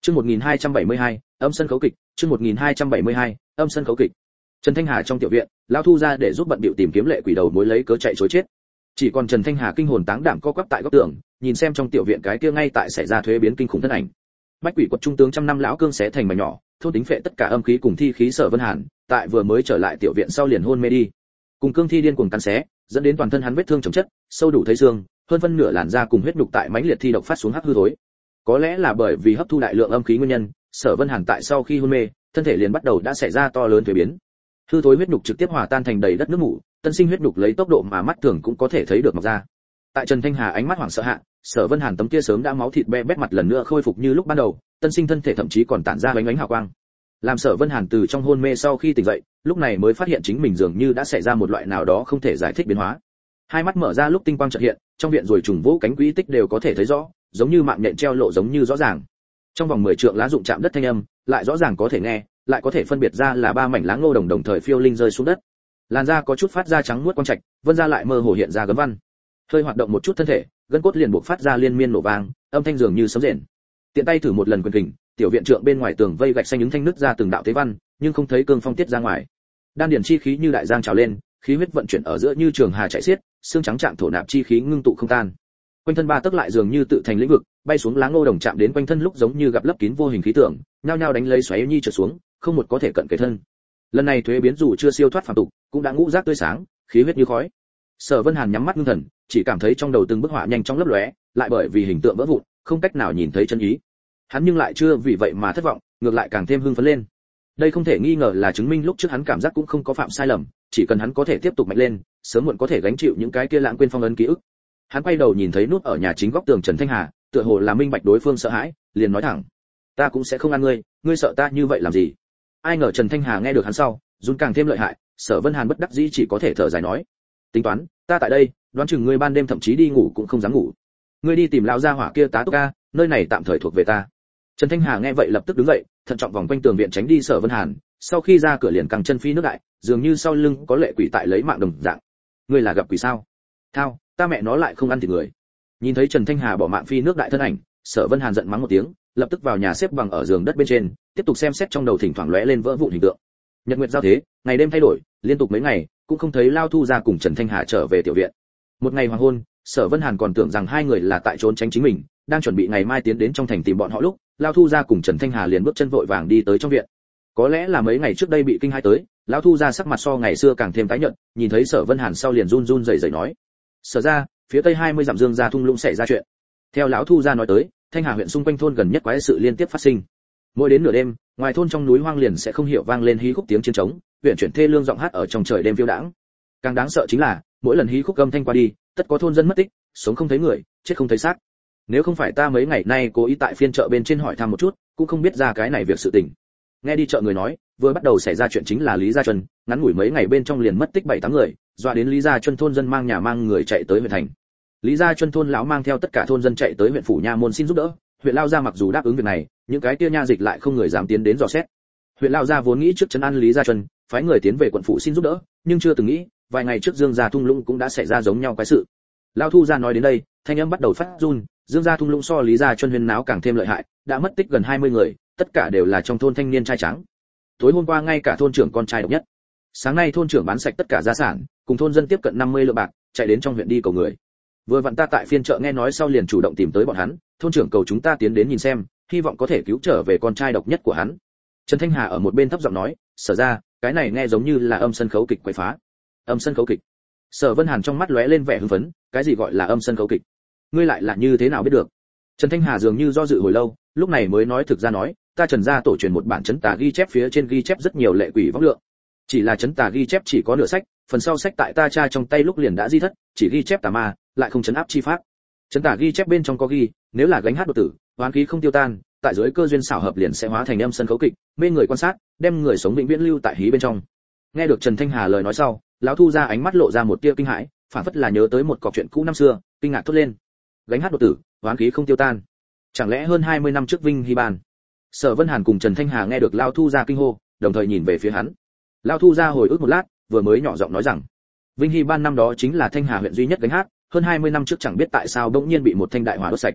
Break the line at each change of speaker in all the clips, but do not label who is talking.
Chương 1272, âm sân khấu kịch, chương 1272, âm sân khấu kịch. Trần Thanh Hà trong tiểu viện, lão thu ra để giúp bận bịu tìm kiếm lệ quỷ đầu mối lấy cớ chạy trối chết. Chỉ còn Trần Thanh Hà kinh hồn táng đảm co quắp tại góc tường, nhìn xem trong tiểu viện cái kia ngay tại xảy ra thuế biến kinh khủng thân ảnh. Bách quỷ quật trung tướng trăm năm lão cương xé thành mảnh nhỏ, thôn tính phệ tất cả âm khí cùng thi khí Sở Vân Hàn, tại vừa mới trở lại tiểu viện sau liền hôn mê đi. Cùng cương thi điên cuồng cắn xé, dẫn đến toàn thân hắn vết thương chồng chất, sâu đủ thấy xương, hơn phân nửa làn da cùng huyết nhục tại mãnh liệt thi độc phát xuống hắc hư thối. Có lẽ là bởi vì hấp thu đại lượng âm khí nguyên nhân, Sở Vân Hàn tại sau khi hôn mê, thân thể liền bắt đầu đã xảy ra to lớn thuế biến. Hư thối huyết nhục trực tiếp hòa tan thành đầy đất nước mủ, tân sinh huyết nhục lấy tốc độ mà mắt thường cũng có thể thấy được mọc ra. Tại Trần Thanh Hà ánh mắt hoảng sợ hạ, Sở Vân Hàn tấm kia sớm đã máu thịt be bét mặt lần nữa khôi phục như lúc ban đầu, tân sinh thân thể thậm chí còn tản ra ánh ánh hào quang. Làm Sở Vân Hàn từ trong hôn mê sau khi tỉnh dậy, lúc này mới phát hiện chính mình dường như đã xảy ra một loại nào đó không thể giải thích biến hóa. Hai mắt mở ra lúc tinh quang chợt hiện, trong viện rồi trùng vũ cánh quỹ tích đều có thể thấy rõ, giống như mạng nhện treo lộ giống như rõ ràng. Trong vòng 10 trượng lá rụng chạm đất thanh âm, lại rõ ràng có thể nghe, lại có thể phân biệt ra là ba mảnh lá ngô đồng đồng thời phiêu linh rơi xuống đất. Làn da có chút phát ra trắng muốt quang trạch, vân da lại mơ hồ hiện ra gấm văn. Hơi hoạt động một chút thân thể, gân cốt liền buộc phát ra liên miên nổ vang, âm thanh dường như sấm rền. Tiện tay thử một lần quyền kình, tiểu viện trượng bên ngoài tường vây gạch xanh những thanh nứt ra từng đạo tế văn, nhưng không thấy cương phong tiết ra ngoài. Đan điển chi khí như đại giang trào lên, khí huyết vận chuyển ở giữa như trường hà chảy xiết, xương trắng trạng thổ nạp chi khí ngưng tụ không tan. Quanh thân ba tấc lại dường như tự thành lĩnh vực, bay xuống lá ngô đồng chạm đến quanh thân lúc giống như gặp lấp kín vô hình khí tượng, nhao nhao đánh lấy xoáy nhi trượt xuống, không một có thể cận kề thân. Lần này thuế biến dù chưa siêu thoát phàm tục, cũng đã ngũ giác tươi sáng, khí huyết như khói. Sở Vân Hàn nhắm mắt ngưng thần, chỉ cảm thấy trong đầu từng bức họa nhanh chóng lấp lóe, lại bởi vì hình tượng vỡ vụn, không cách nào nhìn thấy chân ý. Hắn nhưng lại chưa vì vậy mà thất vọng, ngược lại càng thêm hưng phấn lên. Đây không thể nghi ngờ là chứng minh lúc trước hắn cảm giác cũng không có phạm sai lầm, chỉ cần hắn có thể tiếp tục mạnh lên, sớm muộn có thể gánh chịu những cái kia lãng quên phong ấn ký ức. Hắn quay đầu nhìn thấy nút ở nhà chính góc tường Trần Thanh Hà, tựa hồ là minh bạch đối phương sợ hãi, liền nói thẳng: "Ta cũng sẽ không ăn ngươi, ngươi sợ ta như vậy làm gì?" Ai ngờ Trần Thanh Hà nghe được hắn sau, run càng thêm lợi hại, Sở Vân Hàn bất đắc dĩ chỉ có thể thở dài nói: "Tính toán, ta tại đây, đoán chừng ngươi ban đêm thậm chí đi ngủ cũng không dám ngủ. Ngươi đi tìm lão gia hỏa kia tá túc a, nơi này tạm thời thuộc về ta." Trần Thanh Hà nghe vậy lập tức đứng dậy, thận trọng vòng quanh tường viện tránh đi Sở Vân Hàn, sau khi ra cửa liền căng chân phi nước đại, dường như sau lưng có lệ quỷ tại lấy mạng đồng dạng. "Ngươi là gặp quỷ sao?" "Thao, ta mẹ nó lại không ăn thịt người." Nhìn thấy Trần Thanh Hà bỏ mạng phi nước đại thân ảnh, Sở Vân Hàn giận mắng một tiếng, lập tức vào nhà xếp bằng ở giường đất bên trên, tiếp tục xem xét trong đầu thỉnh thoảng lóe lên vỡ vụn hình tượng. Nhật nguyệt giao thế, ngày đêm thay đổi, liên tục mấy ngày, cũng không thấy Lao Thu ra cùng Trần Thanh Hà trở về tiểu viện. Một ngày hoàng hôn, Sở Vân Hàn còn tưởng rằng hai người là tại trốn tránh chính mình, đang chuẩn bị ngày mai tiến đến trong thành tìm bọn họ lúc, Lao Thu ra cùng Trần Thanh Hà liền bước chân vội vàng đi tới trong viện. Có lẽ là mấy ngày trước đây bị kinh hai tới, Lão Thu ra sắc mặt so ngày xưa càng thêm tái nhợt, nhìn thấy Sở Vân Hàn sau liền run run rẩy rẩy nói: "Sở ra, phía tây 20 dặm Dương gia thung lũng xảy ra chuyện." Theo lão Thu ra nói tới, Thanh Hà huyện xung quanh thôn gần nhất quái sự liên tiếp phát sinh. Mỗi đến nửa đêm, ngoài thôn trong núi hoang liền sẽ không hiểu vang lên hí khúc tiếng chiến trống, huyện chuyển thê lương giọng hát ở trong trời đêm phiêu đãng. Càng đáng sợ chính là, mỗi lần hí khúc âm thanh qua đi, tất có thôn dân mất tích, sống không thấy người, chết không thấy xác. Nếu không phải ta mấy ngày nay cố ý tại phiên chợ bên trên hỏi thăm một chút, cũng không biết ra cái này việc sự tình. Nghe đi chợ người nói, vừa bắt đầu xảy ra chuyện chính là Lý Gia Chuân, ngắn ngủi mấy ngày bên trong liền mất tích 7-8 người, dọa đến Lý Gia Chuân thôn dân mang nhà mang người chạy tới huyện thành. Lý Gia Chuân thôn lão mang theo tất cả thôn dân chạy tới huyện phủ nha môn xin giúp đỡ, huyện lao gia mặc dù đáp ứng việc này, những cái kia nha dịch lại không người dám tiến đến dò xét. Huyện lao gia vốn nghĩ trước trấn an Lý Gia Chuân, phái người tiến về quận phủ xin giúp đỡ, nhưng chưa từng nghĩ, vài ngày trước Dương gia thung lũng cũng đã xảy ra giống nhau cái sự. Lao Thu gia nói đến đây, thanh âm bắt đầu phát run, Dương gia thung lũng so Lý Gia Chuân huyên náo càng thêm lợi hại, đã mất tích gần 20 người, tất cả đều là trong thôn thanh niên trai trắng. Tối hôm qua ngay cả thôn trưởng con trai độc nhất. Sáng nay thôn trưởng bán sạch tất cả gia sản, cùng thôn dân tiếp cận 50 lượng bạc, chạy đến trong huyện đi cầu người. Vừa vặn ta tại phiên chợ nghe nói sau liền chủ động tìm tới bọn hắn, thôn trưởng cầu chúng ta tiến đến nhìn xem, hy vọng có thể cứu trở về con trai độc nhất của hắn. Trần Thanh Hà ở một bên thấp giọng nói: "Sở ra, cái này nghe giống như là âm sân khấu kịch quậy phá." Âm sân khấu kịch? Sở Vân Hàn trong mắt lóe lên vẻ hưng phấn, cái gì gọi là âm sân khấu kịch? Ngươi lại là như thế nào biết được? Trần Thanh Hà dường như do dự hồi lâu, lúc này mới nói thực ra nói, ta Trần gia tổ truyền một bản chấn tà ghi chép, phía trên ghi chép rất nhiều lệ quỷ vong lượng. Chỉ là chấn tà ghi chép chỉ có nửa sách, phần sau sách tại ta tra trong tay lúc liền đã di thất, chỉ ghi chép tà ma, lại không chấn áp chi pháp. Chấn tà ghi chép bên trong có ghi, nếu là gánh hát đột tử, oán khí không tiêu tan, tại dưới cơ duyên xảo hợp liền sẽ hóa thành âm sân khấu kịch, mê người quan sát, đem người sống vĩnh viễn lưu tại hí bên trong. Nghe được Trần Thanh Hà lời nói sau, lão Thu ra ánh mắt lộ ra một tia kinh hãi, phản phất là nhớ tới một cọc chuyện cũ năm xưa, kinh ngạc thốt lên: gánh hát đột tử, oán khí không tiêu tan, chẳng lẽ hơn 20 năm trước Vinh Hy Ban? Sở Vân Hàn cùng Trần Thanh Hà nghe được lão Thu ra kinh hô, đồng thời nhìn về phía hắn. Lão Thu ra hồi ức một lát, vừa mới nhỏ giọng nói rằng, Vinh Hy Ban năm đó chính là Thanh Hà huyện duy nhất gánh hát, hơn 20 năm trước chẳng biết tại sao bỗng nhiên bị một thanh đại hỏa đốt sạch.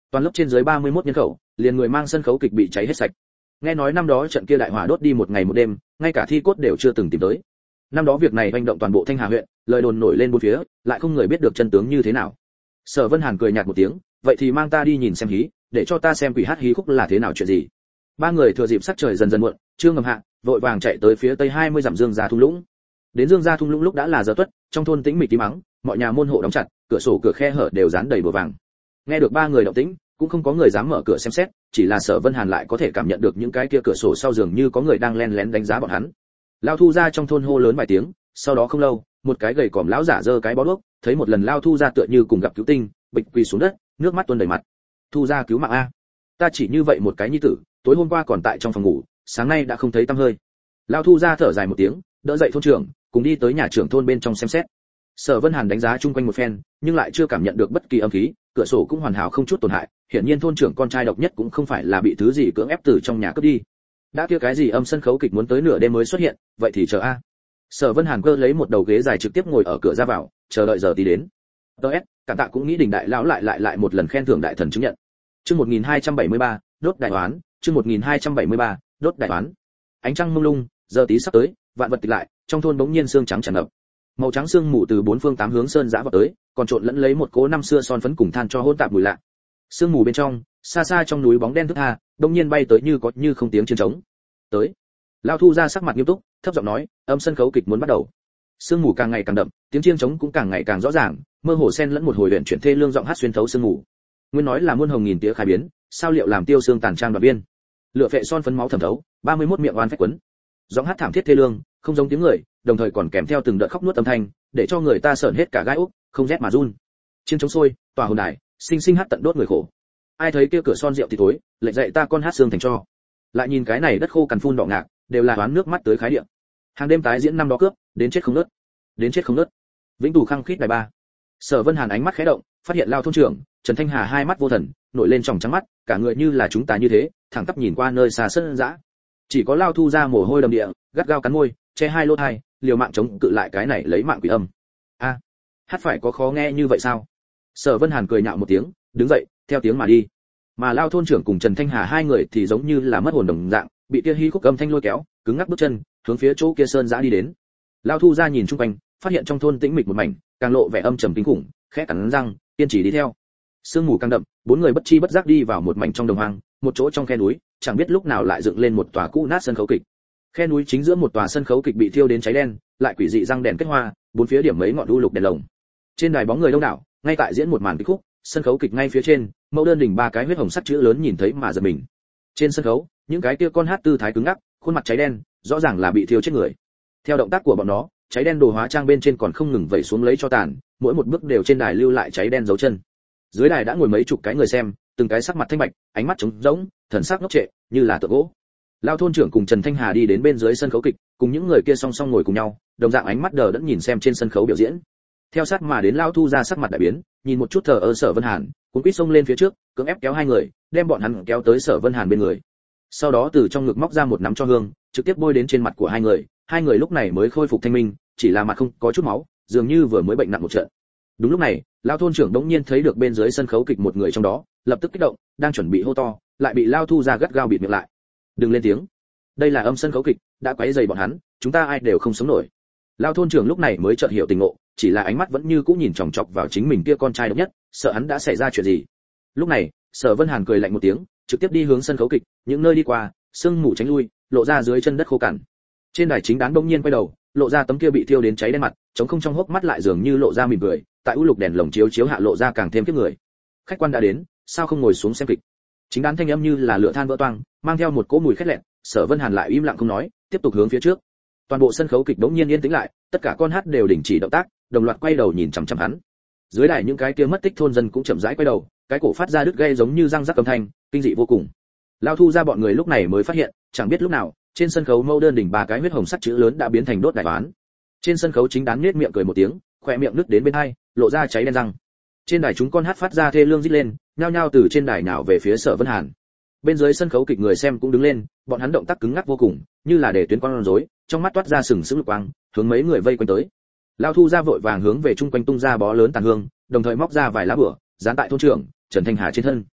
Toàn lớp trên dưới 31 nhân khẩu, liền người mang sân khấu kịch bị cháy hết sạch. Nghe nói năm đó trận kia đại hỏa đốt đi một ngày một đêm, ngay cả thi cốt đều chưa từng tìm tới. Năm đó việc này hoành động toàn bộ Thanh Hà huyện, lời đồn nổi lên bốn phía, lại không người biết được chân tướng như thế nào. Sở Vân Hàn cười nhạt một tiếng, vậy thì mang ta đi nhìn xem hí, để cho ta xem quỷ hát hí khúc là thế nào chuyện gì. Ba người thừa dịp sắc trời dần dần muộn, trưa ngầm hạ, vội vàng chạy tới phía tây 20 dặm Dương Gia thung lũng. Đến Dương Gia thung lũng lúc đã là giờ tuất, trong thôn tĩnh mịch tí mắng, mọi nhà môn hộ đóng chặt, cửa sổ cửa khe hở đều dán đầy bùa vàng. Nghe được ba người động tĩnh, cũng không có người dám mở cửa xem xét, chỉ là Sở Vân Hàn lại có thể cảm nhận được những cái kia cửa sổ sau giường như có người đang lén lén đánh giá bọn hắn. Lao Thu gia trong thôn hô lớn vài tiếng, sau đó không lâu, một cái gầy còm lão giả giơ cái bó đuốc, thấy một lần Lao Thu gia tựa như cùng gặp cứu tinh, bịch quỳ xuống đất, nước mắt tuôn đầy mặt. Thu gia cứu mạng a, ta chỉ như vậy một cái nhi tử, tối hôm qua còn tại trong phòng ngủ, sáng nay đã không thấy tăm hơi. Lao Thu gia thở dài một tiếng, đỡ dậy thôn trưởng, cùng đi tới nhà trưởng thôn bên trong xem xét. Sở Vân Hàn đánh giá chung quanh một phen, nhưng lại chưa cảm nhận được bất kỳ âm khí, cửa sổ cũng hoàn hảo không chút tổn hại, hiển nhiên thôn trưởng con trai độc nhất cũng không phải là bị thứ gì cưỡng ép từ trong nhà cướp đi. Đã kia cái gì âm sân khấu kịch muốn tới nửa đêm mới xuất hiện, vậy thì chờ a. Sở Vân Hàn cơ lấy một đầu ghế dài trực tiếp ngồi ở cửa ra vào, chờ đợi giờ tí đến. DS, cảm tạ cũng nghĩ Đình đại lão lại một lần khen thưởng đại thần chứng nhận. Chương 1273, đốt đại oán, chương 1273, đốt đại oán. Ánh trăng mông lung, giờ tí sắp tới, vạn vật tịch lại, trong thôn bỗng nhiên sương trắng tràn ngập. Màu trắng sương mù từ bốn phương tám hướng sơn dã vào tới, còn trộn lẫn lấy một cỗ năm xưa son phấn cùng than cho hỗn tạp mùi lạ. Sương mù bên trong, xa xa trong núi bóng đen thức tha, bỗng nhiên bay tới như có như không tiếng chiến trống. Tới. Lao Thu ra sắc mặt nghiêm túc, thấp giọng nói, âm sân khấu kịch muốn bắt đầu. Sương mù càng ngày càng đậm, tiếng chiêng trống cũng càng ngày càng rõ ràng, mơ hồ xen lẫn một hồi luyện chuyển thê lương giọng hát xuyên thấu sương mù. Nguyên nói là muôn hồng nghìn tía khai biến, sao liệu làm tiêu xương tàn trang đoạn biên. Lửa phệ son phấn máu thẩm thấu, 31 miệng oan phách quấn. Giọng hát thảm thiết thê lương, không giống tiếng người, đồng thời còn kèm theo từng đợt khóc nuốt âm thanh, để cho người ta sởn hết cả gai ốc, không rét mà run. Chiêng trống sôi, tòa hồn đài, sinh sinh hát tận đốt người khổ. Ai thấy kia cửa son rượu thì tối, lệnh dậy ta con hát xương thành cho. Lại nhìn cái này đất khô cằn phun đỏ ngạc, đều là toán nước mắt tới khái địa. Hàng đêm tái diễn năm đó cướp, đến chết không nớt. Đến chết không nớt. Vĩnh Tù khăng khít đài ba. Sở Vân Hàn ánh mắt khẽ động, phát hiện Lao thôn trưởng, Trần Thanh Hà hai mắt vô thần, nổi lên tròng trắng mắt, cả người như là chúng ta như thế, thẳng tắp nhìn qua nơi xa sân dã. Chỉ có Lao Thu ra mồ hôi đầm địa, gắt gao cắn môi, che hai lỗ tai, liều mạng chống cự lại cái này lấy mạng quỷ âm. A, hát phải có khó nghe như vậy sao? Sở Vân Hàn cười nhạo một tiếng, đứng dậy, theo tiếng mà đi. Mà Lao thôn trưởng cùng Trần Thanh Hà hai người thì giống như là mất hồn đồng dạng, bị kia hí khúc âm thanh lôi kéo, cứng ngắc bước chân, hướng phía chỗ kia sơn dã đi đến. Lao Thu ra nhìn chung quanh, phát hiện trong thôn tĩnh mịch một mảnh, càng lộ vẻ âm trầm kinh khủng, khẽ cắn răng, kiên trì đi theo. Sương mù càng đậm, bốn người bất chi bất giác đi vào một mảnh trong đồng hoang, một chỗ trong khe núi, chẳng biết lúc nào lại dựng lên một tòa cũ nát sân khấu kịch. Khe núi chính giữa một tòa sân khấu kịch bị thiêu đến cháy đen, lại quỷ dị răng đèn kết hoa, bốn phía điểm mấy ngọn đu lục đèn lồng. Trên đài bóng người đông đảo, ngay tại diễn một màn kịch khúc, sân khấu kịch ngay phía trên, mẫu đơn đỉnh ba cái huyết hồng sắt chữ lớn nhìn thấy mà giật mình. Trên sân khấu, những cái kia con hát tư thái cứng ngắc, khuôn mặt cháy đen, rõ ràng là bị thiêu chết người. Theo động tác của bọn nó, cháy đen đồ hóa trang bên trên còn không ngừng vẩy xuống lấy cho tàn, mỗi một bước đều trên đài lưu lại cháy đen dấu chân. Dưới đài đã ngồi mấy chục cái người xem, từng cái sắc mặt thanh bạch, ánh mắt trống rỗng, thần sắc ngốc trệ, như là tượng gỗ. Lao thôn trưởng cùng Trần Thanh Hà đi đến bên dưới sân khấu kịch, cùng những người kia song song ngồi cùng nhau, đồng dạng ánh mắt đờ đẫn nhìn xem trên sân khấu biểu diễn. Theo sát mà đến Lao Thu ra sắc mặt đại biến, nhìn một chút thờ ơ Sở Vân Hàn, cũng quýt xông lên phía trước, cưỡng ép kéo hai người, đem bọn hắn kéo tới Sở Vân Hàn bên người. Sau đó từ trong ngực móc ra một nắm cho hương, trực tiếp bôi đến trên mặt của hai người lúc này mới khôi phục thanh minh, chỉ là mặt không có chút máu, dường như vừa mới bệnh nặng một trận. Đúng lúc này, Lao thôn trưởng đống nhiên thấy được bên dưới sân khấu kịch một người trong đó, lập tức kích động, đang chuẩn bị hô to, lại bị Lao Thu ra gắt gao bịt miệng lại. Đừng lên tiếng, đây là âm sân khấu kịch, đã quấy rầy bọn hắn, chúng ta ai đều không sống nổi. Lao thôn trưởng lúc này mới chợt hiểu tình ngộ, chỉ là ánh mắt vẫn như cũ nhìn chòng chọc vào chính mình kia con trai độc nhất, sợ hắn đã xảy ra chuyện gì. Lúc này, Sở Vân Hàn cười lạnh một tiếng, trực tiếp đi hướng sân khấu kịch, những nơi đi qua, sương mù tránh lui, lộ ra dưới chân đất khô cằn. Trên đài chính đán bỗng nhiên quay đầu, lộ ra tấm kia bị thiêu đến cháy đen mặt, trống không trong hốc mắt lại dường như lộ ra mỉm cười, tại u lục đèn lồng chiếu chiếu hạ lộ ra càng thêm kiếp người. Khách quan đã đến, sao không ngồi xuống xem kịch? Chính đán thanh âm như là lửa than vỡ toang, mang theo một cỗ mùi khét lẹn. Sở Vân Hàn lại im lặng không nói, tiếp tục hướng phía trước. Toàn bộ sân khấu kịch bỗng nhiên yên tĩnh lại, tất cả con hát đều đình chỉ động tác, đồng loạt quay đầu nhìn chằm chằm hắn. Dưới đài những cái kia mất tích thôn dân cũng chậm rãi quay đầu, cái cổ phát ra đứt gây giống như răng rắc âm thanh, kinh dị vô cùng. Lao Thu ra bọn người lúc này mới phát hiện, chẳng biết lúc nào, trên sân khấu mâu đơn đỉnh ba cái huyết hồng sắt chữ lớn đã biến thành đốt đại oán. Trên sân khấu chính đán nhếch miệng cười một tiếng, khóe miệng nứt đến bên hai, lộ ra cháy đen răng. Trên đài chúng con hát phát ra thê lương rít lên, nhao nhao từ trên đài nào về phía Sở Vân Hàn. Bên dưới sân khấu kịch người xem cũng đứng lên, bọn hắn động tác cứng ngắc vô cùng, như là để tuyến con rối, trong mắt toát ra sừng sững lục quang, hướng mấy người vây quanh tới. Lao Thu ra vội vàng hướng về chung quanh tung ra bó lớn tàn hương, đồng thời móc ra vài lá bửa, dán tại thôn trưởng Trần Thanh Hà trên thân.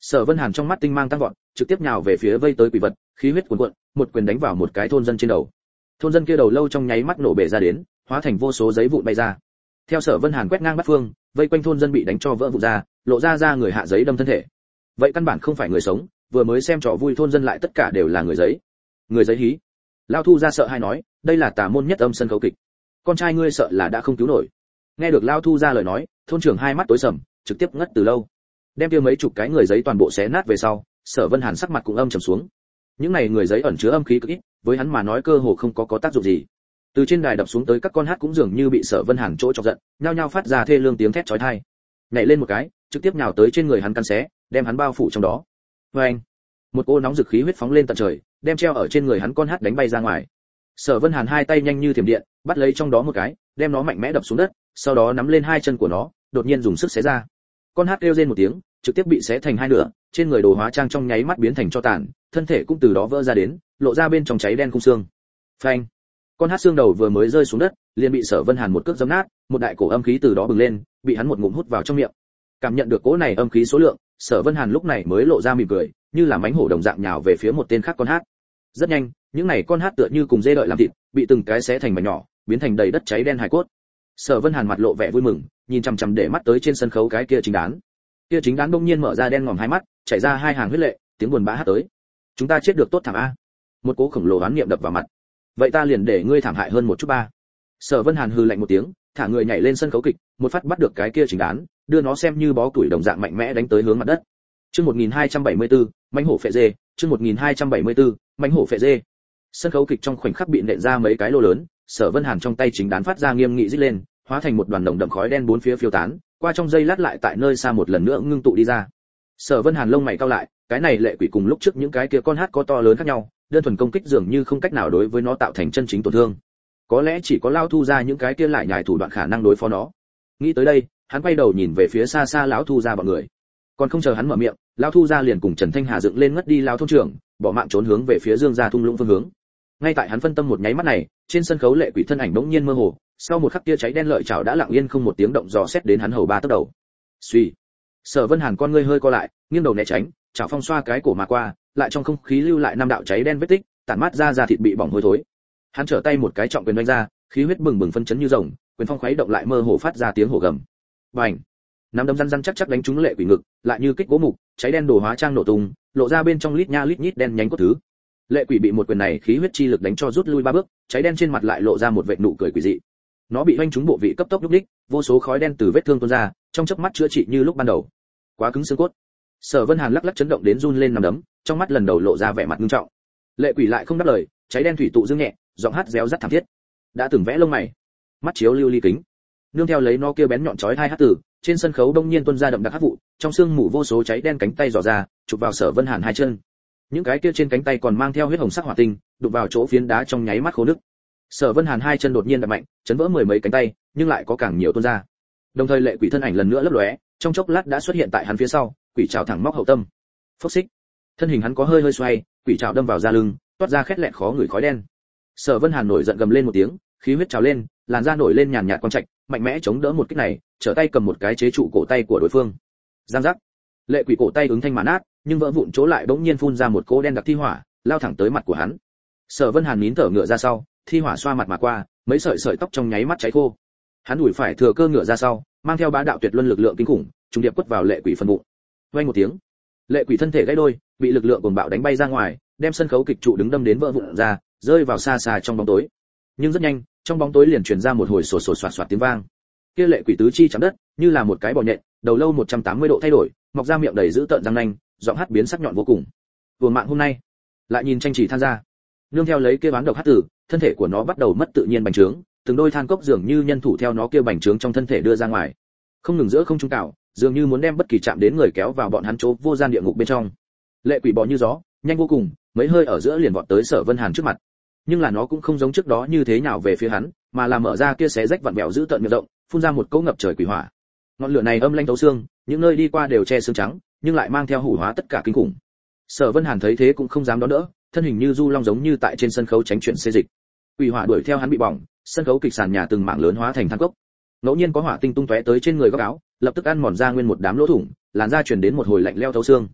Sở Vân Hàn trong mắt tinh mang tăng vọt, trực tiếp nhào về phía vây tới quỷ vật, khí huyết cuồn cuộn, một quyền đánh vào một cái thôn dân trên đầu. Thôn dân kia đầu lâu trong nháy mắt nổ bể ra đến, hóa thành vô số giấy vụn bay ra. Theo Sở Vân Hàn quét ngang bắt phương, vây quanh thôn dân bị đánh cho vỡ vụn ra, lộ ra người hạ giấy đâm thân thể. Vậy căn bản không phải người sống, vừa mới xem trò vui thôn dân lại tất cả đều là người giấy. Người giấy hí. Lão Thu ra sợ hai nói, đây là tà môn nhất âm sân khấu kịch. Con trai ngươi sợ là đã không cứu nổi. Nghe được Lão Thu ra lời nói, thôn trưởng hai mắt tối sầm, trực tiếp ngất từ lâu. Đem kia mấy chục cái người giấy toàn bộ xé nát về sau, Sở Vân Hàn sắc mặt cũng âm trầm xuống. Những này người giấy ẩn chứa âm khí cực ít, với hắn mà nói cơ hồ không có tác dụng gì. Từ trên đài đập xuống tới các con hát cũng dường như bị Sở Vân Hàn chỗ chọc giận, nhao nhao phát ra thê lương tiếng thét chói tai. Nhảy lên một cái, trực tiếp nhào tới trên người hắn cắn xé, đem hắn bao phủ trong đó. Oeng! Một cỗ nóng rực khí huyết phóng lên tận trời, đem treo ở trên người hắn con hát đánh bay ra ngoài. Sở Vân Hàn hai tay nhanh như thiểm điện, bắt lấy trong đó một cái, đem nó mạnh mẽ đập xuống đất, sau đó nắm lên hai chân của nó, đột nhiên dùng sức xé ra. Con hát kêu rên một tiếng, trực tiếp bị xé thành hai nửa, trên người đồ hóa trang trong nháy mắt biến thành tro tàn, thân thể cũng từ đó vỡ ra đến, lộ ra bên trong cháy đen khung xương. Phanh! Con hát xương đầu vừa mới rơi xuống đất, liền bị Sở Vân Hàn một cước giẫm nát, một đại cổ âm khí từ đó bừng lên, bị hắn một ngụm hút vào trong miệng. Cảm nhận được cỗ này âm khí số lượng, Sở Vân Hàn lúc này mới lộ ra mỉm cười, như là mãnh hổ đồng dạng nhào về phía một tên khác con hát. Rất nhanh, những này con hát tựa như cùng dê đợi làm thịt, bị từng cái xé thành mảnh nhỏ, biến thành đầy đất cháy đen hài cốt. Sở Vân Hàn mặt lộ vẻ vui mừng, nhìn chằm chằm để mắt tới trên sân khấu cái kia chính đán. Kia chính đán bỗng nhiên mở ra đen ngòm hai mắt, chảy ra hai hàng huyết lệ, tiếng buồn bã hát tới. Chúng ta chết được tốt thảm a. Một cỗ khổng lồ oán niệm đập vào mặt. Vậy ta liền để ngươi thảm hại hơn một chút ba. Sở Vân Hàn hừ lạnh một tiếng, thả người nhảy lên sân khấu kịch, một phát bắt được cái kia chính đán, đưa nó xem như bó củi đồng dạng mạnh mẽ đánh tới hướng mặt đất. Chương 1274, mãnh hổ phệ dê, chương 1274, mãnh hổ phệ dê. Sân khấu kịch trong khoảnh khắc bị nện ra mấy cái lô lớn, Sở Vân Hàn trong tay chính đán phát ra nghiêm nghị rít lên, hóa thành một đoàn nồng đậm khói đen bốn phía phiêu tán, qua trong giây lát lại tại nơi xa một lần nữa ngưng tụ đi ra. Sở Vân Hàn lông mày cau lại, cái này lệ quỷ cùng lúc trước những cái kia con hát có to lớn khác nhau, đơn thuần công kích dường như không cách nào đối với nó tạo thành chân chính tổn thương. Có lẽ chỉ có Lão Thu ra những cái kia lại nhài thủ đoạn khả năng đối phó nó. Nghĩ tới đây, hắn quay đầu nhìn về phía xa xa Lão Thu ra bọn người. Còn không chờ hắn mở miệng, Lão Thu ra liền cùng Trần Thanh Hà dựng lên ngất đi Lão thôn trưởng, bỏ mạng trốn hướng về phía Dương gia thung lũng phương hướng. Ngay tại hắn phân tâm một nháy mắt này, trên sân khấu lệ quỷ thân ảnh bỗng nhiên mơ hồ, sau một khắc kia cháy đen lợi chảo đã lặng yên không một tiếng động dò xét đến hắn hầu ba tấc đầu. Suy. Sở Vân Hàn con ngươi hơi co lại, nghiêng đầu né tránh, chảo phong xoa cái cổ mà qua, lại trong không khí lưu lại năm đạo cháy đen vết tích, tản mát ra da thịt bị bỏng hôi thối. Hắn trở tay một cái trọng quyền đánh ra, khí huyết bừng bừng phân chấn như rồng, quyền phong khuấy động lại mơ hồ phát ra tiếng hổ gầm. Bành! Nắm đấm răn răn chắc chắc đánh trúng lệ quỷ ngực, lại như kích gỗ mục, cháy đen đồ hóa trang nổ tung, lộ ra bên trong lít nha lít nhít đen nhánh cốt thứ. Lệ quỷ bị một quyền này khí huyết chi lực đánh cho rút lui ba bước, cháy đen trên mặt lại lộ ra một vệt nụ cười quỷ dị. Nó bị hoanh trúng bộ vị cấp tốc lúc đích, vô số khói đen từ vết thương tuôn ra, trong chớp mắt chữa trị như lúc ban đầu. Quá cứng xương cốt. Sở Vân Hàn lắc lắc chấn động đến run lên nằm đấm, trong mắt lần đầu lộ ra vẻ mặt nghiêm trọng. Lệ quỷ lại không đáp lời, cháy đen thủy tụ dương nhẹ, giọng hát réo rắt thảm thiết. Đã từng vẽ lông mày, mắt chiếu lưu ly kính. Nương theo lấy nó kia bén nhọn chói hai hát tử, trên sân khấu đông nhiên tuôn ra đậm đặc hắc vụ, trong xương mù vô số cháy đen cánh tay dò ra, chụp vào Sở Vân Hàn hai chân. Những cái kia trên cánh tay còn mang theo huyết hồng sắc hỏa tinh, đụng vào chỗ phiến đá trong nháy mắt khô nứt. Sở Vân Hàn hai chân đột nhiên đập mạnh, chấn vỡ mười mấy cánh tay, nhưng lại có càng nhiều tuôn ra. Đồng thời lệ quỷ thân ảnh lần nữa lấp lóe, trong chốc lát đã xuất hiện tại hắn phía sau, quỷ trảo thẳng móc hậu tâm. Phốc xích. Thân hình hắn có hơi hơi xoay, quỷ trảo đâm vào da lưng, toát ra khét lẹt khó ngửi khói đen. Sở Vân Hàn nổi giận gầm lên một tiếng, khí huyết trào lên, làn da nổi lên nhàn nhạt quang trạch, mạnh mẽ chống đỡ một kích này, trở tay cầm một cái chế trụ cổ tay của đối phương. Giang giác. Lệ quỷ cổ tay ứng thanh mà nát, nhưng vỡ vụn chỗ lại bỗng nhiên phun ra một cỗ đen đặc thi hỏa, lao thẳng tới mặt của hắn. Sở Vân Hàn nín thở ngựa ra sau, thi hỏa xoa mặt mà qua, mấy sợi sợi tóc trong nháy mắt cháy khô. Hắn đuổi phải thừa cơ ngựa ra sau, mang theo bá đạo tuyệt luân lực lượng kinh khủng, trùng điệp quất vào lệ quỷ phần bụng. Vang một tiếng, lệ quỷ thân thể gãy đôi, bị lực lượng cuồng bạo đánh bay ra ngoài, đem sân khấu kịch trụ đứng đâm đến vỡ vụn ra, rơi vào xa xa trong bóng tối. Nhưng rất nhanh, trong bóng tối liền truyền ra một hồi sột sột soạt soạt tiếng vang. Kia lệ quỷ tứ chi chạm đất, như là một cái bò nhện, đầu lâu 180 độ thay đổi, mọc ra miệng đầy dữ tợn răng nanh, giọng hát biến sắc nhọn vô cùng. Buồn mạng hôm nay, lại nhìn tranh chỉ than ra. Nương theo lấy kia bán độc hát tử, thân thể của nó bắt đầu mất tự nhiên bành trướng, từng đôi than cốc dường như nhân thủ theo nó kia bành trướng trong thân thể đưa ra ngoài, không ngừng giữa không trung cạo, dường như muốn đem bất kỳ chạm đến người kéo vào bọn hắn chỗ vô gian địa ngục bên trong. Lệ quỷ bò như gió, nhanh vô cùng, mấy hơi ở giữa liền vọt tới Sở Vân Hàn trước mặt. Nhưng là nó cũng không giống trước đó như thế nào về phía hắn, mà là mở ra kia xé rách vặn vẹo giữ tợn miệng rộng, phun ra một cỗ ngập trời quỷ hỏa. Ngọn lửa này âm lãnh thấu xương, những nơi đi qua đều che xương trắng, nhưng lại mang theo hủ hóa tất cả kinh khủng. Sở Vân Hàn thấy thế cũng không dám đón đỡ, thân hình như du long giống như tại trên sân khấu tránh chuyển xê dịch. Quỷ hỏa đuổi theo hắn bị bỏng, sân khấu kịch sàn nhà từng mảng lớn hóa thành than cốc. Ngẫu nhiên có hỏa tinh tung tóe tới trên người góc áo, lập tức ăn mòn ra nguyên một đám lỗ thủng, làn da truyền đến một hồi lạnh lẽo thấu xương.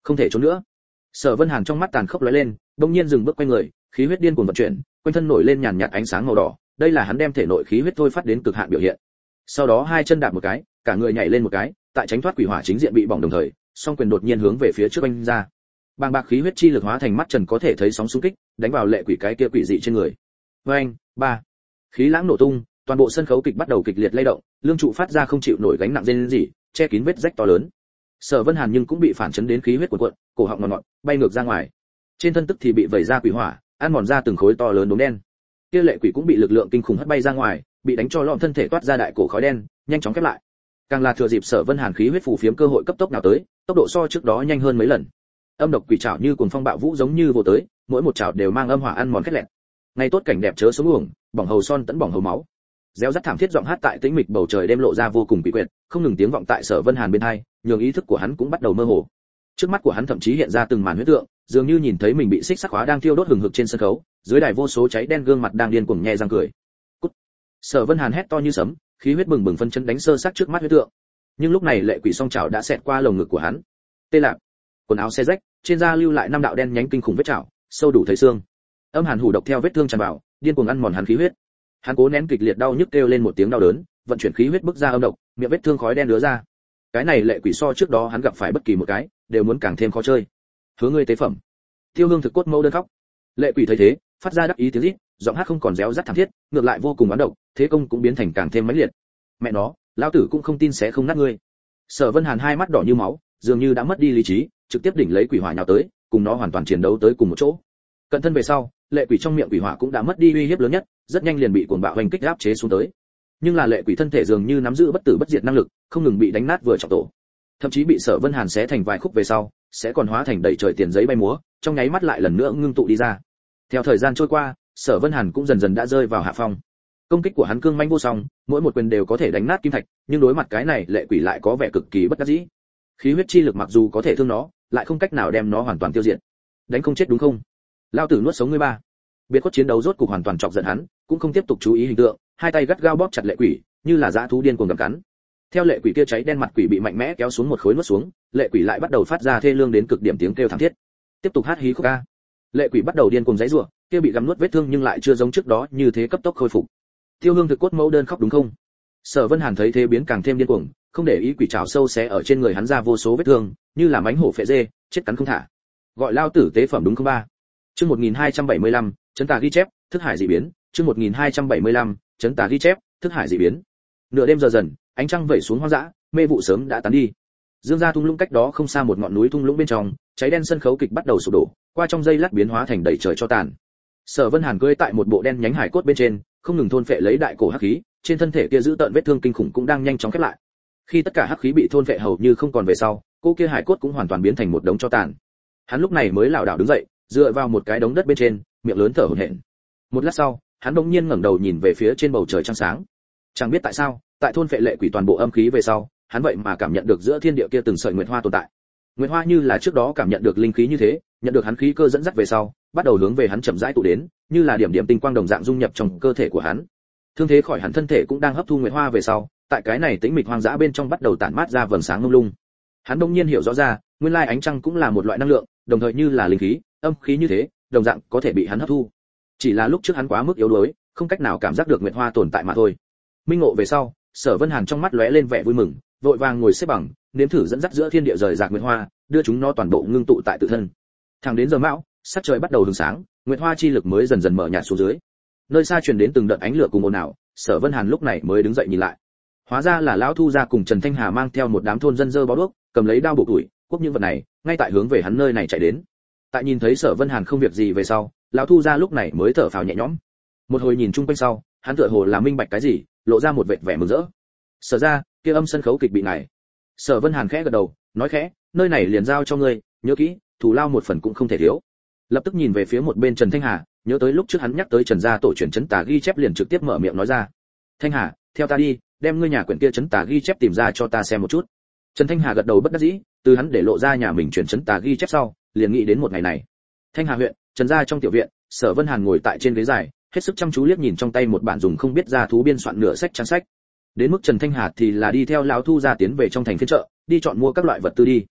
không thể trốn nữa. Sở Vân Hàn trong mắt tàn khốc lóe lên, đột nhiên dừng bước quay người, khí huyết điên cuồng vận chuyển, quanh thân nổi lên nhàn nhạt ánh sáng màu đỏ, đây là hắn đem thể nội khí huyết thôi phát đến cực hạn biểu hiện. Sau đó hai chân đạp một cái, cả người nhảy lên một cái, tại tránh thoát quỷ hỏa chính diện bị bỏng đồng thời, song quyền đột nhiên hướng về phía trước vung ra. Bàng bạc khí huyết chi lực hóa thành mắt trần có thể thấy sóng xung kích, đánh vào lệ quỷ cái kia quỷ dị trên người. Oeng, ba. Khí lãng nổ tung, toàn bộ sân khấu kịch bắt đầu kịch liệt lay động, lương trụ phát ra không chịu nổi gánh nặng rên rỉ, che kín vết rách to lớn. Sở Vân Hàn nhưng cũng bị phản chấn đến khí huyết cuộn cuộn, cổ họng ngọt, bay ngược ra ngoài. Trên thân tức thì bị vẩy ra quỷ hỏa, ăn mòn ra từng khối to lớn đốm đen. Kia lệ quỷ cũng bị lực lượng kinh khủng hất bay ra ngoài, bị đánh cho lõm thân thể toát ra đại cổ khói đen, nhanh chóng khép lại. Càng là thừa dịp Sở Vân Hàn khí huyết phù phiếm cơ hội cấp tốc nào tới, tốc độ so trước đó nhanh hơn mấy lần. Âm độc quỷ trảo như cuồng phong bạo vũ giống như vô tới, mỗi một trảo đều mang âm hỏa ăn mòn khét lẹt. Ngày tốt cảnh đẹp chớ sống uổng, bỏng hầu son tẫn bỏng hầu máu. Réo rắt thảm thiết giọng hát tại tĩnh mịch bầu trời đêm lộ ra vô cùng quỷ quyệt, không ngừng tiếng vọng tại Sở Vân Hàn bên tai, nhường ý thức của hắn cũng bắt đầu mơ hồ. Trước mắt của hắn thậm chí hiện ra từng màn huyễn tượng, dường như nhìn thấy mình bị xích sắt khóa đang thiêu đốt hừng hực trên sân khấu, dưới đài vô số cháy đen gương mặt đang điên cuồng nhe răng cười. Cút. Sở Vân Hàn hét to như sấm, khí huyết bừng bừng phân chân đánh sơ sát trước mắt huyễn tượng. Nhưng lúc này lệ quỷ song chảo đã xẹt qua lồng ngực của hắn. Tê lạc. Quần áo xé rách, trên da lưu lại năm đạo đen nhánh kinh khủng vết chảo, sâu đủ thấy xương. Âm hàn hủ độc theo vết thương tràn vào, điên cuồng ăn mòn hắn khí huyết. Hắn cố nén kịch liệt đau nhức kêu lên một tiếng đau đớn, vận chuyển khí huyết bức ra âm độc, miệng vết thương khói đen đứa ra. Cái này lệ quỷ so trước đó hắn gặp phải bất kỳ một cái, đều muốn càng thêm khó chơi. Hứa ngươi tế phẩm. Tiêu Hương thực cốt mâu đơn khóc. Lệ quỷ thấy thế, phát ra đắc ý tiếng rít, giọng hát không còn réo rắt thảm thiết, ngược lại vô cùng oán độc, thế công cũng biến thành càng thêm mãnh liệt. Mẹ nó, lão tử cũng không tin sẽ không nát ngươi. Sở Vân Hàn hai mắt đỏ như máu, dường như đã mất đi lý trí, trực tiếp đỉnh lấy quỷ hỏa nhào tới, cùng nó hoàn toàn chiến đấu tới cùng một chỗ. Cận thân về sau, lệ quỷ trong miệng quỷ hỏa cũng đã mất đi uy hiếp lớn nhất, rất nhanh liền bị cuồng bạo hoành kích áp chế xuống tới. Nhưng là lệ quỷ thân thể dường như nắm giữ bất tử bất diệt năng lực, không ngừng bị đánh nát vừa trọng tổ. Thậm chí bị Sở Vân Hàn xé thành vài khúc về sau, sẽ còn hóa thành đầy trời tiền giấy bay múa, trong nháy mắt lại lần nữa ngưng tụ đi ra. Theo thời gian trôi qua, Sở Vân Hàn cũng dần dần đã rơi vào hạ phong. Công kích của hắn cương manh vô song, mỗi một quyền đều có thể đánh nát kim thạch, nhưng đối mặt cái này lệ quỷ lại có vẻ cực kỳ bất đắc dĩ. Khí huyết chi lực mặc dù có thể thương nó, lại không cách nào đem nó hoàn toàn tiêu diệt. Đánh không chết đúng không? Lao tử nuốt sống ngươi ba. Biệt khuất chiến đấu rốt cục hoàn toàn chọc giận hắn, cũng không tiếp tục chú ý hình tượng, hai tay gắt gao bóp chặt lệ quỷ, như là dã thú điên cuồng gặm cắn. Theo lệ quỷ kia cháy đen mặt quỷ bị mạnh mẽ kéo xuống một khối nuốt xuống, lệ quỷ lại bắt đầu phát ra thê lương đến cực điểm tiếng kêu thảm thiết. Tiếp tục hát hí khúc ca. Lệ quỷ bắt đầu điên cuồng giãy giụa, kia bị gặm nuốt vết thương nhưng lại chưa giống trước đó như thế cấp tốc khôi phục. Tiêu Hương thực cốt mẫu đơn khóc đúng không? Sở Vân Hàn thấy thế biến càng thêm điên cuồng, không để ý quỷ trảo sâu xé ở trên người hắn ra vô số vết thương, như là mãnh hổ phệ dê, chết cắn không thả. Gọi lao tử tế phẩm đúng không ba? Chương 1275, chấn tà ghi chép, thức hải dị biến, chương 1275, chấn tà ghi chép, thức hải dị biến. Nửa đêm giờ dần, ánh trăng vẩy xuống hoang dã, mê vụ sớm đã tán đi. Dương gia thung lũng cách đó không xa một ngọn núi thung lũng bên trong, cháy đen sân khấu kịch bắt đầu sụp đổ, qua trong giây lát biến hóa thành đầy trời cho tàn. Sở Vân Hàn cưỡi tại một bộ đen nhánh hải cốt bên trên, không ngừng thôn phệ lấy đại cổ hắc khí, trên thân thể kia giữ tợn vết thương kinh khủng cũng đang nhanh chóng khép lại. Khi tất cả hắc khí bị thôn phệ hầu như không còn về sau, cô kia hải cốt cũng hoàn toàn biến thành một đống cho tàn. Hắn lúc này mới lảo đảo đứng dậy, dựa vào một cái đống đất bên trên, miệng lớn thở hổn hển. Một lát sau, hắn đột nhiên ngẩng đầu nhìn về phía trên bầu trời trăng sáng. Chẳng biết tại sao, tại thôn phệ lệ quỷ toàn bộ âm khí về sau, hắn vậy mà cảm nhận được giữa thiên địa kia từng sợi nguyệt hoa tồn tại. Nguyệt hoa như là trước đó cảm nhận được linh khí như thế, nhận được hắn khí cơ dẫn dắt về sau, bắt đầu hướng về hắn chậm rãi tụ đến, như là điểm điểm tinh quang đồng dạng dung nhập trong cơ thể của hắn. Thương thế khỏi hẳn thân thể cũng đang hấp thu nguyệt hoa về sau, tại cái này tĩnh mịch hoang dã bên trong bắt đầu tản mát ra vầng sáng lung lung. Hắn đột nhiên hiểu rõ ra, nguyên lai ánh trăng cũng là một loại năng lượng, đồng thời như là linh khí, âm khí như thế, đồng dạng có thể bị hắn hấp thu. Chỉ là lúc trước hắn quá mức yếu đuối, không cách nào cảm giác được nguyệt hoa tồn tại mà thôi. Minh ngộ về sau, Sở Vân Hàn trong mắt lóe lên vẻ vui mừng, vội vàng ngồi xếp bằng, nếm thử dẫn dắt giữa thiên địa rời rạc nguyệt hoa, đưa chúng nó toàn bộ ngưng tụ tại tự thân. Thẳng đến giờ mão, sắc trời bắt đầu hừng sáng, nguyệt hoa chi lực mới dần dần mở nhạt xuống dưới. Nơi xa truyền đến từng đợt ánh lửa cùng ồn ào, Sở Vân Hàn lúc này mới đứng dậy nhìn lại. Hóa ra là lão Thu gia cùng Trần Thanh Hà mang theo một đám thôn dân dơ bó đuốc, cầm lấy đao bổ củi, quốc những vật này, ngay tại hướng về hắn nơi này chạy đến. Tại nhìn thấy Sở Vân Hàn không việc gì về sau, lão Thu gia lúc này mới thở phào nhẹ nhõm. Một hồi nhìn chung quanh sau, hắn tựa hồ là minh bạch cái gì, lộ ra một vệt vẻ mừng rỡ. Sở ra, kia âm sân khấu kịch bị này. Sở Vân Hàn khẽ gật đầu, nói khẽ, nơi này liền giao cho ngươi, nhớ kỹ, thù lao một phần cũng không thể thiếu. Lập tức nhìn về phía một bên Trần Thanh Hà, nhớ tới lúc trước hắn nhắc tới Trần gia tổ truyền chấn tà ghi chép liền trực tiếp mở miệng nói ra. Thanh Hà, theo ta đi, đem ngươi nhà quyển kia chấn tà ghi chép tìm ra cho ta xem một chút. Trần Thanh Hà gật đầu bất đắc dĩ, từ hắn để lộ ra nhà mình truyền chấn tà ghi chép sau, liền nghĩ đến một ngày này. Thanh Hà huyện, Trần gia trong tiểu viện, Sở Vân Hàn ngồi tại trên ghế dài, hết sức chăm chú liếc nhìn trong tay một bản dùng không biết ra thú biên soạn nửa sách trang sách. Đến mức Trần Thanh Hà thì là đi theo lão Thu gia tiến về trong thành phiên chợ, đi chọn mua các loại vật tư đi.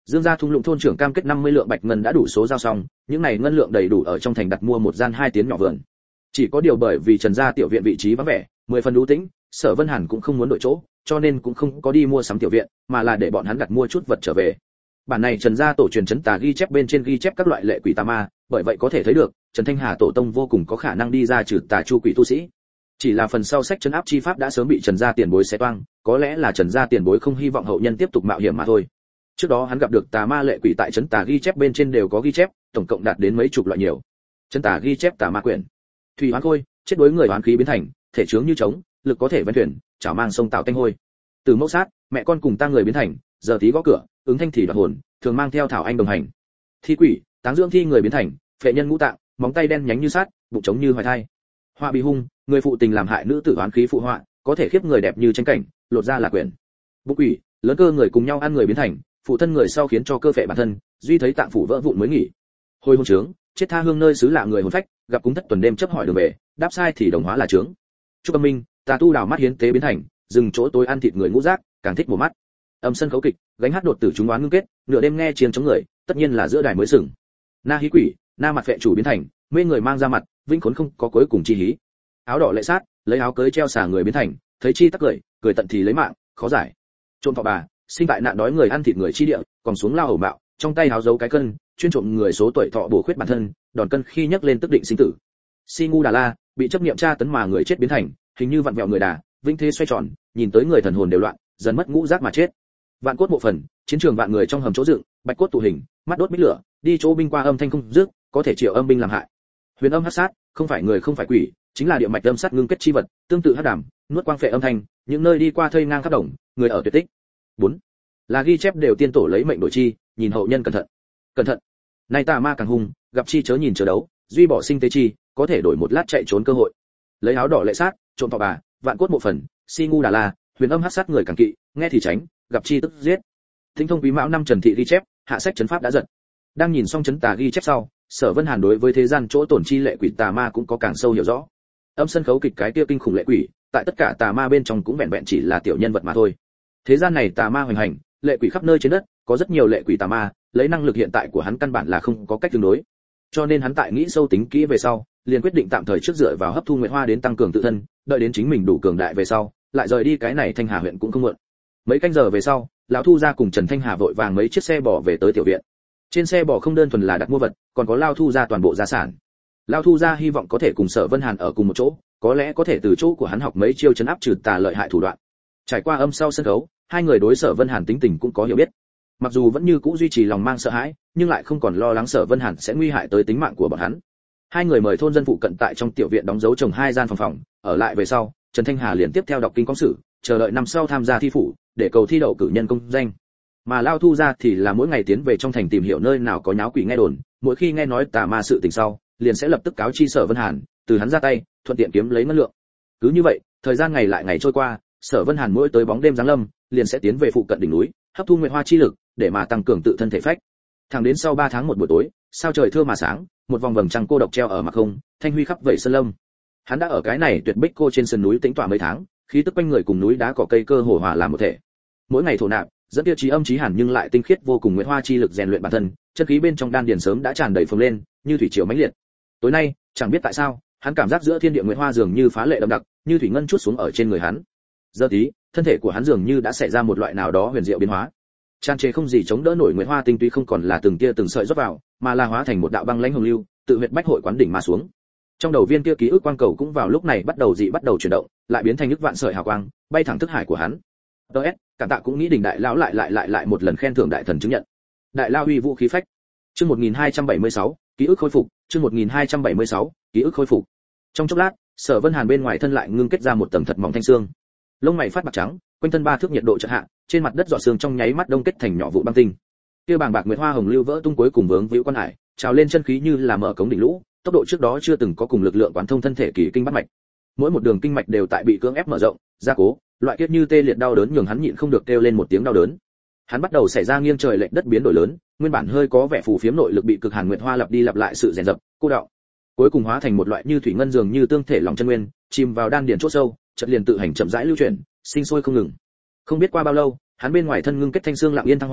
Dương gia thung lũng thôn trưởng cam kết 50 lượng bạch ngân đã đủ số giao xong, những này ngân lượng đầy đủ ở trong thành đặt mua một gian 2 tiến nhỏ vườn. Chỉ có điều bởi vì Trần gia tiểu viện vị trí vắng vẻ, 10 phần u tĩnh, Sở Vân Hàn cũng không muốn đổi chỗ, cho nên cũng không có đi mua sắm tiểu viện, mà là để bọn hắn đặt mua chút vật trở về. Bản này Trần gia tổ truyền trấn tà ghi chép bên trên ghi chép các loại lệ quỷ tà ma, bởi vậy có thể thấy được, Trần Thanh Hà tổ tông vô cùng có khả năng đi ra trừ tà chu quỷ tu sĩ. Chỉ là phần sau sách trấn áp chi pháp đã sớm bị Trần gia tiền bối xé toang, có lẽ là Trần gia tiền bối không hy vọng hậu nhân tiếp tục mạo hiểm mà thôi. Trước đó hắn gặp được tà ma lệ quỷ tại trấn tà ghi chép bên trên đều có ghi chép, tổng cộng đạt đến mấy chục loại nhiều. Trấn tà ghi chép tà ma quyển. Thủy hoán khôi, chết đối người hoán khí biến thành, thể chướng như trống, lực có thể vén thuyền, chảo mang sông tạo tanh hôi. Từ mẫu sát, mẹ con cùng ta người biến thành, giờ tí gõ cửa, ứng thanh thì đoạt hồn, thường mang theo thảo anh đồng hành. Thi quỷ, táng dưỡng thi người biến thành, phệ nhân ngũ tạng, móng tay đen nhánh như sát, bụng trống như hoài thai. Họa bị hung, người phụ tình làm hại nữ tử oán khí phụ họa, có thể khiếp người đẹp như tranh cảnh, lột ra là quyển. Bụng quỷ, lớn cơ người cùng nhau ăn người biến thành, phụ thân người sau khiến cho cơ phệ bản thân, duy thấy tạng phủ vỡ vụn mới nghỉ. Hồi hôn trướng, chết tha hương nơi xứ lạ người hồn phách, gặp cúng thất tuần đêm chấp hỏi đường về, đáp sai thì đồng hóa là trướng. Trúc Âm Minh, tà tu đào mắt hiến tế biến thành, dừng chỗ tối ăn thịt người ngũ giác, càng thích mổ mắt. Âm sân khấu kịch, gánh hát đột tử chúng đoán ngưng kết, nửa đêm nghe chiêng chống người, tất nhiên là giữa đài mới sừng. Na hí quỷ, na mặt phệ chủ biến thành, mê người mang ra mặt, vĩnh khốn không có cuối cùng chi hí. Áo đỏ lệ sát, lấy áo cưới treo xà người biến thành, thấy chi tắc cười, cười tận thì lấy mạng, khó giải. Trộm thọ bà, sinh tại nạn đói người ăn thịt người chi địa, còn xuống lao hầu mạo, trong tay háo giấu cái cân, chuyên trộm người số tuổi thọ bổ khuyết bản thân, đòn cân khi nhấc lên tức định sinh tử. Si ngu đà la, bị chấp niệm tra tấn mà người chết biến thành, hình như vặn vẹo người đà, vĩnh thế xoay tròn, nhìn tới người thần hồn đều loạn, dần mất ngũ giác mà chết. Vạn cốt bộ phần, chiến trường vạn người trong hầm chỗ dựng, bạch cốt tụ hình, mắt đốt bích lửa, đi chỗ binh qua âm thanh không dứt, có thể triệu âm binh làm hại. Huyền âm hắc sát, không phải người không phải quỷ, chính là địa mạch âm sát ngưng kết chi vật, tương tự hắc đàm, nuốt quang phệ âm thanh, những nơi đi qua thây ngang khắp đồng, người ở tuyệt tích. 4. Là ghi chép đều tiên tổ lấy mệnh đổi chi, nhìn hậu nhân cẩn thận. Cẩn thận. Nay tà ma càng hung, gặp chi chớ nhìn chớ đấu, duy bỏ sinh tế chi, có thể đổi một lát chạy trốn cơ hội. Lấy áo đỏ lệ sát, trộm thọ bà, vạn cốt mộ phần, si ngu đà la, huyền âm hắc sát người càng kỵ, nghe thì tránh, gặp chi tức giết. Thính thông quý mão năm Trần thị ghi chép, hạ sách trấn pháp đã giật. Đang nhìn xong trấn tà ghi chép sau, Sở Vân Hàn đối với thế gian chỗ tổn chi lệ quỷ tà ma cũng có càng sâu hiểu rõ. Âm sân khấu kịch cái kia kinh khủng lệ quỷ, tại tất cả tà ma bên trong cũng vẹn vẹn chỉ là tiểu nhân vật mà thôi. Thế gian này tà ma hoành hành, lệ quỷ khắp nơi trên đất, có rất nhiều lệ quỷ tà ma, lấy năng lực hiện tại của hắn căn bản là không có cách tương đối. Cho nên hắn tại nghĩ sâu tính kỹ về sau, liền quyết định tạm thời trước dựa vào hấp thu nguyệt hoa đến tăng cường tự thân, đợi đến chính mình đủ cường đại về sau, lại rời đi cái này Thanh Hà huyện cũng không muộn. Mấy canh giờ về sau, lão thu gia cùng Trần Thanh Hà vội vàng mấy chiếc xe bò về tới tiểu viện. Trên xe bò không đơn thuần là đặt mua vật, còn có Lão thu gia toàn bộ gia sản. Lão thu gia hy vọng có thể cùng Sở Vân Hàn ở cùng một chỗ, có lẽ có thể từ chỗ của hắn học mấy chiêu trấn áp trừ tà lợi hại thủ đoạn. Trải qua âm sau sân khấu, hai người đối Sở Vân Hàn tính tình cũng có hiểu biết. Mặc dù vẫn như cũ duy trì lòng mang sợ hãi, nhưng lại không còn lo lắng Sở Vân Hàn sẽ nguy hại tới tính mạng của bọn hắn. Hai người mời thôn dân phụ cận tại trong tiểu viện đóng dấu trồng 2 gian phòng, ở lại về sau, Trần Thanh Hà liền tiếp theo đọc kinh công sử, chờ đợi năm sau tham gia thi phủ, để cầu thi đậu cử nhân công danh. Mà Lao Thu gia thì là mỗi ngày tiến về trong thành tìm hiểu nơi nào có nháo quỷ nghe đồn, mỗi khi nghe nói tà ma sự tình sau, liền sẽ lập tức cáo chi Sở Vân Hàn, từ hắn ra tay, thuận tiện kiếm lấy ngân lượng. Cứ như vậy, thời gian ngày lại ngày trôi qua, Sở Vân Hàn mỗi tới bóng đêm giáng lâm, liền sẽ tiến về phụ cận đỉnh núi, hấp thu nguyệt hoa chi lực, để mà tăng cường tự thân thể phách. Thẳng đến sau 3 tháng một buổi tối, sao trời thưa mà sáng, một vòng vầng trăng cô độc treo ở mặt không, thanh huy khắp vẩy sơn lâm. Hắn đã ở cái này tuyệt bích cô trên sườn núi tĩnh tọa mấy tháng, khí tức quanh người cùng núi đá cỏ cây cơ hồ hòa làm một thể. Mỗi ngày thổ nạp, dẫn tiêu chí âm chí hàn nhưng lại tinh khiết vô cùng nguyệt hoa chi lực rèn luyện bản thân, chân khí bên trong đan điền sớm đã tràn đầy phồng lên, như thủy triều mãnh liệt. Tối nay, chẳng biết tại sao, hắn cảm giác giữa thiên địa nguyệt hoa dường như phá lệ đậm đặc, như thủy ngân chút xuống ở trên người hắn. Giờ tí, thân thể của hắn dường như đã xảy ra một loại nào đó huyền diệu biến hóa. Tràn trề không gì chống đỡ nổi nguyệt hoa tinh túy không còn là từng tia từng sợi rót vào, mà là hóa thành một đạo băng lãnh hồng lưu, tự huyệt bách hội quán đỉnh mà xuống. Trong đầu viên kia ký ức quang cầu cũng vào lúc này bắt đầu chuyển động, lại biến thành ức vạn sợi hào quang, bay thẳng thức hải của hắn. DS, Cảm Tạ cũng nghĩ đỉnh đại lão lại một lần khen thưởng đại thần chứng nhận. Đại lao huy vũ khí phách. Chương 1276, ký ức khôi phục, chương 1276, ký ức khôi phục. Trong chốc lát, Sở Vân Hàn bên ngoài thân lại ngưng kết ra một tầng thật mỏng thanh xương. Lông mày phát bạc trắng, quanh thân 3 thước nhiệt độ chợt hạ, trên mặt đất giọt xương trong nháy mắt đông kết thành nhỏ vụ băng tinh. Kia bàng bạc nguyệt hoa hồng lưu vỡ tung cuối cùng vướng víu quan hải, trào lên chân khí như là mở cống đỉnh lũ, tốc độ trước đó chưa từng có cùng lực lượng quán thông thân thể kỳ kinh bát mạch. Mỗi một đường kinh mạch đều tại bị cưỡng ép mở rộng, gia cố, loại kiếp như tê liệt đau đớn nhường hắn nhịn không được kêu lên một tiếng đau đớn. Hắn bắt đầu xảy ra nghiêng trời lệch đất biến đổi lớn, nguyên bản hơi có vẻ phù phiếm nội lực bị cực hàn nguyệt hoa lặp đi lặp lại sự rèn dập, cô đọng, cuối cùng hóa thành một loại như thủy ngân dường như tương thể lòng chân nguyên, chìm vào đan điền chỗ sâu, chợt liền tự hành chậm rãi lưu chuyển, sinh sôi không ngừng. Không biết qua bao lâu, hắn bên ngoài thân ngưng kết thanh xương lặng yên thăng hoa,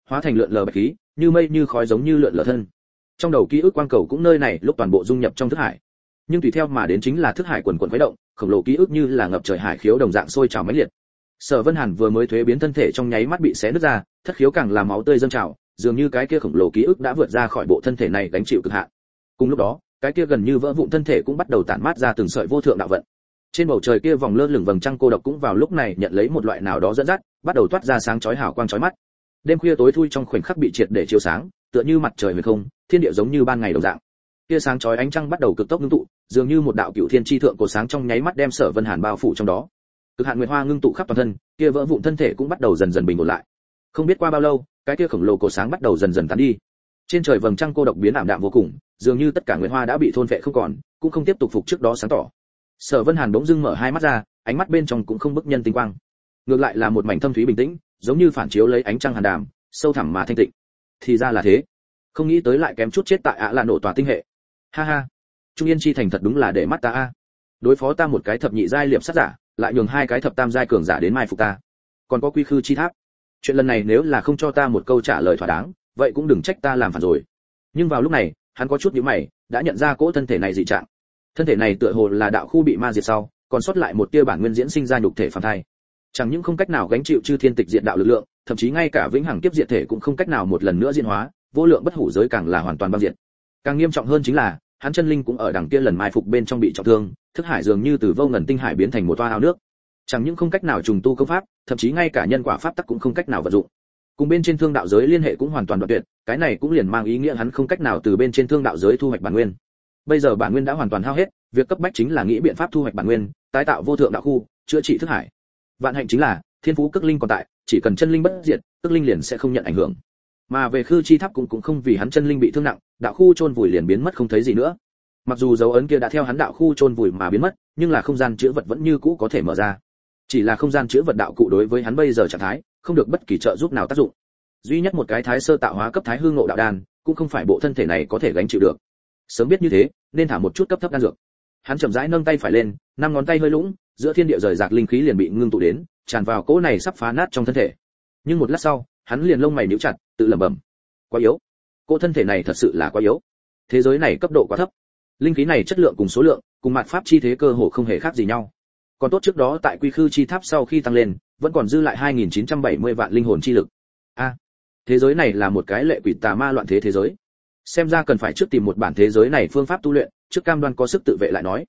hóa thành lượn lờ bạch khí, như mây như khói giống như lượn lờ thân. Trong đầu ký ức quang cầu cũng nơi này lúc toàn bộ dung nhập trong thức hải. Nhưng tùy theo mà đến chính là thức hải quần quần khuấy động, khổng lồ ký ức như là ngập trời hải khiếu đồng dạng sôi trào mãnh liệt. Sở Vân Hàn vừa mới thuế biến thân thể trong nháy mắt bị xé nứt ra, thất khiếu càng làm máu tươi dâng trào, dường như cái kia khổng lồ ký ức đã vượt ra khỏi bộ thân thể này gánh chịu cực hạn. Cùng lúc đó, cái kia gần như vỡ vụn thân thể cũng bắt đầu tản mát ra từng sợi vô thượng đạo vận. Trên bầu trời kia vòng lơ lửng vầng trăng cô độc cũng vào lúc này nhận lấy một loại nào đó dẫn dắt, bắt đầu toát ra sáng chói hào quang chói mắt. Đêm khuya tối thui trong khoảnh khắc bị triệt để chiếu sáng, tựa như mặt trời huyền không, thiên địa giống như ban ngày đồng dạng. Kia sáng chói ánh trăng bắt đầu cực tốc ngưng tụ, dường như một đạo cửu thiên chi thượng cổ sáng trong nháy mắt đem Sở Vân Hàn bao phủ trong đó. Cực hạn nguyệt hoa ngưng tụ khắp toàn thân, kia vỡ vụn thân thể cũng bắt đầu dần dần bình ổn lại. Không biết qua bao lâu, cái kia khổng lồ cổ sáng bắt đầu dần dần tán đi. Trên trời vầng trăng cô độc biến ảm đạm vô cùng, dường như tất cả nguyệt hoa đã bị thôn phệ không còn, cũng không tiếp tục phục trước đó sáng tỏ. Sở Vân Hàn bỗng dưng mở hai mắt ra, ánh mắt bên trong cũng không bức nhân tinh quang, ngược lại là một mảnh thâm thúy bình tĩnh, giống như phản chiếu lấy ánh trăng hàn đàm, sâu thẳm mà thanh tịnh. Thì ra là thế, không nghĩ tới lại kém chút chết tại là nổ tòa tinh hệ. Ha ha, Trung Yên chi thành thật đúng là để mắt ta a. Đối phó ta một cái thập nhị giai liệp sát giả, lại nhường hai cái thập tam giai cường giả đến mai phục ta. Còn có quy khư chi tháp. Chuyện lần này nếu là không cho ta một câu trả lời thỏa đáng, vậy cũng đừng trách ta làm phản rồi. Nhưng vào lúc này, hắn có chút nhíu mày, đã nhận ra cỗ thân thể này dị trạng. Thân thể này tựa hồ là đạo khu bị ma diệt sau, còn sót lại một tia bản nguyên diễn sinh ra nhục thể phàm thai. Chẳng những không cách nào gánh chịu chư thiên tịch diện đạo lực lượng, thậm chí ngay cả vĩnh hằng kiếp diệt thể cũng không cách nào một lần nữa diễn hóa, vô lượng bất hủ giới càng là hoàn toàn băng diệt. Càng nghiêm trọng hơn chính là, hắn chân linh cũng ở đằng kia lần mai phục bên trong bị trọng thương, thức hải dường như từ vô ngần tinh hải biến thành một toa ao nước. Chẳng những không cách nào trùng tu công pháp, thậm chí ngay cả nhân quả pháp tắc cũng không cách nào vận dụng. Cùng bên trên thương đạo giới liên hệ cũng hoàn toàn đoạn tuyệt, cái này cũng liền mang ý nghĩa hắn không cách nào từ bên trên thương đạo giới thu hoạch bản nguyên. Bây giờ bản nguyên đã hoàn toàn hao hết, việc cấp bách chính là nghĩ biện pháp thu hoạch bản nguyên, tái tạo vô thượng đạo khu, chữa trị thức hải. Vạn hạnh chính là, thiên phú cực linh còn tại, chỉ cần chân linh bất diệt, cực linh liền sẽ không nhận ảnh hưởng. Mà về khư chi tháp cũng không vì hắn chân linh bị thương nặng, đạo khu chôn vùi liền biến mất không thấy gì nữa. Mặc dù dấu ấn kia đã theo hắn đạo khu chôn vùi mà biến mất, nhưng là không gian chứa vật vẫn như cũ có thể mở ra. Chỉ là không gian chứa vật đạo cụ đối với hắn bây giờ trạng thái, không được bất kỳ trợ giúp nào tác dụng. Duy nhất một cái thái sơ tạo hóa cấp thái hư ngộ đạo đan, cũng không phải bộ thân thể này có thể gánh chịu được. Sớm biết như thế, nên thả một chút cấp thấp đan dược. Hắn chậm rãi nâng tay phải lên, năm ngón tay hơi lũng, giữa thiên địa rời rạc linh khí liền bị ngưng tụ đến, tràn vào cỗ này sắp phá nát trong thân thể. Nhưng một lát sau, hắn liền lông mày nhíu chặt, tự lẩm bẩm: quá yếu, cỗ thân thể này thật sự là quá yếu. Thế giới này cấp độ quá thấp, linh khí này chất lượng cùng số lượng, cùng mạt pháp chi thế cơ hồ không hề khác gì nhau. Còn tốt trước đó tại quy khư chi tháp sau khi tăng lên, vẫn còn dư lại 2970 vạn linh hồn chi lực. Thế giới này là một cái lệ quỷ tà ma loạn thế thế giới. Xem ra cần phải trước tìm một bản thế giới này phương pháp tu luyện, trước cam đoan có sức tự vệ lại nói.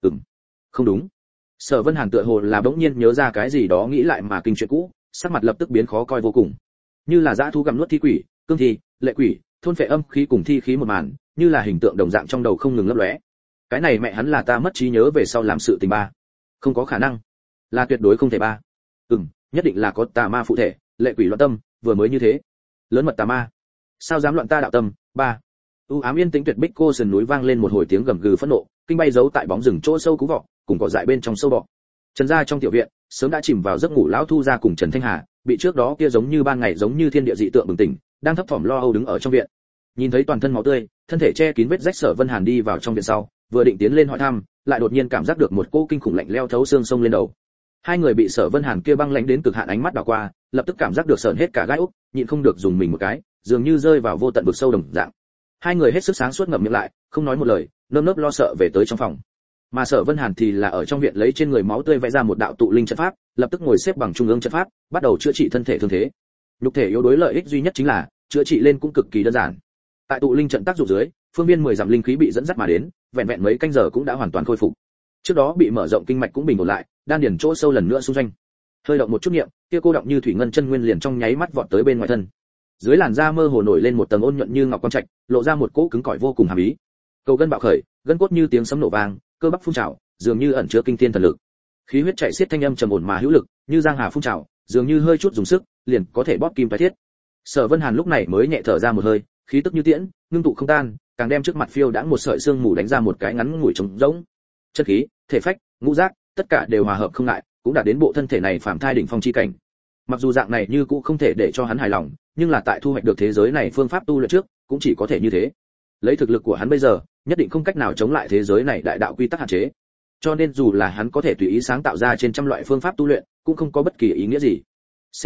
Không đúng. Sở Vân Hàn tựa hồ là bỗng nhiên nhớ ra cái gì đó nghĩ lại mà kinh chuyện cũ, sắc mặt lập tức biến khó coi vô cùng. Như là dã thú gặm nuốt thi quỷ, cương thi, lệ quỷ, thôn phệ âm khí cùng thi khí một màn, như là hình tượng đồng dạng trong đầu không ngừng lấp lóe. Cái này mẹ hắn là ta mất trí nhớ về sau làm sự tình ba. Không có khả năng. Là tuyệt đối không thể ba. Nhất định là có tà ma phụ thể, lệ quỷ loạn tâm, vừa mới như thế. Lớn mật tà ma. Sao dám loạn ta đạo tâm? Ba. Ám yên tĩnh tuyệt bích cô sườn núi vang lên một hồi tiếng gầm gừ phẫn nộ, kinh bay giấu tại bóng rừng chỗ sâu cú vọ, cùng cỏ dại bên trong sâu bọ. Trần gia trong tiểu viện, sớm đã chìm vào giấc ngủ lão Thu gia cùng Trần Thanh Hà, bị trước đó kia giống như ban ngày giống như thiên địa dị tượng bừng tỉnh, đang thấp thỏm lo âu đứng ở trong viện. Nhìn thấy toàn thân máu tươi, thân thể che kín vết rách Sở Vân Hàn đi vào trong viện sau, vừa định tiến lên hỏi thăm, lại đột nhiên cảm giác được một cỗ kinh khủng lạnh leo thấu xương sông lên đầu. Hai người bị Sở Vân Hàn kia băng lãnh đến cực hạn ánh mắt đảo qua, lập tức cảm giác được sởn hết cả gai ốc, nhịn không được dùng mình một cái, dường như rơi vào vô tận vực sâu đồng dạng. Hai người hết sức sáng suốt ngậm miệng lại, không nói một lời, nơm nớp lo sợ về tới trong phòng. Mà Sở Vân Hàn thì là ở trong viện lấy trên người máu tươi vẽ ra một đạo tụ linh trận pháp, lập tức ngồi xếp bằng trung ương trận pháp, bắt đầu chữa trị thân thể thương thế. Nhục thể yếu đuối lợi ích duy nhất chính là chữa trị lên cũng cực kỳ đơn giản. Tại tụ linh trận tác dụng dưới, phương viên 10 dặm linh khí bị dẫn dắt mà đến, vẹn vẹn mấy canh giờ cũng đã hoàn toàn khôi phục. Trước đó bị mở rộng kinh mạch cũng bình ổn lại, đan điền chỗ sâu lần nữa xung doanh. Hơi động một chút niệm, kia cô động như thủy ngân chân nguyên liền trong nháy mắt vọt tới bên ngoài thân. Dưới làn da mơ hồ nổi lên một tầng ôn nhuận như ngọc quang trạch, lộ ra một cỗ cứng cỏi vô cùng hàm ý. Cầu gân bạo khởi, gân cốt như tiếng sấm nổ vang, cơ bắp phun trào, dường như ẩn chứa kinh thiên thần lực. Khí huyết chạy xiết thanh âm trầm ổn mà hữu lực, như giang hà phun trào, dường như hơi chút dùng sức, liền có thể bóp kim phá thiết. Sở Vân Hàn lúc này mới nhẹ thở ra một hơi, khí tức như tiễn, ngưng tụ không tan, càng đem trước mặt phiêu đãng một sợi xương mù đánh ra một cái ngắn ngủi trống rỗng. Chân khí, thể phách, ngũ giác, tất cả đều hòa hợp không ngại, cũng đạt đến bộ thân thể này phàm thai đỉnh phong chi cảnh. Mặc dù dạng này như cũ không thể để cho hắn hài lòng, nhưng là tại thu hoạch được thế giới này phương pháp tu luyện trước, cũng chỉ có thể như thế. Lấy thực lực của hắn bây giờ, nhất định không cách nào chống lại thế giới này đại đạo quy tắc hạn chế. Cho nên dù là hắn có thể tùy ý sáng tạo ra trên trăm loại phương pháp tu luyện, cũng không có bất kỳ ý nghĩa gì. Xem ra,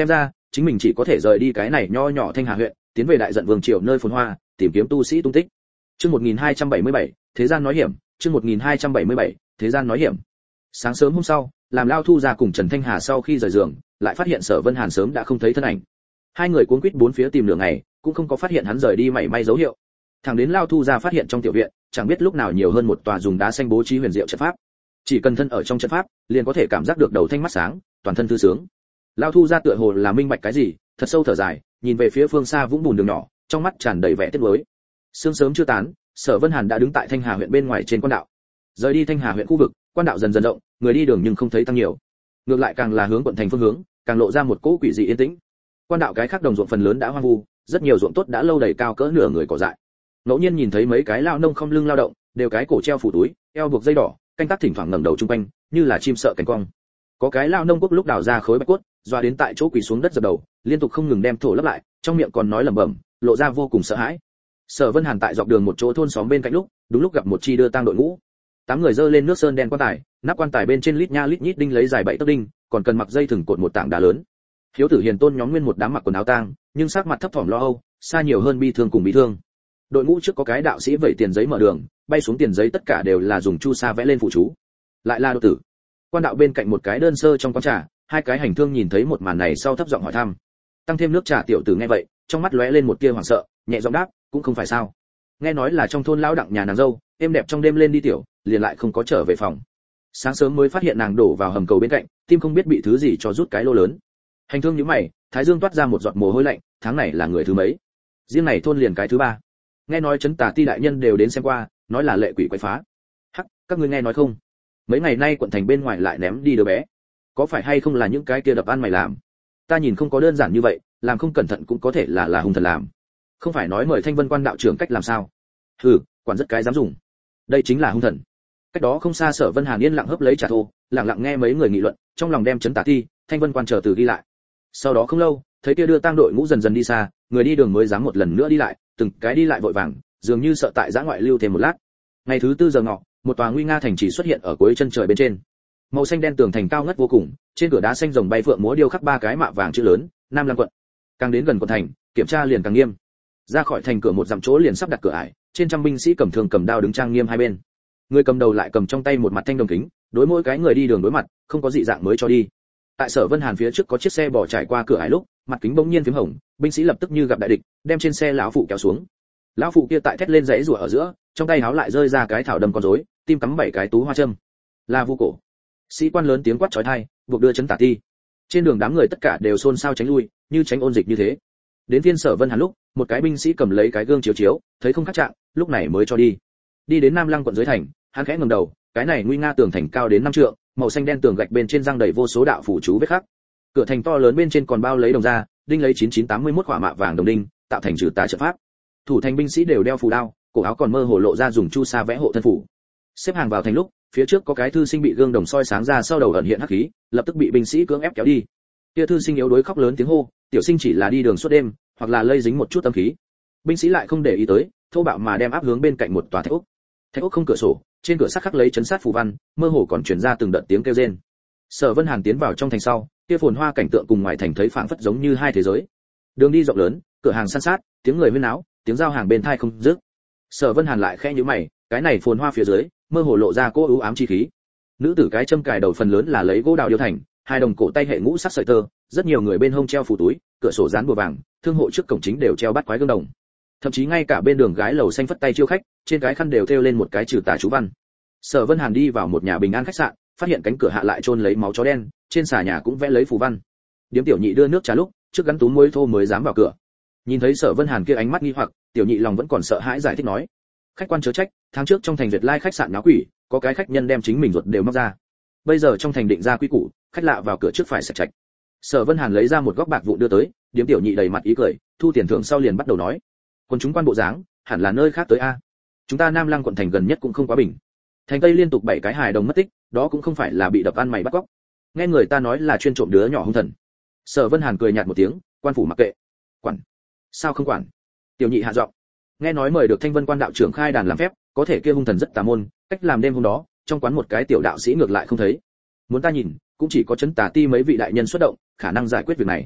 chính mình chỉ có thể rời đi cái này nho nhỏ Thanh Hà huyện, tiến về Đại Dận Vương triều nơi phồn hoa, tìm kiếm tu sĩ tung tích. Chương 1277, thế gian nói hiểm, chương 1277, thế gian nói hiểm. Sáng sớm hôm sau, làm Lao Thu ra cùng Trần Thanh Hà sau khi rời giường, lại phát hiện Sở Vân Hàn sớm đã không thấy thân ảnh. Hai người cuống quýt bốn phía tìm nửa ngày, cũng không có phát hiện hắn rời đi mảy may dấu hiệu. Thẳng đến Lao Thu ra phát hiện trong tiểu viện, chẳng biết lúc nào nhiều hơn một tòa dùng đá xanh bố trí huyền diệu trận pháp. Chỉ cần thân ở trong trận pháp, liền có thể cảm giác được đầu thanh mắt sáng, toàn thân thư sướng. Lao Thu ra tựa hồ là minh bạch cái gì, thật sâu thở dài, nhìn về phía phương xa vũng bùn đường nhỏ, trong mắt tràn đầy vẻ tiếc nuối. Sương sớm chưa tán, Sở Vân Hàn đã đứng tại Thanh Hà huyện bên ngoài trên quan đạo. Rời đi Thanh Hà huyện khu vực, quan đạo dần dần rộng, người đi đường nhưng không thấy tăng nhiều. Ngược lại càng là hướng quận thành phương hướng, càng lộ ra một cỗ quỷ dị yên tĩnh. Quan đạo cái khác đồng ruộng phần lớn đã hoang vu, rất nhiều ruộng tốt đã lâu đầy cao cỡ nửa người cỏ dại. Ngẫu nhiên nhìn thấy mấy cái lao nông không lưng lao động, đều cái cổ treo phủ túi, eo buộc dây đỏ, canh tác thỉnh thoảng ngẩng đầu trung quanh, như là chim sợ cánh cong. Có cái lao nông quốc lúc đào ra khối bạch cốt, doa đến tại chỗ quỳ xuống đất dập đầu, liên tục không ngừng đem thổ lấp lại, trong miệng còn nói lẩm bẩm, lộ ra vô cùng sợ hãi. Sở Vân Hàn tại dọc đường một chỗ thôn xóm bên cạnh lúc, đúng lúc gặp một chi đưa tang đội ngũ. 8 người dơ lên nước sơn đen quan tài, nắp quan tài bên trên lít nha lít nhít đinh lấy dài 7 tấc đinh, còn cần mặc dây thừng cột một tảng đá lớn. Hiếu tử hiền tôn nhóm nguyên một đám mặc quần áo tang, nhưng sắc mặt thấp thỏm lo âu, xa nhiều hơn bi thương cùng bị thương. Đội ngũ trước có cái đạo sĩ vẩy tiền giấy mở đường, bay xuống tiền giấy tất cả đều là dùng chu sa vẽ lên phụ chú. Lại là đột tử. Quan đạo bên cạnh một cái đơn sơ trong quán trà, hai cái hành thương nhìn thấy một màn này sau thấp giọng hỏi thăm. Tăng thêm nước trà tiểu tử nghe vậy, trong mắt lóe lên một tia hoảng sợ, nhẹ giọng đáp, cũng không phải sao. Nghe nói là trong thôn lão đặng nhà nàng dâu, êm đẹp trong đêm lên đi tiểu, liền lại không có trở về phòng. Sáng sớm mới phát hiện nàng đổ vào hầm cầu bên cạnh, tim không biết bị thứ gì cho rút cái lô lớn. Hành thương nhíu mày, thái dương toát ra một giọt mồ hôi lạnh, tháng này là người thứ mấy? Riêng này thôn liền cái thứ 3. Nghe nói trấn Tà Ti đại nhân đều đến xem qua, nói là lệ quỷ quậy phá. Hắc, các ngươi nghe nói không? Mấy ngày nay quận thành bên ngoài lại ném đi đứa bé. Có phải hay không là những cái kia đập ăn mày làm? Ta nhìn không có đơn giản như vậy, làm không cẩn thận cũng có thể là hung thần làm. Không phải nói mời Thanh Vân quan đạo trưởng cách làm sao? Hừ, quản rất cái dám dùng. Đây chính là hung thần. Cách đó không xa Sở Vân Hàn yên lặng hấp lấy trà thô, lặng lặng nghe mấy người nghị luận, trong lòng đem trấn Tà Ti, Thanh Vân quan chờ từ ghi lại. Sau đó không lâu, thấy kia đưa tang đội ngũ dần dần đi xa, người đi đường mới dám một lần nữa đi lại, từng cái đi lại vội vàng, dường như sợ tại giã ngoại lưu thêm một lát. Ngày thứ 4 giờ ngọ, một tòa nguy nga thành trì xuất hiện ở cuối chân trời bên trên. Màu xanh đen tường thành cao ngất vô cùng, trên cửa đá xanh rồng bay phượng múa điêu khắc 3 cái mạ vàng chữ lớn, Nam Lăng quận. Càng đến gần quận thành, kiểm tra liền càng nghiêm. Ra khỏi thành cửa một dặm chỗ liền sắp đặt cửa ải, trên trăm binh sĩ cầm thương cầm đao đứng trang nghiêm hai bên. Người cầm đầu lại cầm trong tay một mặt thanh đồng kính, đối mỗi cái người đi đường đối mặt, không có dị dạng mới cho đi. Tại Sở Vân Hàn phía trước có chiếc xe bò trải qua cửa ải lúc, mặt kính bỗng nhiên phím hồng, binh sĩ lập tức như gặp đại địch, đem trên xe lão phụ kéo xuống. Lão phụ kia tại thét lên giãy giụa ở giữa, trong tay háo lại rơi ra cái thảo đâm con rối, tim cắm 7 cái tú hoa châm. Là vu cổ. Sĩ quan lớn tiếng quát chói tai, buộc đưa trấn Tà Ti. Trên đường đám người tất cả đều xôn xao tránh lui, như tránh ôn dịch như thế. Đến phiên Sở Vân Hàn lúc, một cái binh sĩ cầm lấy cái gương chiếu chiếu, thấy không khác trạng, lúc này mới cho đi. Đi đến Nam Lăng quận dưới thành, hắn khẽ ngẩng đầu, cái này nguy nga tường thành cao đến 5 trượng, màu xanh đen tường gạch bên trên răng đầy vô số đạo phủ chú vết khắc. Cửa thành to lớn bên trên còn bao lấy đồng ra, đinh lấy 9981 quả mạ vàng đồng đinh, tạo thành trừ tà trận pháp. Thủ thành binh sĩ đều đeo phù đao, cổ áo còn mơ hồ lộ ra dùng chu sa vẽ hộ thân phủ. Xếp hàng vào thành lúc, phía trước có cái thư sinh bị gương đồng soi sáng ra sau đầu ẩn hiện hắc khí, lập tức bị binh sĩ cưỡng ép kéo đi. Kia thư sinh yếu đuối khóc lớn tiếng hô, tiểu sinh chỉ là đi đường suốt đêm, hoặc là lây dính một chút tâm khí. Binh sĩ lại không để ý tới, thô bạo mà đem áp hướng bên cạnh một tòa thạch ốc. Thạch ốc không cửa sổ, trên cửa sắt khắc lấy chấn sát phù văn, mơ hồ còn truyền ra từng đợt tiếng kêu rên. Sở Vân Hàn tiến vào trong thành sau, kia phồn hoa cảnh tượng cùng ngoài thành thấy phảng phất giống như hai thế giới. Đường đi rộng lớn, cửa hàng san sát, tiếng người huyên náo, tiếng giao hàng bên tai không dứt. Sở Vân Hàn lại khẽ nhíu mày, cái này phồn hoa phía dưới, mơ hồ lộ ra cô ưu ám chi khí. Nữ tử cái châm cài đầu phần lớn là lấy gỗ đào điêu thành, hai đồng cổ tay hệ ngũ sắc sợi tơ, rất nhiều người bên hông treo phù túi, cửa sổ dán bùa vàng, thương hộ trước cổng chính đều treo bát quái gương đồng. Thậm chí ngay cả bên đường gái lầu xanh phất tay chiêu khách, trên cái khăn đều thêu lên một cái trừ tà chú văn. Sở Vân Hàn đi vào một nhà bình an khách sạn, phát hiện cánh cửa hạ lại chôn lấy máu chó đen, trên xà nhà cũng vẽ lấy phù văn. Điếm tiểu nhị đưa nước trà lúc, trước gắn túm muối thô mới dám vào cửa. Nhìn thấy Sở Vân Hàn kia ánh mắt nghi hoặc, tiểu nhị lòng vẫn còn sợ hãi giải thích nói: khách quan chớ trách, tháng trước trong thành Duyệt Lai khách sạn náo quỷ, có cái khách nhân đem chính mình ruột đều móc ra. Bây giờ trong thành định ra quy củ, khách lạ vào cửa trước phải sạch trạch. Sở Vân Hàn lấy ra một góc bạc vụn đưa tới, điếm tiểu nhị đầy mặt ý cười, thu tiền thưởng sau liền bắt đầu nói: quân chúng quan bộ dáng, hẳn là nơi khác tới a. Chúng ta Nam Lăng quận thành gần nhất cũng không quá bình. Thành Tây liên tục 7 cái hài đồng mất tích, đó cũng không phải là bị đập ăn mày bắt cóc. Nghe người ta nói là chuyên trộm đứa nhỏ hung thần. Sở Vân Hàn cười nhạt một tiếng, quan phủ mặc kệ. Quản? Sao không quản? Tiểu nhị hạ giọng. Nghe nói mời được Thanh Vân quan đạo trưởng khai đàn làm phép, có thể kia hung thần rất tà môn, cách làm đêm hôm đó, trong quán một cái tiểu đạo sĩ ngược lại không thấy. Muốn ta nhìn, cũng chỉ có trấn Tà Ti mấy vị đại nhân xuất động, khả năng giải quyết việc này.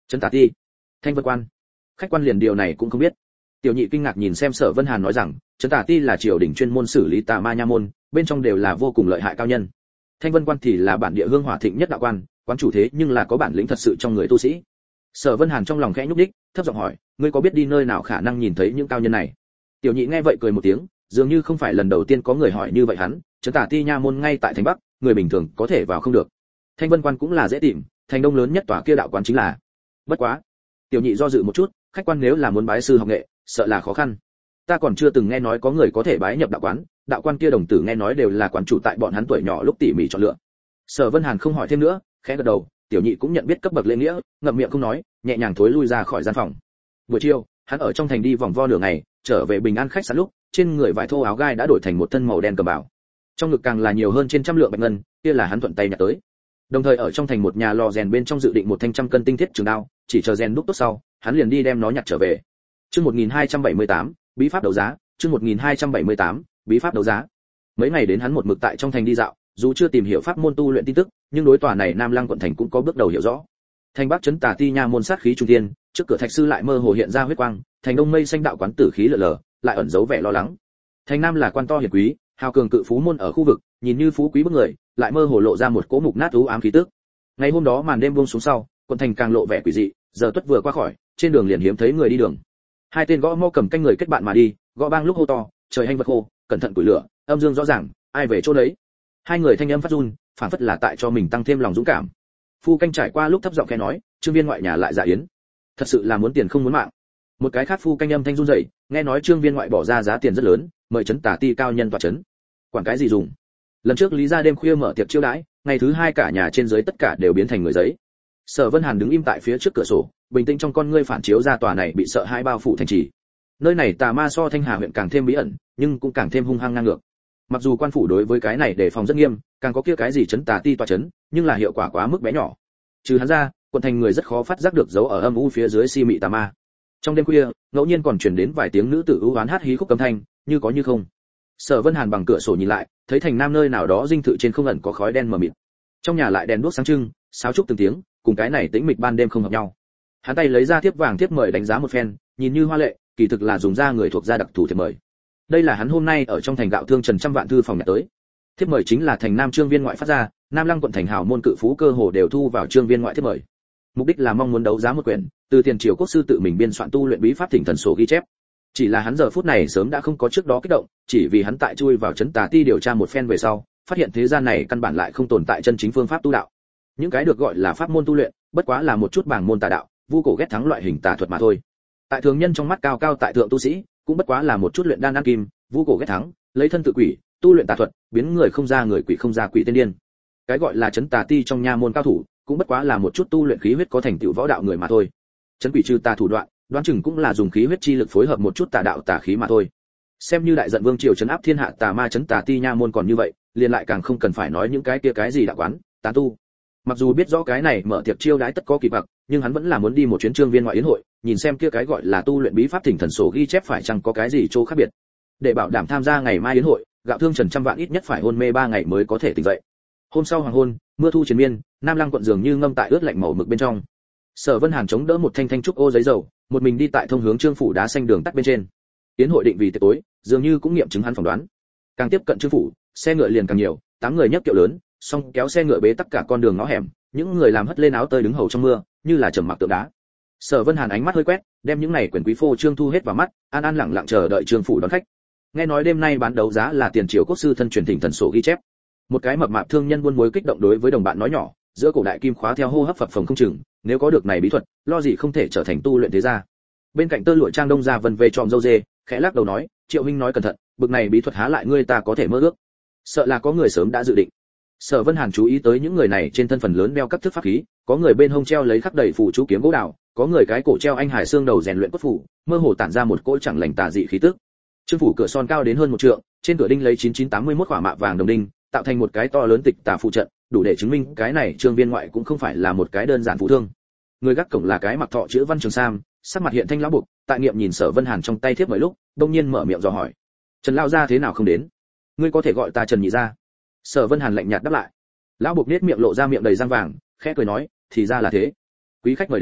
Trấn Tả Ti, Thanh Vân Quan. Khách quan liền điều này cũng không biết. Tiểu nhị kinh ngạc nhìn xem Sở Vân Hàn nói rằng, Trấn Tả Ti là triều đình chuyên môn xử lý tà ma nha môn, bên trong đều là vô cùng lợi hại cao nhân. Thanh Vân Quan thì là bản địa hương hỏa thịnh nhất đạo quan, quán chủ thế nhưng là có bản lĩnh thật sự trong người tu sĩ. Sở Vân Hàn trong lòng khẽ nhúc nhích, thấp giọng hỏi, ngươi có biết đi nơi nào khả năng nhìn thấy những cao nhân này? Tiểu nhị nghe vậy cười một tiếng, dường như không phải lần đầu tiên có người hỏi như vậy hắn, Trấn Tả Ti nha môn ngay tại thành Bắc, người bình thường có thể vào không được. Thanh Vân Quan cũng là dễ tìm, thành đông lớn nhất tòa kia đạo quán chính là. Bất quá, tiểu nhị do dự một chút, khách quan nếu là muốn bái sư học nghệ, sợ là khó khăn. Ta còn chưa từng nghe nói có người có thể bái nhập đạo quán, đạo quan kia đồng tử nghe nói đều là quán chủ tại bọn hắn tuổi nhỏ lúc tỉ mỉ chọn lựa. Sở Vân Hàn không hỏi thêm nữa, khẽ gật đầu, tiểu nhị cũng nhận biết cấp bậc lễ nghĩa, ngậm miệng không nói, nhẹ nhàng thối lui ra khỏi gian phòng. Buổi chiều, hắn ở trong thành đi vòng vo nửa ngày, trở về Bình An khách sạn lúc, trên người vải thô áo gai đã đổi thành một thân màu đen cẩm bào. Trong ngực càng là nhiều hơn trên trăm lượng bạch ngân, kia là hắn thuận tay nhặt tới. Đồng thời ở trong thành một nhà lò rèn bên trong dự định một thanh trăm cân tinh thiết trường đao, chỉ chờ rèn đúc tốt sau, hắn liền đi đem nó nhặt trở về. Chương 1278, bí pháp đấu giá, chương 1278, bí pháp đấu giá. Mấy ngày đến hắn một mực tại trong thành đi dạo, dù chưa tìm hiểu pháp môn tu luyện tin tức, nhưng đối tòa này Nam Lăng quận thành cũng có bước đầu hiểu rõ. Thành Bắc Trấn Tả Ti nha môn sát khí trung tiên, trước cửa thạch sư lại mơ hồ hiện ra huyết quang, thành Đông mây xanh đạo quán tử khí lờ lờ, lại ẩn giấu vẻ lo lắng. Thành Nam là quan to hiển quý, hào cường cự phú môn ở khu vực, nhìn như phú quý bức người, lại mơ hồ lộ ra một cỗ mục nát u ám khí tức. Ngày hôm đó màn đêm buông xuống sau, quận thành càng lộ vẻ quỷ dị, giờ tuất vừa qua khỏi, trên đường liền hiếm thấy người đi đường. Hai tên gõ mõ cầm canh người kết bạn mà đi, gõ bang lúc hô to, trời hành vật khô, cẩn thận củi lửa, âm dương rõ ràng, ai về chỗ đấy. Hai người thanh âm phát run, phản phất là tại cho mình tăng thêm lòng dũng cảm. Phu canh trải qua lúc thấp giọng khẽ nói, Trương Viên ngoại nhà lại dạ yến, thật sự là muốn tiền không muốn mạng. Một cái khác phu canh âm thanh run rẩy, nghe nói Trương Viên ngoại bỏ ra giá tiền rất lớn, mời Trấn Tả Ti cao nhân tọa trấn. Quản cái gì dùng? Lần trước Lý gia đêm khuya mở tiệc chiêu đãi, ngày thứ hai cả nhà trên dưới tất cả đều biến thành người giấy. Sở Vân Hàn đứng im tại phía trước cửa sổ, bình tĩnh trong con ngươi phản chiếu ra tòa này bị sợ hãi bao phủ thành trì. Nơi này tà ma so Thanh Hà huyện càng thêm bí ẩn, nhưng cũng càng thêm hung hăng ngang ngược. Mặc dù quan phủ đối với cái này đề phòng rất nghiêm, càng có kia cái gì Trấn Tả Ti tọa trấn, nhưng là hiệu quả quá mức bé nhỏ. Trừ hắn ra, quận thành người rất khó phát giác được dấu ở âm u phía dưới si mị tà ma. Trong đêm khuya, ngẫu nhiên còn truyền đến vài tiếng nữ tử ưu oán hát hí khúc cấm thanh, như có như không. Sở Vân Hàn bằng cửa sổ nhìn lại, thấy thành Nam nơi nào đó dinh thự trên không ẩn có khói đen mờ mịt. Trong nhà lại đèn đuốc sáng trưng, sáo trúc từng tiếng, cùng cái này tĩnh mịch ban đêm không hợp nhau. Hắn tay lấy ra thiếp vàng thiếp mời đánh giá một phen, nhìn như hoa lệ, kỳ thực là dùng da người thuộc gia đặc thù thiệp mời. Đây là hắn hôm nay ở trong thành gạo thương Trần Trăm Vạn thư phòng nhặt tới. Thiếp mời chính là thành Nam Trương Viên ngoại phát ra, Nam Lăng quận thành hào môn cự phú cơ hồ đều thu vào Trương Viên ngoại thiếp mời. Mục đích là mong muốn đấu giá một quyển, từ tiền triều quốc sư tự mình biên soạn tu luyện bí pháp thỉnh thần sổ ghi chép. Chỉ là hắn giờ phút này sớm đã không có trước đó kích động, chỉ vì hắn tại chui vào Trấn Tả Ti điều tra một phen về sau, phát hiện thế gian này căn bản lại không tồn tại chân chính phương pháp tu đạo. Những cái được gọi là pháp môn tu luyện, bất quá là một chút bảng môn tà đạo, vu cổ ghét thắng loại hình tà thuật mà thôi. Tại thường nhân trong mắt cao cao tại thượng tu sĩ, cũng bất quá là một chút luyện đan ăn kim, vu cổ ghét thắng, lấy thân tự quỷ, tu luyện tà thuật, biến người không ra người quỷ không ra quỷ tiên điên. Cái gọi là Trấn Tả Ti trong nha môn cao thủ, cũng bất quá là một chút tu luyện khí huyết có thành tựu võ đạo người mà thôi. Trấn quỷ trừ tà thủ đoạn, đoán chừng cũng là dùng khí huyết chi lực phối hợp một chút tà đạo tà khí mà thôi. Xem như đại giận vương triều trấn áp thiên hạ tà ma Trấn Tả Ti nha môn còn như vậy, liền lại càng không cần phải nói những cái kia cái gì đạo quán, tán tu. Mặc dù biết rõ cái này mở tiệc chiêu đãi tất có kỳ bạc, nhưng hắn vẫn là muốn đi một chuyến Trương Viên ngoại yến hội, nhìn xem kia cái gọi là tu luyện bí pháp thỉnh thần sổ ghi chép phải chăng có cái gì chỗ khác biệt. Để bảo đảm tham gia ngày mai yến hội, gạo thương Trần Trăm Vạn ít nhất phải hôn mê 3 ngày mới có thể tỉnh dậy. Hôm sau hoàng hôn, mưa thu triền miên, Nam Lăng quận dường như ngâm tại ướt lạnh màu mực bên trong. Sở Vân Hàn chống đỡ một thanh thanh trúc ô giấy dầu, một mình đi tại thông hướng Trương phủ đá xanh đường tắt bên trên. Yến hội định vì tiệc tối, dường như cũng nghiệm chứng hắn phỏng đoán. Càng tiếp cận Trương phủ, xe ngựa liền càng nhiều, 8 người nhấc kiệu lớn, song kéo xe ngựa bế tất cả con đường ngõ hẻm, những người làm hất lên áo tơi đứng hầu trong mưa, như là trầm mặc tượng đá. Sở Vân Hàn ánh mắt hơi quét, đem những này quyền quý phô trương thu hết vào mắt, an an lặng lặng chờ đợi Trương phủ đón khách. Nghe nói đêm nay bán đấu giá là tiền triều quốc sư thân truyền thỉnh thần sổ ghi chép. Một cái mập mạp thương nhân buôn muối kích động đối với đồng bạn nói nhỏ, giữa cổ đại kim khóa theo hô hấp phập phồng không chừng, nếu có được này bí thuật, lo gì không thể trở thành tu luyện thế gia. Bên cạnh Tơ Lụa Trang Đông gia vân về tròm dâu dê, khẽ lắc đầu nói, Triệu huynh nói cẩn thận, bực này bí thuật há lại ngươi ta có thể mơ ước. Sợ là có người sớm đã dự định. Sở Vân Hàn chú ý tới những người này trên thân phần lớn đeo các thức pháp khí, có người bên hông treo lấy khắc đầy phù chú kiếm gỗ đào, có người cái cổ treo anh hải xương đầu rèn luyện cốt phủ, mơ hồ tản ra một cỗ chẳng lành tà dị khí tức. Trương phủ cửa son cao đến hơn 1 trượng, trên cửa đinh lấy 9981 quả mạ vàng đồng đinh, tạo thành một cái to lớn tịch tà phụ trận, đủ để chứng minh cái này Trương Viên ngoại cũng không phải là một cái đơn giản phú thương. Người gác cổng là cái mặc thọ chữ văn trường sam, sắc mặt hiện thanh lão buộc, tại nghiệm nhìn Sở Vân Hàn trong tay thiếp mấy lúc, đột nhiên mở miệng dò hỏi: "Trần lão gia thế nào không đến? Ngươi có thể gọi ta Trần nhị gia." Sở Vân Hàn lạnh nhạt đáp lại. Lão buộc nết miệng lộ ra miệng đầy răng vàng, khẽ cười nói: "Thì ra là thế. Quý khách mời đến,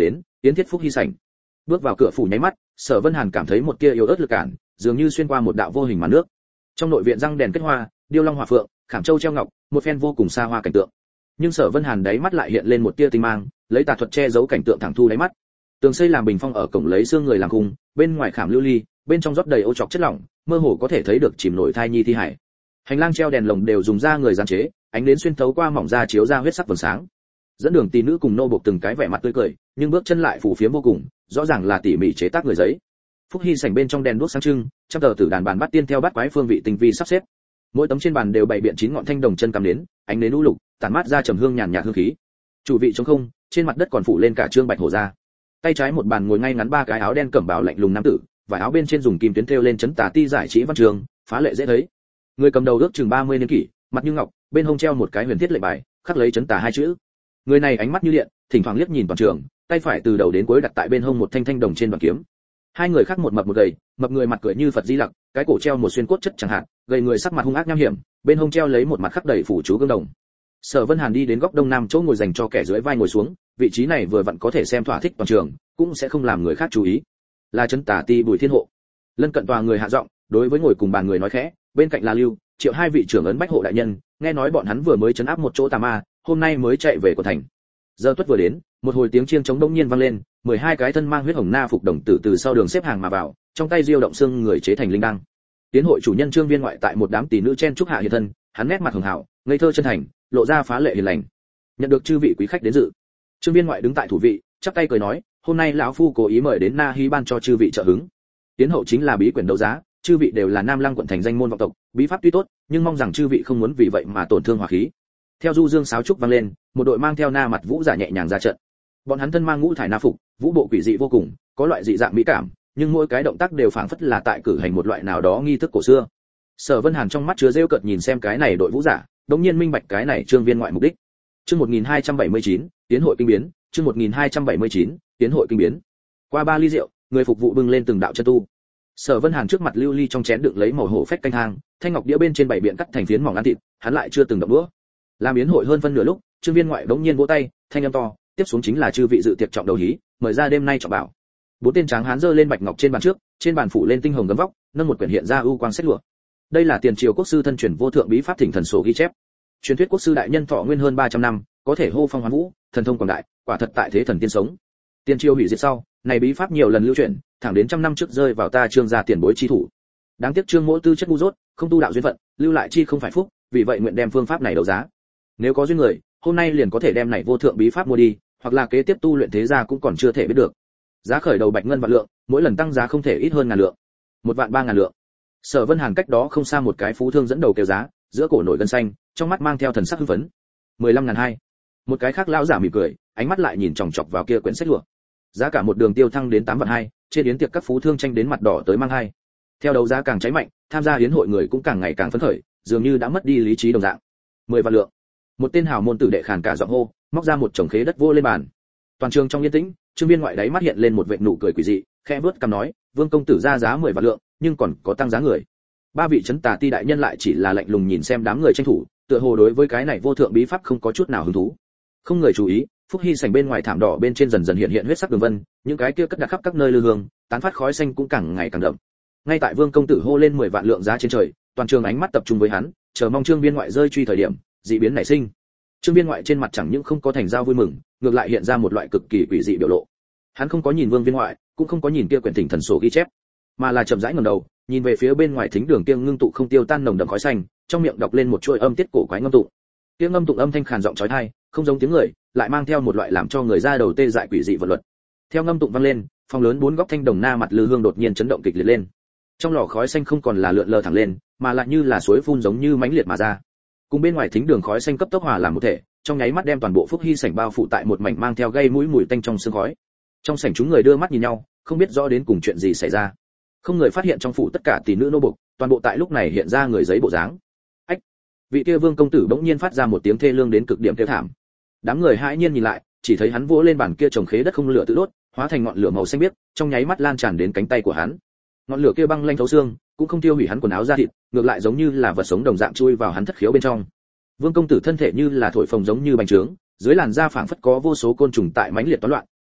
Yến Thiết Phúc hy sảnh. Bước vào cửa phủ nháy mắt, Sở Vân Hàn cảm thấy một tia yếu ớt lực cản, dường như xuyên qua một đạo vô hình màn nước. Trong nội viện răng đèn kết hoa, điêu long hỏa phượng, khảm châu treo ngọc, một phen vô cùng xa hoa cảnh tượng. Nhưng Sở Vân Hàn đáy mắt lại hiện lên một tia tinh mang, lấy tà thuật che giấu cảnh tượng thẳng thu đáy mắt. Tường xây làm bình phong ở cổng lấy xương người làm khung, bên ngoài khảm lưu ly, bên trong rót đầy ô trọc chất lỏng, mơ hồ có thể thấy được chìm nổi thai nhi thi hải. Hành lang treo đèn lồng đều dùng da người giàn chế, ánh đến xuyên thấu qua mỏng da chiếu ra huyết sắc vầng sáng. Dẫn đường tỷ nữ cùng nô buộc từng cái vẻ mặt tươi cười, nhưng bước chân lại phù phiếm vô cùng, rõ ràng là tỉ mỉ chế tác người giấy. Phúc Hy sảnh bên trong đèn đuốc sáng trưng, trăm tờ tử đàn bàn bắt tiên theo bát quái phương vị tinh vi sắp xếp. Mỗi tấm trên bàn đều bày biện 9 ngọn thanh đồng chân cắm nến, ánh nến u lục, tản mát ra trầm hương nhàn nhạt hương khí. Chủ vị trống không, trên mặt đất còn phủ lên cả trương bạch hổ ra. Tay trái một bàn ngồi ngay ngắn ba cái áo đen cẩm bào lạnh lùng nam tử, vải áo bên trên dùng kim tuyến thêu lên chấn tà ti giải trí văn trường, phá lệ dễ thấy. Người cầm đầu ước chừng 30 niên kỷ, mặt như ngọc, bên hông treo một cái huyền thiết lệnh bài, khắc lấy chấn tà hai chữ. Người này ánh mắt như điện, thỉnh thoảng liếc nhìn toàn trường, tay phải từ đầu đến cuối đặt tại bên hông một thanh thanh đồng trên đoàn kiếm. Hai người khác một mập một gầy, mập người mặt cười như Phật Di Lặc, cái cổ treo một xuyên cốt chất chẳng hạn, gầy người sắc mặt hung ác nham hiểm, bên hông treo lấy một mặt khắc đầy phủ chú gương đồng. Sở Vân Hàn đi đến góc đông nam chỗ ngồi dành cho kẻ dưới vai ngồi xuống, vị trí này vừa vặn có thể xem thỏa thích toàn trường, cũng sẽ không làm người khác chú ý. Là trấn tả ti Bùi Thiên Hộ. Lân cận tòa người hạ giọng, đối với ngồi cùng bàn người nói khẽ, bên cạnh là Lưu, Triệu hai vị trưởng ấn Bách Hộ đại nhân, nghe nói bọn hắn vừa mới trấn áp một chỗ tà ma, hôm nay mới chạy về của thành. Giờ tuất vừa đến, một hồi tiếng chiêng trống đông nhiên vang lên, 12 cái thân mang huyết hồng na phục đồng tử từ sau đường xếp hàng mà vào, trong tay diêu động xương người chế thành linh đăng. Tiến hội chủ nhân Trương Viên ngoại tại một đám tỷ nữ chen chúc hạ hiện thân, hắn nét mặt hường hảo, ngây thơ chân thành, lộ ra phá lệ hiền lành. Nhận được chư vị quý khách đến dự, Trương Viên ngoại đứng tại thủ vị, chắp tay cười nói, hôm nay lão phu cố ý mời đến Na Hí ban cho chư vị trợ hứng. Tiến hậu chính là bí quyển đấu giá, chư vị đều là Nam Lăng quận thành danh môn vọng tộc, bí pháp tuy tốt, nhưng mong rằng chư vị không muốn vì vậy mà tổn thương hòa khí. Theo du dương sáo trúc vang lên, một đội mang theo na mặt vũ giả nhẹ nhàng ra trận. Bọn hắn thân mang ngũ thải na phục, vũ bộ quỷ dị vô cùng, có loại dị dạng mỹ cảm, nhưng mỗi cái động tác đều phảng phất là tại cử hành một loại nào đó nghi thức cổ xưa. Sở Vân Hàn trong mắt chứa rêu cợt nhìn xem cái này đội vũ giả, đống nhiên minh bạch cái này Trương Viên ngoại mục đích. Chương 1279, tiến hội kinh biến, chương 1279, tiến hội kinh biến. Qua 3 ly rượu, người phục vụ bưng lên từng đạo chân tu. Sở Vân Hàn trước mặt lưu ly trong chén đựng lấy màu hổ phách canh hang, thanh ngọc đĩa bên trên bảy biện cắt thành phiến mỏng ăn thịt, hắn lại chưa từng động đũa. Làm yến hội hơn phân nửa lúc, Trương Viên ngoại đống nhiên vỗ tay, thanh âm to, tiếp xuống chính là chư vị dự tiệc trọng đầu hí, mời ra đêm nay trọng bảo. 4 tên tráng hán giơ lên bạch ngọc trên bàn trước, trên bàn phủ lên tinh hồng gấm vóc, nâng một quyển hiện ra ưu quang sách lụa. Đây là tiền triều quốc sư thân truyền vô thượng bí pháp thỉnh thần sổ ghi chép. Truyền thuyết quốc sư đại nhân thọ nguyên hơn 300 năm, có thể hô phong hoán vũ, thần thông quảng đại, quả thật tại thế thần tiên sống. Tiền triều hủy diệt sau, này bí pháp nhiều lần lưu truyền, thẳng đến trăm năm trước rơi vào ta Trương gia tiền bối chi thủ. Đáng tiếc Trương mỗ tư chất ngu dốt, không tu đạo duyên phận, lưu lại chi không phải phúc, vì vậy nguyện đem phương pháp này đấu giá. Nếu có duyên người, hôm nay liền có thể đem này vô thượng bí pháp mua đi, hoặc là kế tiếp tu luyện thế gia cũng còn chưa thể biết được. Giá khởi đầu bạch ngân vạn lượng, mỗi lần tăng giá không thể ít hơn ngàn lượng. 1.300.000 lượng. Sở Vân Hàn cách đó không xa một cái phú thương dẫn đầu kêu giá, giữa cổ nổi gân xanh, trong mắt mang theo thần sắc hưng phấn. 15.200. Một cái khác lão giả mỉm cười, ánh mắt lại nhìn chòng chọc vào kia quyển sách lụa. Giá cả một đường tiêu thăng đến 8.200.000, trên yến tiệc các phú thương tranh đến mặt đỏ tới mang hai. Theo đấu giá càng cháy mạnh, tham gia yến hội người cũng càng ngày càng phấn khởi, dường như đã mất đi lý trí đồng dạng. 10 vạn lượng. Một tên hào môn tử đệ khàn cả giọng hô, móc ra một chồng khế đất vô lên bàn. Toàn trường trong yên tĩnh, Trương Viên ngoại đáy mắt hiện lên một vệt nụ cười quỷ dị, khẽ bước cằm nói, Vương công tử ra giá 10 vạn lượng, nhưng còn có tăng giá người. Ba vị trấn tà ti đại nhân lại chỉ là lạnh lùng nhìn xem đám người tranh thủ, tựa hồ đối với cái này vô thượng bí pháp không có chút nào hứng thú. Không người chú ý, Phúc Hy sảnh bên ngoài thảm đỏ bên trên dần dần hiện hiện huyết sắc đường vân, những cái kia cất đặt khắp các nơi lư hương, tán phát khói xanh cũng càng ngày càng đậm. Ngay tại Vương công tử hô lên 10 vạn lượng giá trên trời, toàn trường ánh mắt tập trung với hắn, chờ mong Trương Viên ngoại rơi truy thời điểm, dị biến nảy sinh. Trương Viên ngoại trên mặt chẳng những không có thành dao vui mừng, ngược lại hiện ra một loại cực kỳ quỷ dị biểu lộ. Hắn không có nhìn Vương Viên ngoại, cũng không có nhìn kia quyển thỉnh thần sổ ghi chép, mà là chậm rãi ngẩng đầu, nhìn về phía bên ngoài thính đường kia ngưng tụ không tiêu tan nồng đậm khói xanh, trong miệng đọc lên một chuỗi âm tiết cổ quái ngâm tụng. Tiếng ngâm tụng âm thanh khàn giọng chói tai, không giống tiếng người, lại mang theo một loại làm cho người da đầu tê dại quỷ dị vật luật. Theo ngâm tụng vang lên, phòng lớn 4 góc thanh đồng na mặt lư hương đột nhiên chấn động kịch liệt lên. Trong lò khói xanh không còn là lượn lờ thẳng lên, mà lại như là suối phun giống như mãnh liệt mà ra. Cùng bên ngoài thính đường khói xanh cấp tốc hòa làm một thể, trong nháy mắt đem toàn bộ Phúc Hy sảnh bao phủ tại một mảnh mang theo gây mũi mùi tanh trong sương khói. Trong sảnh chúng người đưa mắt nhìn nhau, không biết rõ đến cùng chuyện gì xảy ra. Không người phát hiện trong phủ tất cả tỷ nữ nô bộc, toàn bộ tại lúc này hiện ra người giấy bộ dáng. Ách! Vị kia Vương công tử bỗng nhiên phát ra một tiếng thê lương đến cực điểm kêu thảm. Đám người hãi nhiên nhìn lại, chỉ thấy hắn vỗ lên bàn kia trồng khế đất không lửa tự đốt, hóa thành ngọn lửa màu xanh biếc, trong nháy mắt lan tràn đến cánh tay của hắn. Ngọn lửa kia băng lanh thấu xương, cũng không tiêu hủy hắn quần áo da thịt, ngược lại giống như là vật sống đồng dạng chui vào hắn thất khiếu bên trong. Vương công tử thân thể như là thổi phồng giống như bánh trướng, dưới làn da phảng phất có vô số côn trùng tại mãnh liệt toán loạn,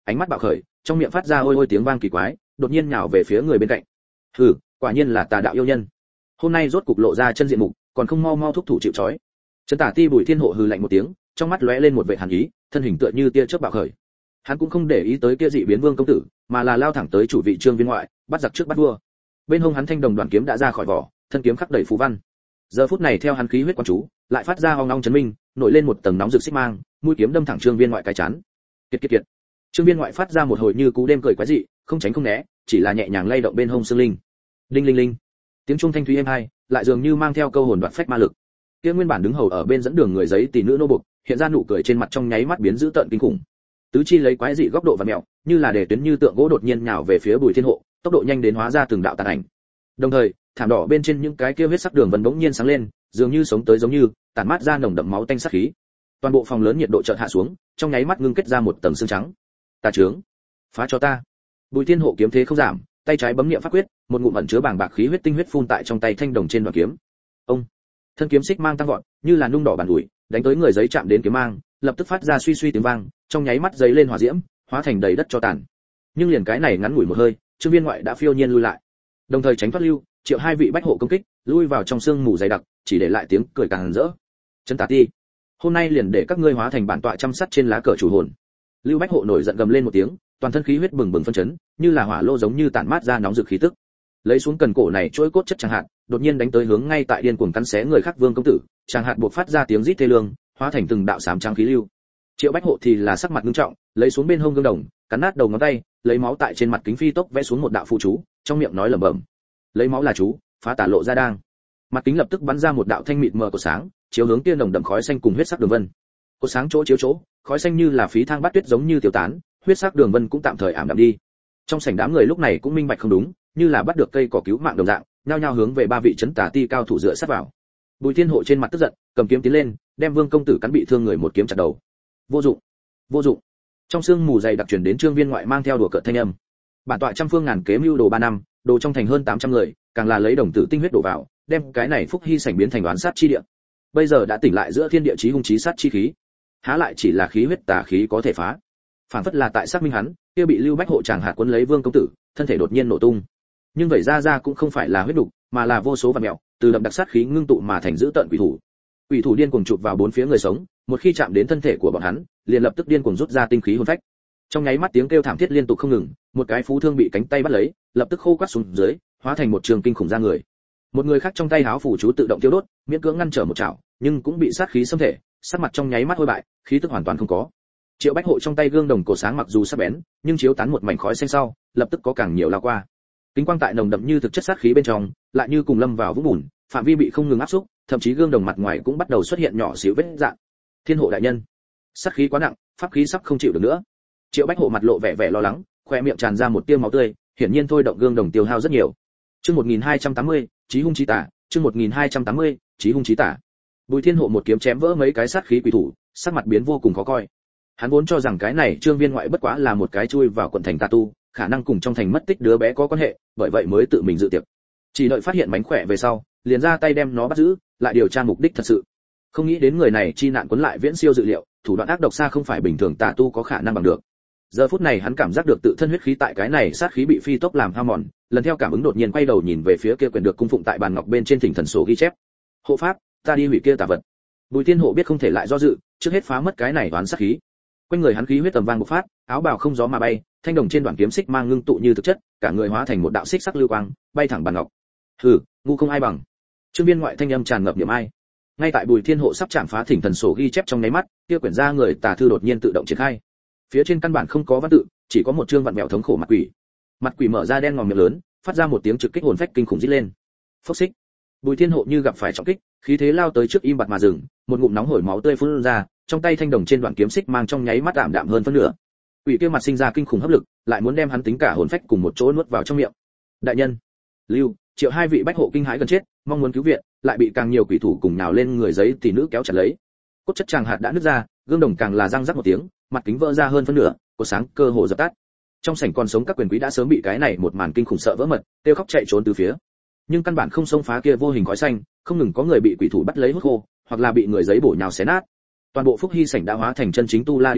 ánh mắt bạo khởi, trong miệng phát ra ôi ôi tiếng vang kỳ quái, đột nhiên nhào về phía người bên cạnh. Hừ, quả nhiên là tà đạo yêu nhân. Hôm nay rốt cục lộ ra chân diện mục, còn không mau mau thúc thủ chịu trói. Trấn Tả Ti Bùi Thiên Hộ hừ lạnh một tiếng, trong mắt lóe lên một vẻ hàn ý, thân hình tựa như tia chớp bạo khởi. Hắn cũng không để ý tới kia dị biến vương công tử, mà là lao thẳng tới chủ vị Trương Viên ngoại, bắt giặc trước bắt vua. Bên hông hắn thanh đồng đoàn kiếm đã ra khỏi vỏ, thân kiếm khắc đầy phù văn. Giờ phút này theo hắn khí huyết quan chú, lại phát ra ong ong chấn minh, nổi lên một tầng nóng rực xích mang, mũi kiếm đâm thẳng Trương Viên ngoại cái chán. Kiệt kiệt kiệt. Trương Viên ngoại phát ra một hồi như cú đêm cười quái dị, không tránh không né, chỉ là nhẹ nhàng lay động bên hông xương linh. Đinh linh linh. Tiếng trung thanh thúy êm hai, lại dường như mang theo câu hồn đoạt phách ma lực. Kia nguyên bản đứng hầu ở bên dẫn đường người giấy tỷ nữ nô buộc, hiện ra nụ cười trên mặt trong nháy mắt biến dữ tợn kinh khủng. Tứ chi lấy quái dị góc độ và mèo, như là để tuyến như tượng gỗ đột nhiên nhào về phía Bùi Thiên Hộ, tốc độ nhanh đến hóa ra từng đạo tàn ảnh. Đồng thời, thảm đỏ bên trên những cái kia huyết sắc đường vân bỗng nhiên sáng lên, dường như sống tới giống như, tản mát ra nồng đậm máu tanh sát khí. Toàn bộ phòng lớn nhiệt độ chợt hạ xuống, trong nháy mắt ngưng kết ra một tầng xương trắng. Tà trướng, phá cho ta. Bùi Thiên Hộ kiếm thế không giảm, tay trái bấm niệm pháp quyết, một ngụm ẩn chứa bàng bạc khí huyết tinh huyết phun tại trong tay thanh đồng trên đoạn kiếm. Ông, thân kiếm xích mang tăng vọt, như là nung đỏ bàn ủi, đánh tới người giấy chạm đến kiếm mang, lập tức phát ra suy suy tiếng vang, trong nháy mắt giấy lên hỏa diễm, hóa thành đầy đất cho tàn. Nhưng liền cái này ngắn ngủi một hơi, Trương Viên ngoại đã phiêu nhiên lui lại, đồng thời tránh thoát lưu, triệu hai vị bách hộ công kích, lui vào trong sương mù dày đặc, chỉ để lại tiếng cười càng rỡ. Trấn Tả Ti, hôm nay liền để các ngươi hóa thành bản tọa chăm sắt trên lá cờ chủ hồn. Lưu Bách hộ nổi giận gầm lên một tiếng, toàn thân khí huyết bừng bừng phân chấn, như là hỏa lô giống như tản mát ra nóng rực khí tức. Lấy xuống cần cổ này chuỗi cốt chất chẳng hạn, đột nhiên đánh tới hướng ngay tại điên cuồng cắn xé người khác vương công tử, chẳng hạn buộc phát ra tiếng rít thê lương, hóa thành từng đạo xám trắng khí lưu. Triệu Bách hộ thì là sắc mặt nghiêm trọng, lấy xuống bên hông gương đồng, cắn nát đầu ngón tay, lấy máu tại trên mặt kính phi tốc vẽ xuống một đạo phù chú, trong miệng nói lẩm bẩm. Lấy máu là chú, phá tà lộ ra đang. Mặt kính lập tức bắn ra một đạo thanh mịt mờ của sáng, chiếu hướng kia nồng đậm khói xanh cùng huyết sắc đường vân. Cột sáng chỗ chiếu chỗ, khói xanh như là phí thang bát tuyết giống như tiêu tán, huyết sắc đường vân cũng tạm thời ảm đạm đi. Trong sảnh đám người lúc này cũng minh bạch không đúng, như là bắt được cây cỏ cứu mạng đồng dạng, nhao nhao hướng về ba vị Trấn Tả Ti cao thủ dựa sát vào. Bùi Thiên Hộ trên mặt tức giận, cầm kiếm tiến lên, đem Vương công tử cắn bị thương người một kiếm chặt đầu. Vô dụng, vô dụng. Trong sương mù dày đặc truyền đến Trương Viên ngoại mang theo đùa cợt thanh âm. Bản tọa trăm phương ngàn kế mưu đồ 3 năm, đồ trong thành hơn 800 người, càng là lấy đồng tử tinh huyết đổ vào, đem cái này phúc hy sảnh biến thành đoán sát chi địa. Bây giờ đã tỉnh lại giữa thiên địa chí hung chí sát chi khí, há lại chỉ là khí huyết tà khí có thể phá. Phản phất là tại xác minh hắn, kia bị Lưu Bách hộ chàng hạt cuốn lấy Vương công tử, thân thể đột nhiên nổ tung. Nhưng vậy ra cũng không phải là huyết đục, mà là vô số vạn mẹo, từ đậm đặc sát khí ngưng tụ mà thành dữ tợn quỷ thủ. Quỷ thủ điên cuồng chụp vào bốn phía người sống, một khi chạm đến thân thể của bọn hắn, liền lập tức điên cuồng rút ra tinh khí hồn phách. Trong nháy mắt tiếng kêu thảm thiết liên tục không ngừng, một cái phú thương bị cánh tay bắt lấy, lập tức khô quắt xuống dưới, hóa thành một trường kinh khủng ra người. Một người khác trong tay háo phủ chú tự động tiêu đốt, miễn cưỡng ngăn trở một chảo, nhưng cũng bị sát khí xâm thể, sắc mặt trong nháy mắt hôi bại, khí tức hoàn toàn không có. Triệu Bách hộ trong tay gương đồng cổ sáng mặc dù sắc bén, nhưng chiếu tán một mảnh khói xanh sau, lập tức có càng nhiều lao qua. Kính quang tại nồng đậm như thực chất sát khí bên trong, lại như cùng lâm vào vũng bùn, phạm vi bị không ngừng áp xúc, thậm chí gương đồng mặt ngoài cũng bắt đầu xuất hiện nhỏ xíu vết rạn. Thiên hộ đại nhân, sát khí quá nặng, pháp khí sắp không chịu được nữa. Triệu Bách hộ mặt lộ vẻ lo lắng, khoe miệng tràn ra một tia máu tươi, hiển nhiên thôi động gương đồng tiêu hao rất nhiều. Chương 1280, chí hung chí tả, chương 1280, chí hung chí tả. Bùi Thiên hộ một kiếm chém vỡ mấy cái sát khí quỷ thủ, sắc mặt biến vô cùng khó coi. Hắn vốn cho rằng cái này Trương Viên ngoại bất quá là một cái chui vào quận thành tà tu, khả năng cùng trong thành mất tích đứa bé có quan hệ, bởi vậy mới tự mình dự tiệc. Chỉ đợi phát hiện mánh khỏe về sau, liền ra tay đem nó bắt giữ, lại điều tra mục đích thật sự. Không nghĩ đến người này chi nạn quấn lại viễn siêu dự liệu, thủ đoạn ác độc xa không phải bình thường tà tu có khả năng bằng được. Giờ phút này hắn cảm giác được tự thân huyết khí tại cái này sát khí bị phi tốc làm hao mòn, lần theo cảm ứng đột nhiên quay đầu nhìn về phía kia quyển được cung phụng tại bàn ngọc bên trên thỉnh thần sổ ghi chép. Hộ pháp, ta đi hủy kia tà vật. Bùi Thiên hộ biết không thể lại do dự, trước hết phá mất cái này toán sát khí. Quanh người hắn khí huyết tầm vang bộc phát, áo bào không gió mà bay, thanh đồng trên đoạn kiếm xích mang ngưng tụ như thực chất, cả người hóa thành một đạo xích sắc lưu quang, bay thẳng bàn ngọc. Hừ, ngu không ai bằng. Trương Viên ngoại thanh âm tràn ngập niệm ai. Ngay tại Bùi Thiên hộ sắp chạm phá thỉnh thần sổ ghi chép trong nháy mắt, kia quyển ra người tà thư đột nhiên tự động triển khai. Phía trên căn bản không có văn tự, chỉ có một chương vặn vẹo thống khổ mặt quỷ. Mặt quỷ mở ra đen ngòm miệng lớn, phát ra một tiếng trực kích hồn phách kinh khủng rít lên. Phốc xích. Bùi Thiên hộ như gặp phải trọng kích, khí thế lao tới trước im bặt mà dừng, một ngụm nóng hổi máu tươi phun ra, trong tay thanh đồng trên đoạn kiếm xích mang trong nháy mắt ảm đạm hơn phân nửa. Quỷ kia mặt sinh ra kinh khủng hấp lực, lại muốn đem hắn tính cả hồn phách cùng một chỗ nuốt vào trong miệng. Đại nhân, Lưu, Triệu hai vị bách hộ kinh hãi gần chết, mong muốn cứu viện, lại bị càng nhiều quỷ thủ cùng nhào lên người giấy tỷ nữ kéo chặt lấy. Cốt chất tràng hạt đã nứt ra, gương đồng càng là răng rắc một tiếng, mặt kính vỡ ra hơn phân nửa, cột sáng cơ hồ dập tắt. Trong sảnh còn sống các quyền quý đã sớm bị cái này một màn kinh khủng sợ vỡ mật, kêu khóc chạy trốn từ phía. Nhưng căn bản không xông phá kia vô hình khói xanh, không ngừng có người bị quỷ thủ bắt lấy hút khô, hoặc là bị người giấy bổ nhào xé nát. Toàn bộ phúc hy sảnh đã hóa thành chân chính tu la địa ngục,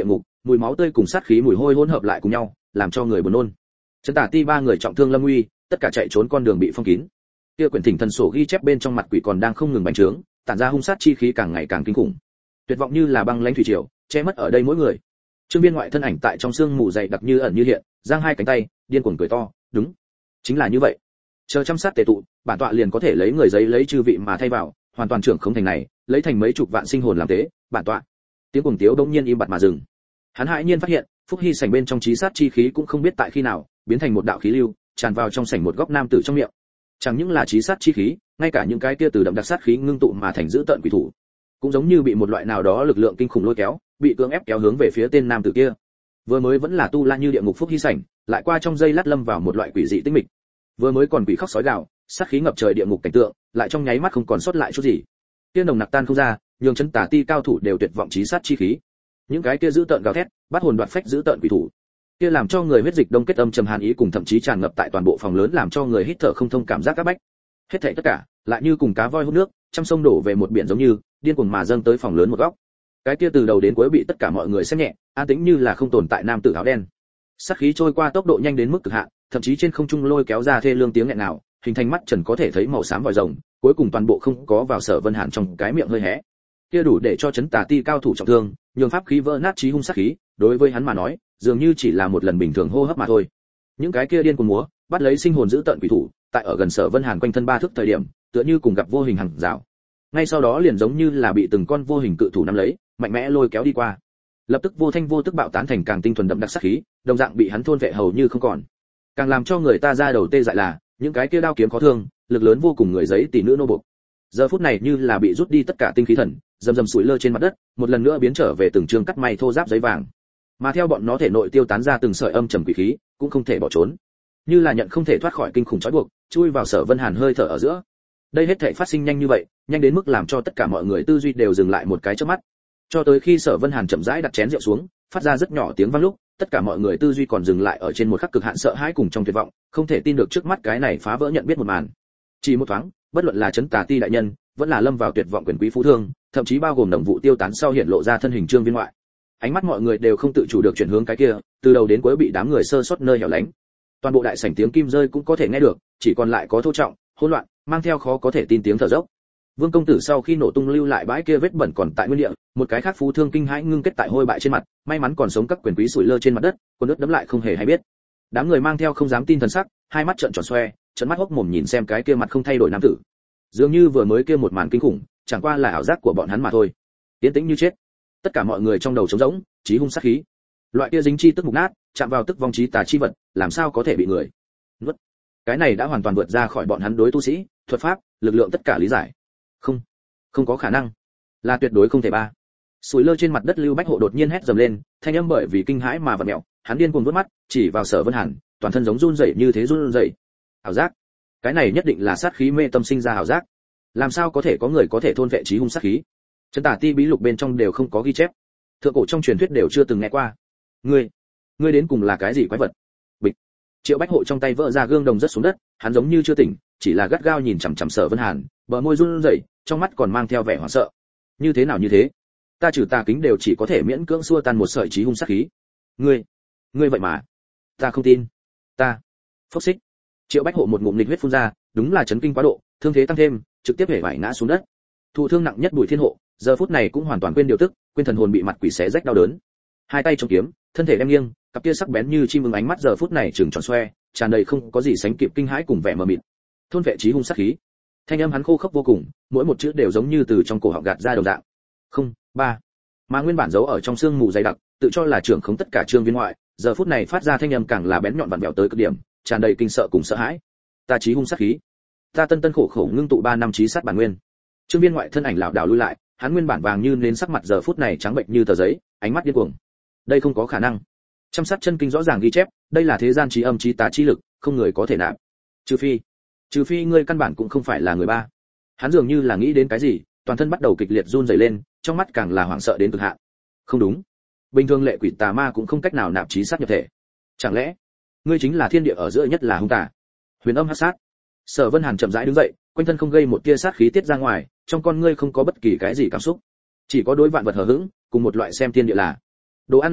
mùi máu tươi cùng sát khí mùi hôi hỗn hợp lại cùng nhau, làm cho người buồn nôn. Trấn Tả Ti ba người trọng thương lâm nguy, tất cả chạy trốn con đường bị phong kín. Kia quyển thỉnh thần sổ ghi chép bên trong mặt quỷ còn đang không ngừng bành trướng, tản ra hung sát chi khí càng ngày càng kinh khủng. Tuyệt vọng như là băng lãnh thủy triều, che mất ở đây mỗi người. Trương Viên Ngoại thân ảnh tại trong sương mù dày đặc như ẩn như hiện, giang hai cánh tay, điên cuồng cười to, đúng, chính là như vậy. Chờ chăm sát tề tụ, bản tọa liền có thể lấy người giấy lấy chư vị mà thay vào, hoàn toàn trưởng không thành này, lấy thành mấy chục vạn sinh hồn làm tế, bản tọa. Tiếng cuồng tiếu đống nhiên im bặt mà dừng. Hắn hãi nhiên phát hiện, Phúc Hy sảnh bên trong chí sát chi khí cũng không biết tại khi nào, biến thành một đạo khí lưu, tràn vào trong sảnh một góc nam tử trong miệng. Chẳng những là chí sát chi khí, ngay cả những cái kia từ đậm đặc sát khí ngưng tụ mà thành dữ tợn quỷ thủ, cũng giống như bị một loại nào đó lực lượng kinh khủng lôi kéo, bị cưỡng ép kéo hướng về phía tên nam tử kia. Vừa mới vẫn là tu la như địa ngục Phúc Hy sảnh, lại qua trong giây lát lâm vào một loại quỷ dị tĩnh mịch. Vừa mới còn quỷ khóc sói gào, sát khí ngập trời địa ngục cảnh tượng, lại trong nháy mắt không còn sót lại chút gì. Kia nồng nặc tan không ra, nhường Trấn Tả Ti cao thủ đều tuyệt vọng chí sát chi khí. Những cái kia giữ tợn gào thét, bắt hồn đoạt phách giữ tợn quỷ thủ. Kia làm cho người huyết dịch đông kết âm trầm hàn ý cùng thậm chí tràn ngập tại toàn bộ phòng lớn, làm cho người hít thở không thông cảm giác các bách. Hết thảy tất cả, lại như cùng cá voi hút nước, trăm sông đổ về một biển giống như, điên cuồng mà dâng tới phòng lớn một góc. Cái kia từ đầu đến cuối bị tất cả mọi người xem nhẹ, an tĩnh như là không tồn tại nam tử áo đen. Sát khí trôi qua tốc độ nhanh đến mức cực hạn, thậm chí trên không trung lôi kéo ra thê lương tiếng nghẹn nào, hình thành mắt trần có thể thấy màu xám vòi rồng, cuối cùng toàn bộ không có vào Sở Vân Hàn trong cái miệng hơi hé. Kia đủ để cho Trấn Tả Ti cao thủ trọng thương, nhường pháp khí vỡ nát chí hung sát khí, đối với hắn mà nói, dường như chỉ là một lần bình thường hô hấp mà thôi. Những cái kia điên cuồng múa, bắt lấy sinh hồn giữ tận quỷ thủ, tại ở gần Sở Vân Hàn quanh thân ba thước thời điểm, tựa như cùng gặp vô hình hằng rào. Ngay sau đó liền giống như là bị từng con vô hình cự thủ nắm lấy, mạnh mẽ lôi kéo đi qua. Lập tức vô thanh vô tức bạo tán thành càng tinh thuần đậm đặc sát khí, đồng dạng bị hắn thôn vệ hầu như không còn. Càng làm cho người ta ra đầu tê dại là, những cái kia đao kiếm khó thương, lực lớn vô cùng người giấy tỷ nữ nô buộc. Giờ phút này như là bị rút đi tất cả tinh khí thần, dầm dầm sủi lơ trên mặt đất, một lần nữa biến trở về từng trường cắt may thô ráp giấy vàng. Mà theo bọn nó thể nội tiêu tán ra từng sợi âm trầm quỷ khí, cũng không thể bỏ trốn. Như là nhận không thể thoát khỏi kinh khủng trói buộc, chui vào Sở Vân Hàn hơi thở ở giữa. Đây hết thảy phát sinh nhanh như vậy, nhanh đến mức làm cho tất cả mọi người tư duy đều dừng lại một cái chớp mắt. Cho tới khi Sở Vân Hàn chậm rãi đặt chén rượu xuống, phát ra rất nhỏ tiếng vang lúc, tất cả mọi người tư duy còn dừng lại ở trên một khắc cực hạn sợ hãi cùng trong tuyệt vọng, không thể tin được trước mắt cái này phá vỡ nhận biết một màn. Chỉ một thoáng, bất luận là Trấn Tả Ti đại nhân, vẫn là lâm vào tuyệt vọng quyền quý phú thương, thậm chí bao gồm đồng vụ tiêu tán sau hiện lộ ra thân hình Trương Viên Ngoại. Ánh mắt mọi người đều không tự chủ được chuyển hướng cái kia, từ đầu đến cuối bị đám người sơ sót nơi hẻo lánh. Toàn bộ đại sảnh tiếng kim rơi cũng có thể nghe được, chỉ còn lại có thô trọng, hỗn loạn, mang theo khó có thể tin tiếng thở dốc. Vương công tử sau khi nổ tung lưu lại bãi kia vết bẩn còn tại nguyên địa, một cái khác phú thương kinh hãi ngưng kết tại hôi bại trên mặt, may mắn còn sống các quyền quý sủi lơ trên mặt đất, còn nước đấm lại không hề hay biết. Đám người mang theo không dám tin thần sắc, hai mắt trợn tròn xoe, trợn mắt hốc mồm nhìn xem cái kia mặt không thay đổi nam tử. Dường như vừa mới kia một màn kinh khủng, chẳng qua là ảo giác của bọn hắn mà thôi. Tiến tĩnh như chết. Tất cả mọi người trong đầu trống rỗng, chí hung sát khí. Loại kia dính chi tức mục nát, chạm vào tức vong chí tà chi vật, làm sao có thể bị người nuốt. Cái này đã hoàn toàn vượt ra khỏi bọn hắn đối tu sĩ, thuật pháp, lực lượng tất cả lý giải. Không có khả năng, là tuyệt đối không thể ba. Sủi lơ trên mặt đất Lưu Bách Hộ đột nhiên hét dầm lên, thanh âm bởi vì kinh hãi mà vặn mèo, hắn điên cuồng vút mắt, chỉ vào Sở Vân Hàn, toàn thân giống run rẩy như thế run rẩy. Ảo giác, cái này nhất định là sát khí mê tâm sinh ra ảo giác. Làm sao có thể có người có thể thôn vệ chí hung sát khí? Trấn Tả Ti bí lục bên trong đều không có ghi chép, thượng cổ trong truyền thuyết đều chưa từng nghe qua. Ngươi đến cùng là cái gì quái vật? Bịch. Triệu Bách Hộ trong tay vỡ ra gương đồng rất xuống đất, hắn giống như chưa tỉnh, chỉ là gắt gao nhìn chằm chằm Sở Vân Hàn, bờ môi run rẩy, trong mắt còn mang theo vẻ hoảng sợ. Như thế nào như thế? Ta trừ tà kính đều chỉ có thể miễn cưỡng xua tan một sợi chí hung sát khí. Ngươi vậy mà? Ta không tin. Ta. Phốc xích. Triệu Bách Hộ một ngụm nghịch huyết phun ra, đúng là chấn kinh quá độ, thương thế tăng thêm, trực tiếp hể vải ngã xuống đất. Thụ thương nặng nhất Bùi Thiên Hộ, giờ phút này cũng hoàn toàn quên điều tức, quên thần hồn bị mặt quỷ xé rách đau đớn. Hai tay trong kiếm, thân thể đem nghiêng, cặp kia sắc bén như chim ưng ánh mắt giờ phút này trừng tròn xoe, tràn đầy không có gì sánh kịp kinh hãi cùng vẻ mờ mịt. Thôn vệ chí hung sát khí. Thanh âm hắn khô khốc vô cùng, mỗi một chữ đều giống như từ trong cổ họng gạt ra đồng dạng. Không, ba. Mà nguyên bản giấu ở trong xương mù dày đặc, tự cho là trưởng khống tất cả Trương Viên Ngoại, giờ phút này phát ra thanh âm càng là bén nhọn vặn vẹo tới cực điểm, tràn đầy kinh sợ cùng sợ hãi. Ta chí hung sát khí, ta tân khổ khổ ngưng tụ 3 năm chí sát bản nguyên. Trương Viên Ngoại thân ảnh lảo đảo lui lại, hắn nguyên bản vàng như nến sắc mặt giờ phút này trắng bệnh như tờ giấy, ánh mắt điên cuồng. Đây không có khả năng. Trăm sát chân kinh rõ ràng ghi chép, đây là thế gian chí âm chí tà chi lực, không người có thể nạp. Trừ phi ngươi căn bản cũng không phải là người ba. Hắn dường như là nghĩ đến cái gì, toàn thân bắt đầu kịch liệt run rẩy lên, trong mắt càng là hoảng sợ đến cực hạn. Không đúng, bình thường lệ quỷ tà ma cũng không cách nào nạp chí sát nhập thể. Chẳng lẽ ngươi chính là thiên địa ở giữa nhất là hung tà? Huyền âm hắc sát. Sở Vân Hàn chậm rãi đứng dậy, quanh thân không gây một tia sát khí tiết ra ngoài, trong con ngươi không có bất kỳ cái gì cảm xúc, chỉ có đối vạn vật hờ hững, cùng một loại xem thiên địa là đồ ăn lênh khốc,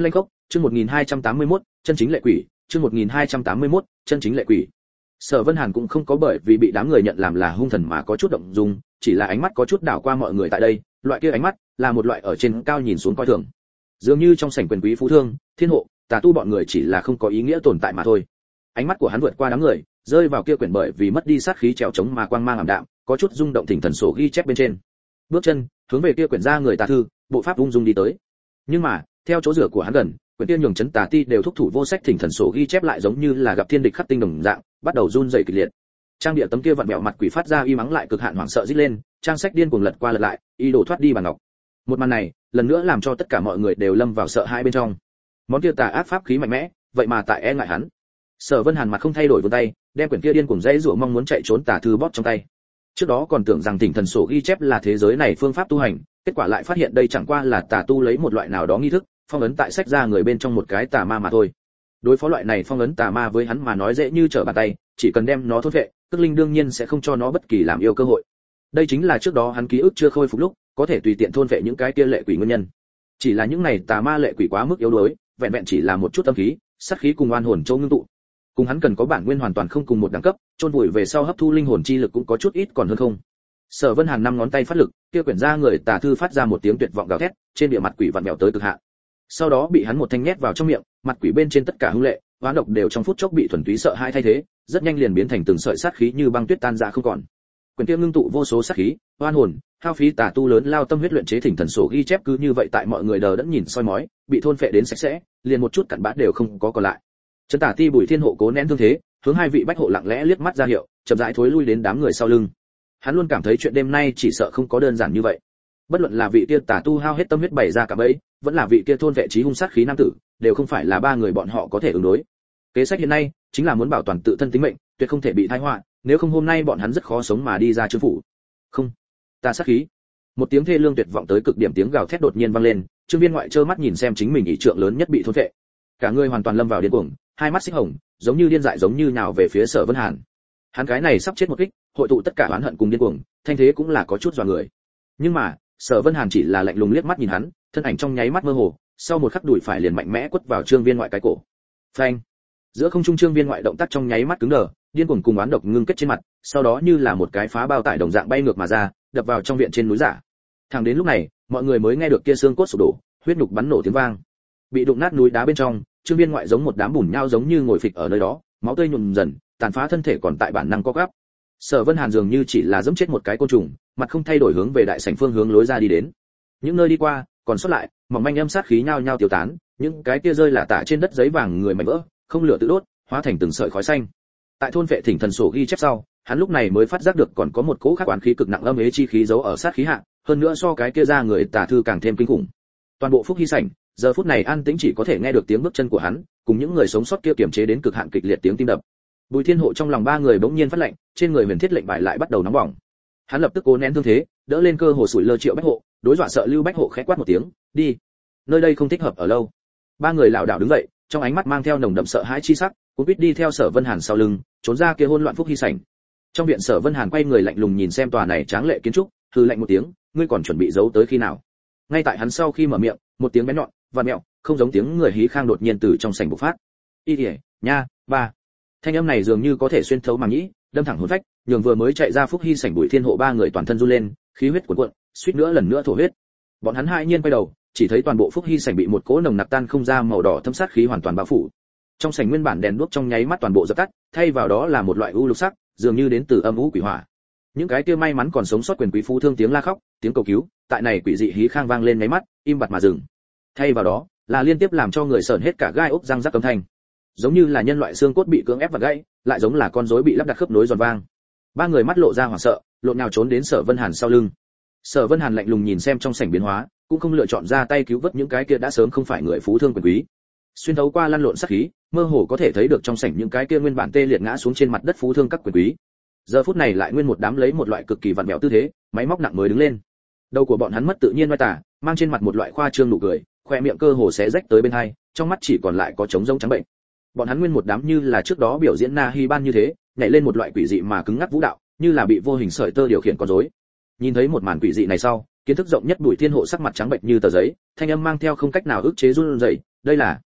chương 1281, chân chính lệ quỷ, chương 1281, chân chính lệ quỷ. Sở Vân Hàn cũng không có bởi vì bị đám người nhận làm là hung thần mà có chút động dung, chỉ là ánh mắt có chút đảo qua mọi người tại đây, loại kia ánh mắt là một loại ở trên cao nhìn xuống coi thường. Dường như trong sảnh quyền quý phú thương, thiên hộ, tà tu bọn người chỉ là không có ý nghĩa tồn tại mà thôi. Ánh mắt của hắn vượt qua đám người, rơi vào kia quyển bởi vì mất đi sát khí trèo trống mà quang mang ảm đạm, có chút rung động thỉnh thần sổ ghi chép bên trên. Bước chân hướng về kia quyển ra người tà thư, bộ pháp ung dung đi tới. Nhưng mà, theo chỗ rửa của hắn gần, quyển tiên nhường chấn tà ti đều thúc thủ vô sách thỉnh thần sổ ghi chép lại giống như là gặp thiên địch khắc tinh đồng dạng, bắt đầu run rẩy kịch liệt. Trang địa tấm kia vặn vẹo mặt quỷ phát ra y mắng lại cực hạn hoảng sợ rít lên, trang sách điên cuồng lật qua lật lại, y đổ thoát đi bàn ngọc. Một màn này, lần nữa làm cho tất cả mọi người đều lâm vào sợ hãi bên trong. Món kia tà ác pháp khí mạnh mẽ, vậy mà tại e ngại hắn. Sở Vân Hàn mặt không thay đổi vươn tay, đem quyển kia điên cuồng dãy rủa mong muốn chạy trốn tà thư bóp trong tay. Trước đó còn tưởng rằng thỉnh thần sổ ghi chép là thế giới này phương pháp tu hành, kết quả lại phát hiện đây chẳng qua là tà tu lấy một loại nào đó nghi thức, phong ấn tại sách ra người bên trong một cái tà ma mà thôi. Đối phó loại này phong ấn tà ma với hắn mà nói dễ như trở bàn tay, chỉ cần đem nó thôn vệ, Tức Linh đương nhiên sẽ không cho nó bất kỳ làm yêu cơ hội. Đây chính là trước đó hắn ký ức chưa khôi phục lúc, có thể tùy tiện thôn vệ những cái kia lệ quỷ nguyên nhân. Chỉ là những này tà ma lệ quỷ quá mức yếu đuối, vẹn vẹn chỉ là một chút âm khí, sát khí cùng oan hồn châu ngưng tụ. Cùng hắn cần có bản nguyên hoàn toàn không cùng một đẳng cấp, chôn vùi về sau hấp thu linh hồn chi lực cũng có chút ít còn hơn không. Sở Vân Hàn năm ngón tay phát lực, kia quyển ra người tà thư phát ra một tiếng tuyệt vọng gào thét, trên địa mặt quỷ vặn vẹo tới cực hạn. Sau đó bị hắn một thanh nhét vào trong miệng, mặt quỷ bên trên tất cả hung lệ, oán độc đều trong phút chốc bị thuần túy sợ hãi thay thế, rất nhanh liền biến thành từng sợi sát khí như băng tuyết tan ra không còn. Quyển kia ngưng tụ vô số sát khí, oan hồn, hao phí tà tu lớn lao tâm huyết luyện chế thỉnh thần sổ ghi chép cứ như vậy tại mọi người đờ đẫn nhìn soi mói, bị thôn phệ đến sạch sẽ, liền một chút cặn bã đều không có còn lại. Trấn Tả Ti Bùi Thiên Hộ cố nén thương thế, hướng hai vị bách hộ lặng lẽ liếc mắt ra hiệu, chậm rãi thối lui đến đám người sau lưng. Hắn luôn cảm thấy chuyện đêm nay chỉ sợ không có đơn giản như vậy. Bất luận là vị kia tà tu hao hết tâm huyết bày ra cả bẫy, vẫn là vị kia thôn vệ trí hung sát khí nam tử, đều không phải là ba người bọn họ có thể ứng đối. Kế sách hiện nay chính là muốn bảo toàn tự thân tính mệnh, tuyệt không thể bị tai họa, nếu không hôm nay bọn hắn rất khó sống mà đi ra trương phủ. Không, ta sát khí. Một tiếng thê lương tuyệt vọng tới cực điểm tiếng gào thét đột nhiên vang lên, Trương Viên ngoại trơ mắt nhìn xem chính mình ý trượng lớn nhất bị thôn vệ. Cả người hoàn toàn lâm vào điên cuồng, hai mắt xích hồng, giống như điên dại giống như nhào về phía Sở Vân Hàn. Hắn cái này sắp chết một kích, hội tụ tất cả oán hận cùng điên cuồng, thanh thế cũng là có chút dọa người. Nhưng mà, Sở Vân Hàn chỉ là lạnh lùng liếc mắt nhìn hắn, thân ảnh trong nháy mắt mơ hồ, sau một khắc đùi phải liền mạnh mẽ quất vào Trương Viên ngoại cái cổ. Phanh! Giữa không trung Trương Viên ngoại động tác trong nháy mắt cứng đờ, điên cuồng cùng oán độc ngưng kết trên mặt, sau đó như là một cái phá bao tải đồng dạng bay ngược mà ra, đập vào trong viện trên núi giả. Thẳng đến lúc này, mọi người mới nghe được kia xương cốt sụp đổ, huyết nhục bắn nổ tiếng vang. Bị đụng nát núi đá bên trong, Trương Viên ngoại giống một đám bùn nhão giống như ngồi phịch ở nơi đó, máu tươi nhuộm dần, tàn phá thân thể còn tại bản năng co quắp. Sở Vân Hàn dường như chỉ là giẫm chết một cái côn trùng, mặt không thay đổi hướng về đại sảnh phương hướng lối ra đi đến. Những nơi đi qua, còn sót lại, mỏng manh âm sát khí nhao nhao tiêu tán, những cái kia rơi là tả trên đất giấy vàng người mảnh vỡ, không lửa tự đốt, hóa thành từng sợi khói xanh. Tại thôn vệ thỉnh thần sổ ghi chép sau, hắn lúc này mới phát giác được còn có một cỗ khác oán khí cực nặng âm ế chi khí giấu ở sát khí hạ, hơn nữa so cái kia ra người tà thư càng thêm kinh khủng. Toàn bộ phúc hy sảnh, giờ phút này an tĩnh chỉ có thể nghe được tiếng bước chân của hắn, cùng những người sống sót kia kiềm chế đến cực hạn kịch liệt tiếng tim đập. Bùi Thiên Hộ trong lòng ba người bỗng nhiên phát lạnh, trên người huyền thiết lệnh bài lại bắt đầu nóng bỏng. Hắn lập tức cố nén thương thế, đỡ lên cơ hồ sủi lơ Triệu Bách Hộ, đối dọa sợ Lưu Bách Hộ khẽ quát một tiếng, đi, nơi đây không thích hợp ở lâu. Ba người lảo đảo đứng dậy, trong ánh mắt mang theo nồng đậm sợ hãi chi sắc, cũng biết đi theo Sở Vân Hàn sau lưng, trốn ra kia hỗn loạn phúc hy sảnh. Trong viện Sở Vân Hàn quay người lạnh lùng nhìn xem tòa này tráng lệ kiến trúc, hừ lạnh một tiếng, ngươi còn chuẩn bị giấu tới khi nào? Ngay tại hắn sau khi mở miệng, một tiếng bén nhọn, vặn mẹo, không giống tiếng người hí khang đột nhiên từ trong sảnh bộc phát. Y Điệp, nha, ba. Thanh âm này dường như có thể xuyên thấu màng nhĩ, đâm thẳng hồn phách, nhường vừa mới chạy ra phúc hy sảnh Bùi Thiên Hộ ba người toàn thân run lên, khí huyết cuồn cuộn, suýt nữa lần nữa thổ huyết. Bọn hắn hai nhiên quay đầu, chỉ thấy toàn bộ phúc hy sảnh bị một cỗ nồng nặc tan không ra màu đỏ thâm sát khí hoàn toàn bao phủ. Trong sảnh nguyên bản đèn đuốc trong nháy mắt toàn bộ dập tắt, thay vào đó là một loại u lục sắc, dường như đến từ âm u quỷ hỏa. Những cái kia may mắn còn sống sót quyền quý phú thương tiếng la khóc, tiếng cầu cứu, tại này quỷ dị hí khang vang lên mấy mắt, im bặt mà dừng. Thay vào đó, là liên tiếp làm cho người sởn hết cả gai ốc răng rắc âm thanh. Giống như là nhân loại xương cốt bị cưỡng ép vặt gãy, lại giống là con rối bị lắp đặt khớp nối giòn vang. Ba người mắt lộ ra hoảng sợ, lộn nhào trốn đến Sở Vân Hàn sau lưng. Sở Vân Hàn lạnh lùng nhìn xem trong sảnh biến hóa, cũng không lựa chọn ra tay cứu vớt những cái kia đã sớm không phải người phú thương quyền quý. Xuyên thấu qua lăn lộn sát khí, mơ hồ có thể thấy được trong sảnh những cái kia nguyên bản tê liệt ngã xuống trên mặt đất phú thương các quyền quý. Giờ phút này lại nguyên một đám lấy một loại cực kỳ vặn vẹo tư thế, máy móc nặng mới đứng lên. Đầu của bọn hắn mất tự nhiên oai tả, mang trên mặt một loại khoa trương nụ cười, khoe miệng cơ hồ xé rách tới bên hai, trong mắt chỉ còn lại có trống rỗng trắng bệnh. Bọn hắn nguyên một đám như là trước đó biểu diễn Na Hi Ban như thế, nhảy lên một loại quỷ dị mà cứng ngắc vũ đạo, như là bị vô hình sợi tơ điều khiển con rối. Nhìn thấy một màn quỷ dị này sau, kiến thức rộng nhất Bùi Thiên Hộ sắc mặt trắng bệnh như tờ giấy, thanh âm mang theo không cách nào ức chế run rẩy, đây là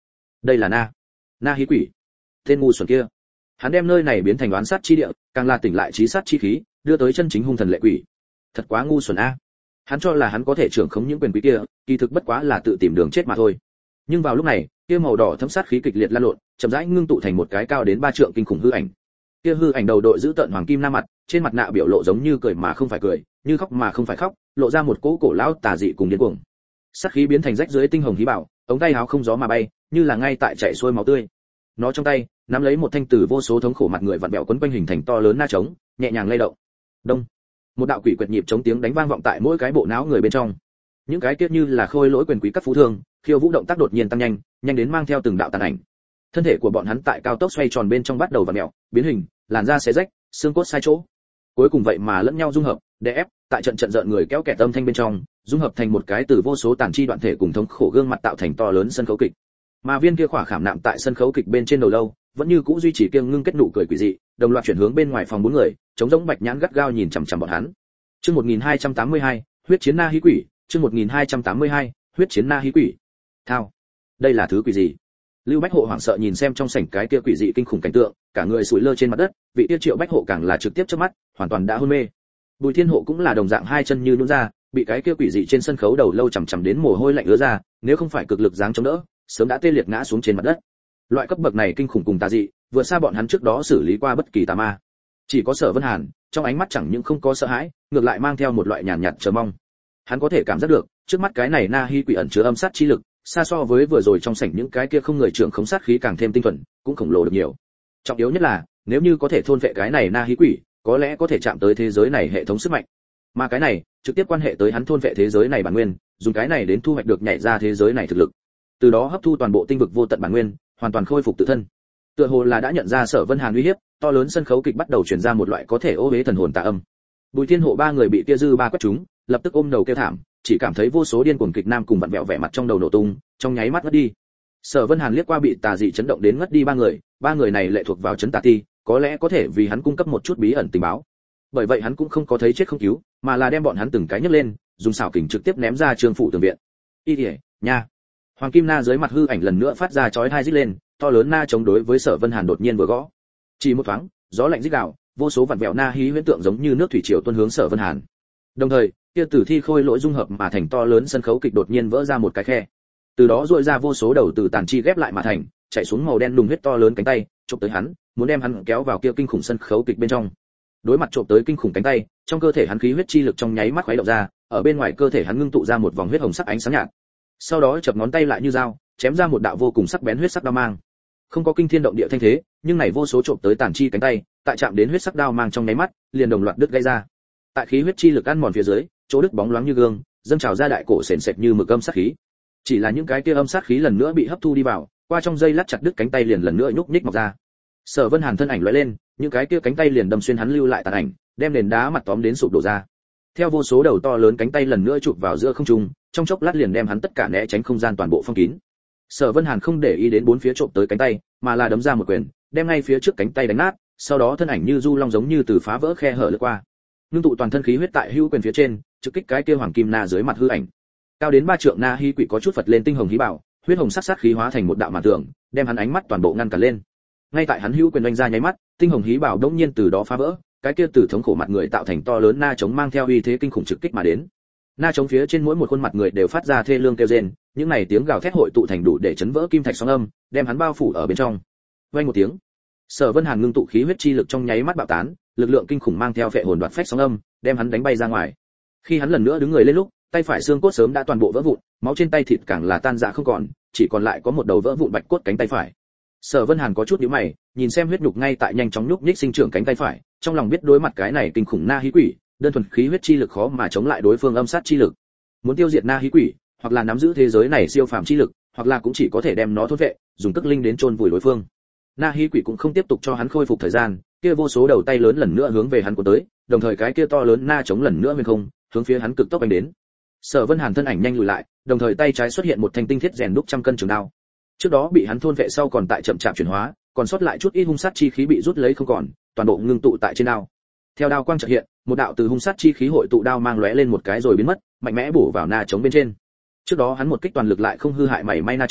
đây là na hí quỷ, tên ngu xuẩn kia. Hắn đem nơi này biến thành oán sát chi địa, càng là tỉnh lại chí sát chi khí, đưa tới chân chính hung thần lệ quỷ. Thật quá ngu xuẩn a. Hắn cho là hắn có thể trưởng khống những quyền quý kia, kỳ thực bất quá là tự tìm đường chết mà thôi. Nhưng vào lúc này, kia màu đỏ thấm sát khí kịch liệt lan lộn, chậm rãi ngưng tụ thành một cái cao đến 3 trượng kinh khủng hư ảnh. Kia hư ảnh đầu đội giữ tợn hoàng kim nam mặt, trên mặt nạ biểu lộ giống như cười mà không phải cười, như khóc mà không phải khóc, lộ ra một cỗ cổ lão tà dị cùng điên cuồng. Sát khí biến thành rách dưới tinh hồng hí bảo, ống tay áo không gió mà bay, như là ngay tại chảy xuôi máu tươi. Nó trong tay nắm lấy một thanh từ vô số thống khổ mặt người vặn vẹo quấn quanh hình thành to lớn na trống, nhẹ nhàng lay động. Đông, một đạo quỷ quyệt nhịp chống tiếng đánh vang vọng tại mỗi cái bộ não người bên trong. Những cái kiết như là khôi lỗi quyền quý các phú thương, khiêu vũ động tác đột nhiên tăng nhanh, nhanh đến mang theo từng đạo tàn ảnh. Thân thể của bọn hắn tại cao tốc xoay tròn bên trong bắt đầu vặn vẹo, biến hình, làn da xé rách, xương cốt sai chỗ. Cuối cùng vậy mà lẫn nhau dung hợp, đè ép, tại trận trận rợn người kéo kẹt âm thanh bên trong, dung hợp thành một cái từ vô số tàn chi đoạn thể cùng thống khổ gương mặt tạo thành to lớn sân khấu kịch. Mà viên kia khỏa khảm nạm tại sân khấu kịch bên trên đầu lâu, vẫn như cũ duy trì kiêng ngưng kết nụ cười quỷ dị, đồng loạt chuyển hướng bên ngoài phòng 4 người, chống giống bạch nhãn gắt gao nhìn chằm chằm bọn hắn. Chương 1282, huyết chiến na hí quỷ, chương 1282, huyết chiến na hí quỷ. Thao, đây là thứ quỷ gì? Lưu Bách Hộ hoảng sợ nhìn xem trong sảnh cái kia quỷ dị kinh khủng cảnh tượng, cả người sủi lơ trên mặt đất, vị tiêu Triệu Bách Hộ càng là trực tiếp chớp mắt, hoàn toàn đã hôn mê. Bùi Thiên Hộ cũng là đồng dạng hai chân như nhũn ra, bị cái kia quỷ dị trên sân khấu đầu lâu chằm chằm đến mồ hôi lạnh ứa ra, nếu không phải cực lực giáng chống đỡ, sớm đã tê liệt ngã xuống trên mặt đất. Loại cấp bậc này kinh khủng cùng tà dị, vượt xa bọn hắn trước đó xử lý qua bất kỳ tà ma. Chỉ có Sở Vân Hàn, trong ánh mắt chẳng những không có sợ hãi, ngược lại mang theo một loại nhàn nhạt chờ mong. Hắn có thể cảm giác được, trước mắt cái này na hi quỷ ẩn chứa âm sát chi lực, xa so với vừa rồi trong sảnh những cái kia không người trưởng khống sát khí càng thêm tinh thuần, cũng khổng lồ được nhiều. Trọng yếu nhất là, nếu như có thể thôn vệ cái này na hi quỷ, có lẽ có thể chạm tới thế giới này hệ thống sức mạnh. Mà cái này, trực tiếp quan hệ tới hắn thôn vệ thế giới này bản nguyên, dùng cái này đến thu hoạch được nhảy ra thế giới này thực lực. Từ đó hấp thu toàn bộ tinh vực vô tận bản nguyên, hoàn toàn khôi phục tự thân. Tựa hồ là đã nhận ra Sở Vân Hàn uy hiếp, to lớn sân khấu kịch bắt đầu truyền ra một loại có thể ô uế thần hồn tà âm. Bùi Thiên Hộ ba người bị kia dư ba quét trúng, lập tức ôm đầu kêu thảm, chỉ cảm thấy vô số điên cuồng kịch nam cùng vặn vẹo vẻ mặt trong đầu nổ tung, trong nháy mắt ngất đi. Sở Vân Hàn liếc qua bị tà dị chấn động đến ngất đi ba người này lệ thuộc vào chấn tà ti, có lẽ có thể vì hắn cung cấp một chút bí ẩn tình báo. Bởi vậy hắn cũng không có thấy chết không cứu, mà là đem bọn hắn từng cái nhấc lên, dùng xảo kình trực tiếp ném ra trường phụ tường viện. Nha. Hoàng kim na dưới mặt hư ảnh lần nữa phát ra chói tai rít lên, to lớn na chống đối với Sở Vân Hàn đột nhiên vừa gõ. Chỉ một thoáng, gió lạnh rít gào, vô số vặn vẹo na hí huyễn tượng giống như nước thủy triều tuôn hướng Sở Vân Hàn. Đồng thời, kia tử thi khôi lỗi dung hợp mà thành to lớn sân khấu kịch đột nhiên vỡ ra một cái khe. Từ đó rọi ra vô số đầu từ tàn chi ghép lại mà thành, chạy xuống màu đen đùng huyết to lớn cánh tay, chụp tới hắn, muốn đem hắn kéo vào kia kinh khủng sân khấu kịch bên trong. Đối mặt chụp tới kinh khủng cánh tay, trong cơ thể hắn khí huyết chi lực trong nháy mắt khuấy động ra, ở bên ngoài cơ thể hắn ngưng tụ ra một vòng huyết hồng sắc ánh sáng nhạt. Sau đó chập ngón tay lại như dao, chém ra một đạo vô cùng sắc bén huyết sắc đao mang. Không có kinh thiên động địa thanh thế, nhưng này vô số trộm tới tàn chi cánh tay, tại chạm đến huyết sắc đao mang trong nháy mắt, liền đồng loạt đứt gãy ra. Tại khí huyết chi lực ăn mòn phía dưới, chỗ đứt bóng loáng như gương, dâng trào ra đại cổ sền sệt như mực âm sát khí. Chỉ là những cái kia âm sát khí lần nữa bị hấp thu đi vào, qua trong dây lát chặt đứt cánh tay liền lần nữa nhúc nhích mọc ra. Sở Vân Hàn thân ảnh lóe lên, những cái kia cánh tay liền đâm xuyên hắn lưu lại tàn ảnh, đem nền đá mặt tóm đến sụp đổ ra. Theo vô số đầu to lớn cánh tay lần nữa chụp vào giữa không trung, trong chốc lát liền đem hắn tất cả né tránh không gian toàn bộ phong kín. Sở Vân Hàn không để ý đến bốn phía trộm tới cánh tay, mà là đấm ra một quyền, đem ngay phía trước cánh tay đánh nát, sau đó thân ảnh như du long giống như từ phá vỡ khe hở lướt qua. Nương tụ toàn thân khí huyết tại hữu quyền phía trên, trực kích cái kia hoàng kim na dưới mặt hư ảnh. Cao đến 3 trượng na hi quỷ có chút phật lên tinh hồng hí bảo, huyết hồng sắc sát khí hóa thành một đạo màn tường, đem hắn ánh mắt toàn bộ ngăn cản lên. Ngay tại hắn hữu quyền đánh ra nháy mắt, tinh hồng hí bảo đống nhiên từ đó phá vỡ, cái kia từ thống khổ mặt người tạo thành to lớn na chống mang theo uy thế kinh khủng trực kích mà đến. Na chống phía trên mỗi một khuôn mặt người đều phát ra thê lương kêu rên, những này tiếng gào thét hội tụ thành đủ để chấn vỡ kim thạch sóng âm, đem hắn bao phủ ở bên trong. Vang một tiếng, Sở Vân Hàn ngưng tụ khí huyết chi lực trong nháy mắt bạo tán, lực lượng kinh khủng mang theo phệ hồn đoạt phách sóng âm, đem hắn đánh bay ra ngoài. Khi hắn lần nữa đứng người lên lúc, tay phải xương cốt sớm đã toàn bộ vỡ vụn, máu trên tay thịt càng là tan rã không còn, chỉ còn lại có một đầu vỡ vụn bạch cốt cánh tay phải. Sở Vân Hàn có chút nhíu mày, nhìn xem huyết nhục ngay tại nhanh chóng nhúc nhích sinh trưởng cánh tay phải, trong lòng biết đối mặt cái này kinh khủng na hí quỷ, đơn thuần khí huyết chi lực khó mà chống lại đối phương âm sát chi lực. Muốn tiêu diệt na hí quỷ, hoặc là nắm giữ thế giới này siêu phàm chi lực, hoặc là cũng chỉ có thể đem nó thôn vệ, dùng tức linh đến chôn vùi đối phương. Na hí quỷ cũng không tiếp tục cho hắn khôi phục thời gian, kia vô số đầu tay lớn lần nữa hướng về hắn cuốn tới, đồng thời cái kia to lớn na chống lần nữa lên không, hướng phía hắn cực tốc đánh đến. Sở Vân Hàn thân ảnh nhanh lùi lại, đồng thời tay trái xuất hiện một thanh tinh thiết rèn đúc trăm cân trường đao. Trước đó bị hắn thôn vệ sau còn tại chậm chạp chuyển hóa, còn sót lại chút ít hung sát chi khí bị rút lấy không còn, toàn bộ ngưng tụ tại trên đao. Theo đao quang chợt hiện, một đạo từ hung sát chi khí hội tụ đao mang lóe lên một cái rồi biến mất, mạnh mẽ bổ vào na chống bên trên. Trước đó hắn một kích toàn lực lại không hư hại mảy may na chống,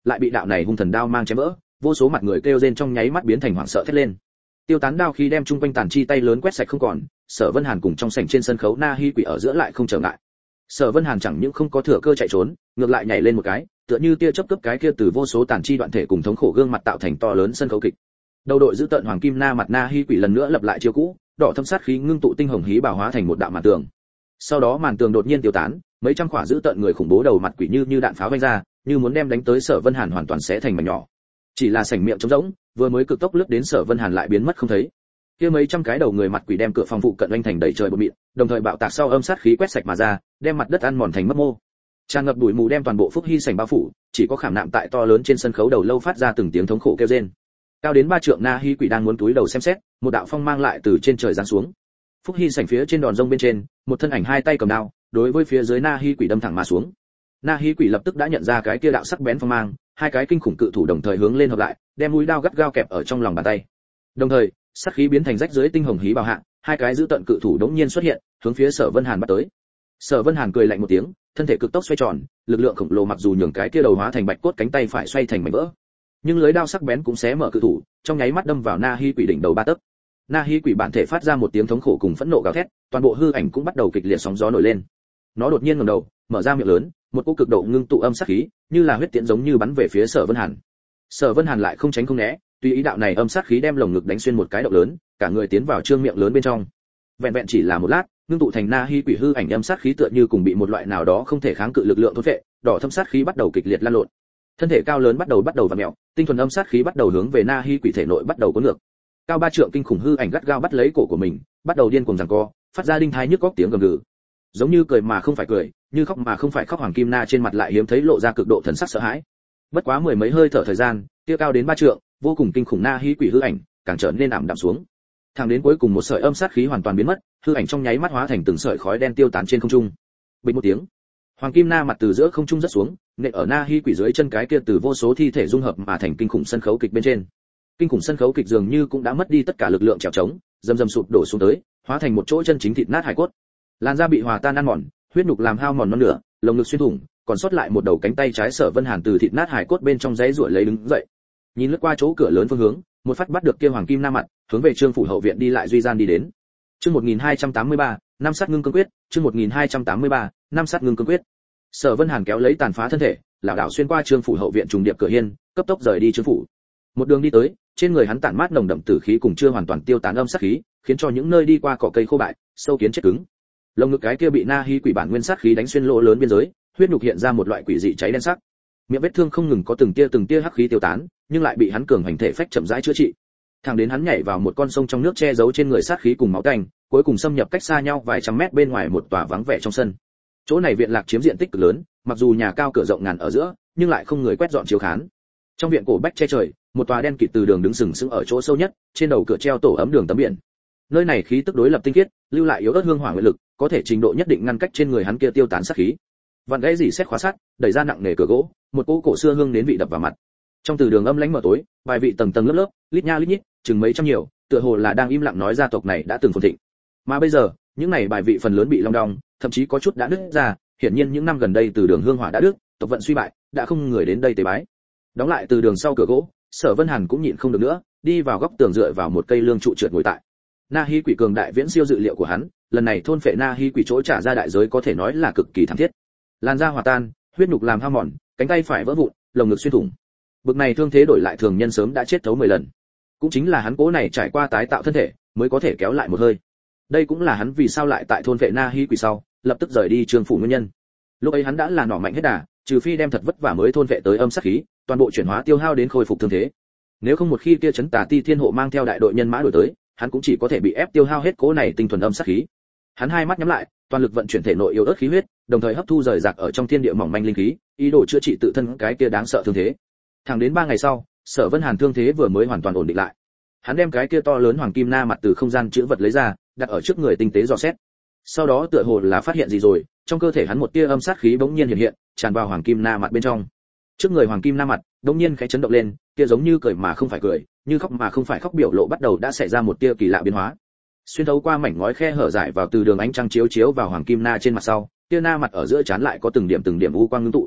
lại bị đạo này hung thần đao mang chém vỡ, vô số mặt người kêu rên trong nháy mắt biến thành hoảng sợ thét lên. Tiêu tán đao khí đem trung quanh tàn chi tay lớn quét sạch không còn, Sở Vân Hàn cùng trong sảnh trên sân khấu Na Hi Quỷ ở giữa lại không trở ngại. Sở Vân Hàn chẳng những không có thừa cơ chạy trốn, ngược lại nhảy lên một cái, tựa như tia chớp cướp cái kia từ vô số tàn chi đoạn thể cùng thống khổ gương mặt tạo thành to lớn sân khấu kịch. Đầu đội giữ tợn hoàng kim na mặt Na Hi Quỷ lần nữa lập lại chiêu cũ, đỏ thâm sát khí ngưng tụ tinh hồng hí bảo hóa thành một đạo màn tường. Sau đó màn tường đột nhiên tiêu tán, mấy trăm quả giữ tợn người khủng bố đầu mặt quỷ như đạn pháo vang ra, như muốn đem đánh tới Sở Vân Hàn hoàn toàn xé thành mảnh nhỏ. Chỉ là sảnh miệng trống rỗng, vừa mới cực tốc lướt đến Sở Vân Hàn lại biến mất không thấy. Kia mấy trăm cái đầu người mặt quỷ đem cửa phòng phụ cận oanh thành đầy trời bụi mịn, đồng thời bạo tạc sau âm sát khí quét sạch mà ra, đem mặt đất ăn mòn thành mấp mô. Tràn ngập bụi mù đem toàn bộ Phúc Hy sảnh bao phủ, chỉ có khảm nạm tại to lớn trên sân khấu đầu lâu phát ra từng tiếng thống khổ kêu rên. Cao đến 3 trượng Na Hi Quỷ đang muốn túi đầu xem xét, một đạo phong mang lại từ trên trời giáng xuống. Phúc Hy sảnh phía trên đòn rông bên trên, một thân ảnh hai tay cầm đao, đối với phía dưới Na Hi Quỷ đâm thẳng mà xuống. Na Hi Quỷ lập tức đã nhận ra cái kia đạo sắc bén phong mang, hai cái kinh khủng cự thủ đồng thời hướng lên hợp lại, đem mũi đao gắt gao kẹp ở trong lòng bàn tay. Đồng thời, sát khí biến thành rách dưới tinh hồng hí bào hạ, hai cái giữ tận cự thủ đống nhiên xuất hiện, hướng phía Sở Vân Hàn bắt tới. Sở Vân Hàn cười lạnh một tiếng, thân thể cực tốc xoay tròn, lực lượng khổng lồ mặc dù nhường cái kia đầu hóa thành bạch cốt cánh tay phải xoay thành mảnh vỡ, nhưng lưới đao sắc bén cũng xé mở cự thủ, trong nháy mắt đâm vào Na Hi Quỷ đỉnh đầu 3 tấc. Na Hi Quỷ bản thể phát ra một tiếng thống khổ cùng phẫn nộ gào thét, toàn bộ hư ảnh cũng bắt đầu kịch liệt sóng gió nổi lên. Nó đột nhiên ngẩng đầu, mở ra miệng lớn, một cỗ cực độ ngưng tụ âm sát khí, như là huyết tiễn giống như bắn về phía Sở Vân Hàn. Sở Vân Hàn lại không tránh không né, tùy ý đạo này âm sát khí đem lồng ngực đánh xuyên một cái động lớn, cả người tiến vào trương miệng lớn bên trong. Vẹn vẹn chỉ là một lát, ngưng tụ thành Na Hi Quỷ hư ảnh âm sát khí tựa như cùng bị một loại nào đó không thể kháng cự lực lượng thôn phệ, đỏ thâm sát khí bắt đầu kịch liệt lan lộn. Thân thể cao lớn bắt đầu vặn mèo, tinh thuần âm sát khí bắt đầu hướng về Na Hi Quỷ thể nội bắt đầu cuốn ngược. Cao 3 trượng kinh khủng hư ảnh gắt gao bắt lấy cổ của mình, bắt đầu điên cuồng giằng co, phát ra đinh thai nhức óc tiếng gầm gừ. Giống như cười mà không phải cười, như khóc mà không phải khóc, hoàng kim na trên mặt lại hiếm thấy lộ ra cực độ thần sắc sợ hãi. Bất quá mười mấy hơi thở thời gian, kia cao đến 3 trượng, vô cùng kinh khủng Na Hi Quỷ hư ảnh càng trở nên ảm đạm xuống. Thẳng đến cuối cùng một sợi âm sát khí hoàn toàn biến mất, hư ảnh trong nháy mắt hóa thành từng sợi khói đen tiêu tán trên không trung. Bình một tiếng, hoàng kim na mặt từ giữa không trung rất xuống, nện ở Na Hi Quỷ dưới chân cái kia từ vô số thi thể dung hợp mà thành kinh khủng sân khấu kịch bên trên. Kinh khủng sân khấu kịch dường như cũng đã mất đi tất cả lực lượng trèo trống, dầm sụp đổ xuống tới, hóa thành một chỗ chân chính thịt nát hải cốt. Làn da bị hòa tan ăn mòn, huyết nhục làm hao mòn non nửa, lồng ngực xuyên thủng, còn sót lại một đầu cánh tay trái Sở Vân Hàn từ thịt nát hải cốt bên trong giãy giụa lấy đứng dậy. Nhìn lướt qua chỗ cửa lớn phương hướng, một phát bắt được kia hoàng kim na mặt, hướng về Trương phủ hậu viện đi lại duy gian đi đến. Chương 1283, năm sát ngưng cương quyết, chương 1283, năm sát ngưng cương quyết. Sở Vân Hàn kéo lấy tàn phá thân thể, lảo đảo xuyên qua Trương phủ hậu viện trùng điệp cửa hiên, cấp tốc rời đi Trương phủ. Một đường đi tới, trên người hắn tản mát nồng đậm tử khí cùng chưa hoàn toàn tiêu tán âm sát khí, khiến cho những nơi đi qua cỏ cây khô bại, sâu kiến chết cứng. Lồng ngực cái kia bị Na Hi Quỷ bản nguyên sát khí đánh xuyên lỗ lớn biên giới, huyết nhục hiện ra một loại quỷ dị cháy đen sắc. Miệng vết thương không ngừng có từng tia hắc khí tiêu tán, nhưng lại bị hắn cường hành thể phách chậm rãi chữa trị. Thẳng đến hắn nhảy vào một con sông trong nước che giấu trên người sát khí cùng máu tanh, cuối cùng xâm nhập cách xa nhau vài trăm mét bên ngoài một tòa vắng vẻ trong sân. Chỗ này viện lạc chiếm diện tích cực lớn, mặc dù nhà cao cửa rộng ngàn ở giữa, nhưng lại không người quét dọn chiếu khán. Trong viện cổ bách che trời, một tòa đen kịt từ đường đứng sừng sững ở chỗ sâu nhất, trên đầu cửa treo tổ ấm đường tấm biển. Nơi này khí tức đối lập tinh khiết, lưu lại yếu ớt hương hỏa nguyện lực, có thể trình độ nhất định ngăn cách trên người hắn kia tiêu tán sát khí. Vạn gãy dỉ xét khóa sắt, đẩy ra nặng nề cửa gỗ, một cỗ cổ xưa hương đến vị đập vào mặt. Trong từ đường âm lãnh mờ tối, vài vị tầng tầng lớp lớp, lít nha lít nhít, chừng mấy trăm nhiều, tựa hồ là đang im lặng nói gia tộc này đã từng phồn thịnh. Mà bây giờ, những này bài vị phần lớn bị long đong, thậm chí có chút đã nứt ra, hiển nhiên những năm gần đây từ đường hương hỏa đã đứt, tộc vận suy bại, đã không người đến đây tế bái. Đóng lại từ đường sau cửa gỗ, Sở Vân Hàn cũng nhịn không được nữa, đi vào góc tường dựa vào một cây lương trụ trượt ngồi tại. Na Hi Quỷ cường đại viễn siêu dự liệu của hắn, lần này thôn phệ Na Hi Quỷ chỗ trả ra đại giới có thể nói là cực kỳ thảm thiết. Làn da hòa tan, huyết nhục làm hao mòn, cánh tay phải vỡ vụn, lồng ngực xuyên thủng. Bực này thương thế đổi lại thường nhân sớm đã chết thấu 10 lần. Cũng chính là hắn cố này trải qua tái tạo thân thể, mới có thể kéo lại một hơi. Đây cũng là hắn vì sao lại tại thôn phệ Na Hi Quỷ sau, lập tức rời đi Trương phủ nguyên nhân. Lúc ấy hắn đã là nỏ mạnh hết đà, trừ phi đem thật vất vả mới thôn phệ tới âm sát khí, toàn bộ chuyển hóa tiêu hao đến khôi phục thương thế. Nếu không một khi kia chấn tà ti thiên hộ mang theo đại đội nhân mã đuổi tới, hắn cũng chỉ có thể bị ép tiêu hao hết cố này tinh thuần âm sát khí. Hắn hai mắt nhắm lại, toàn lực vận chuyển thể nội yếu ớt khí huyết, đồng thời hấp thu rời rạc ở trong thiên địa mỏng manh linh khí, ý đồ chữa trị tự thân cái kia đáng sợ thương thế. Thẳng đến 3 ngày sau, Sở Vân Hàn thương thế vừa mới hoàn toàn ổn định lại. Hắn đem cái kia to lớn hoàng kim na mặt từ không gian chứa vật lấy ra, đặt ở trước người tinh tế dò xét. Sau đó tựa hồ là phát hiện gì rồi, trong cơ thể hắn một tia âm sát khí bỗng nhiên hiện, tràn vào hoàng kim na mặt bên trong. Trước người hoàng kim na mặt bỗng nhiên khẽ chấn động lên, kia giống như cười mà không phải cười, như khóc mà không phải khóc biểu lộ bắt đầu đã xảy ra một tia kỳ lạ biến hóa. Xuyên thấu qua mảnh ngói khe hở giải vào từ đường ánh trăng chiếu vào hoàng kim na trên mặt sau, tia na mặt ở giữa trán lại có từng điểm u quang ngưng tụ.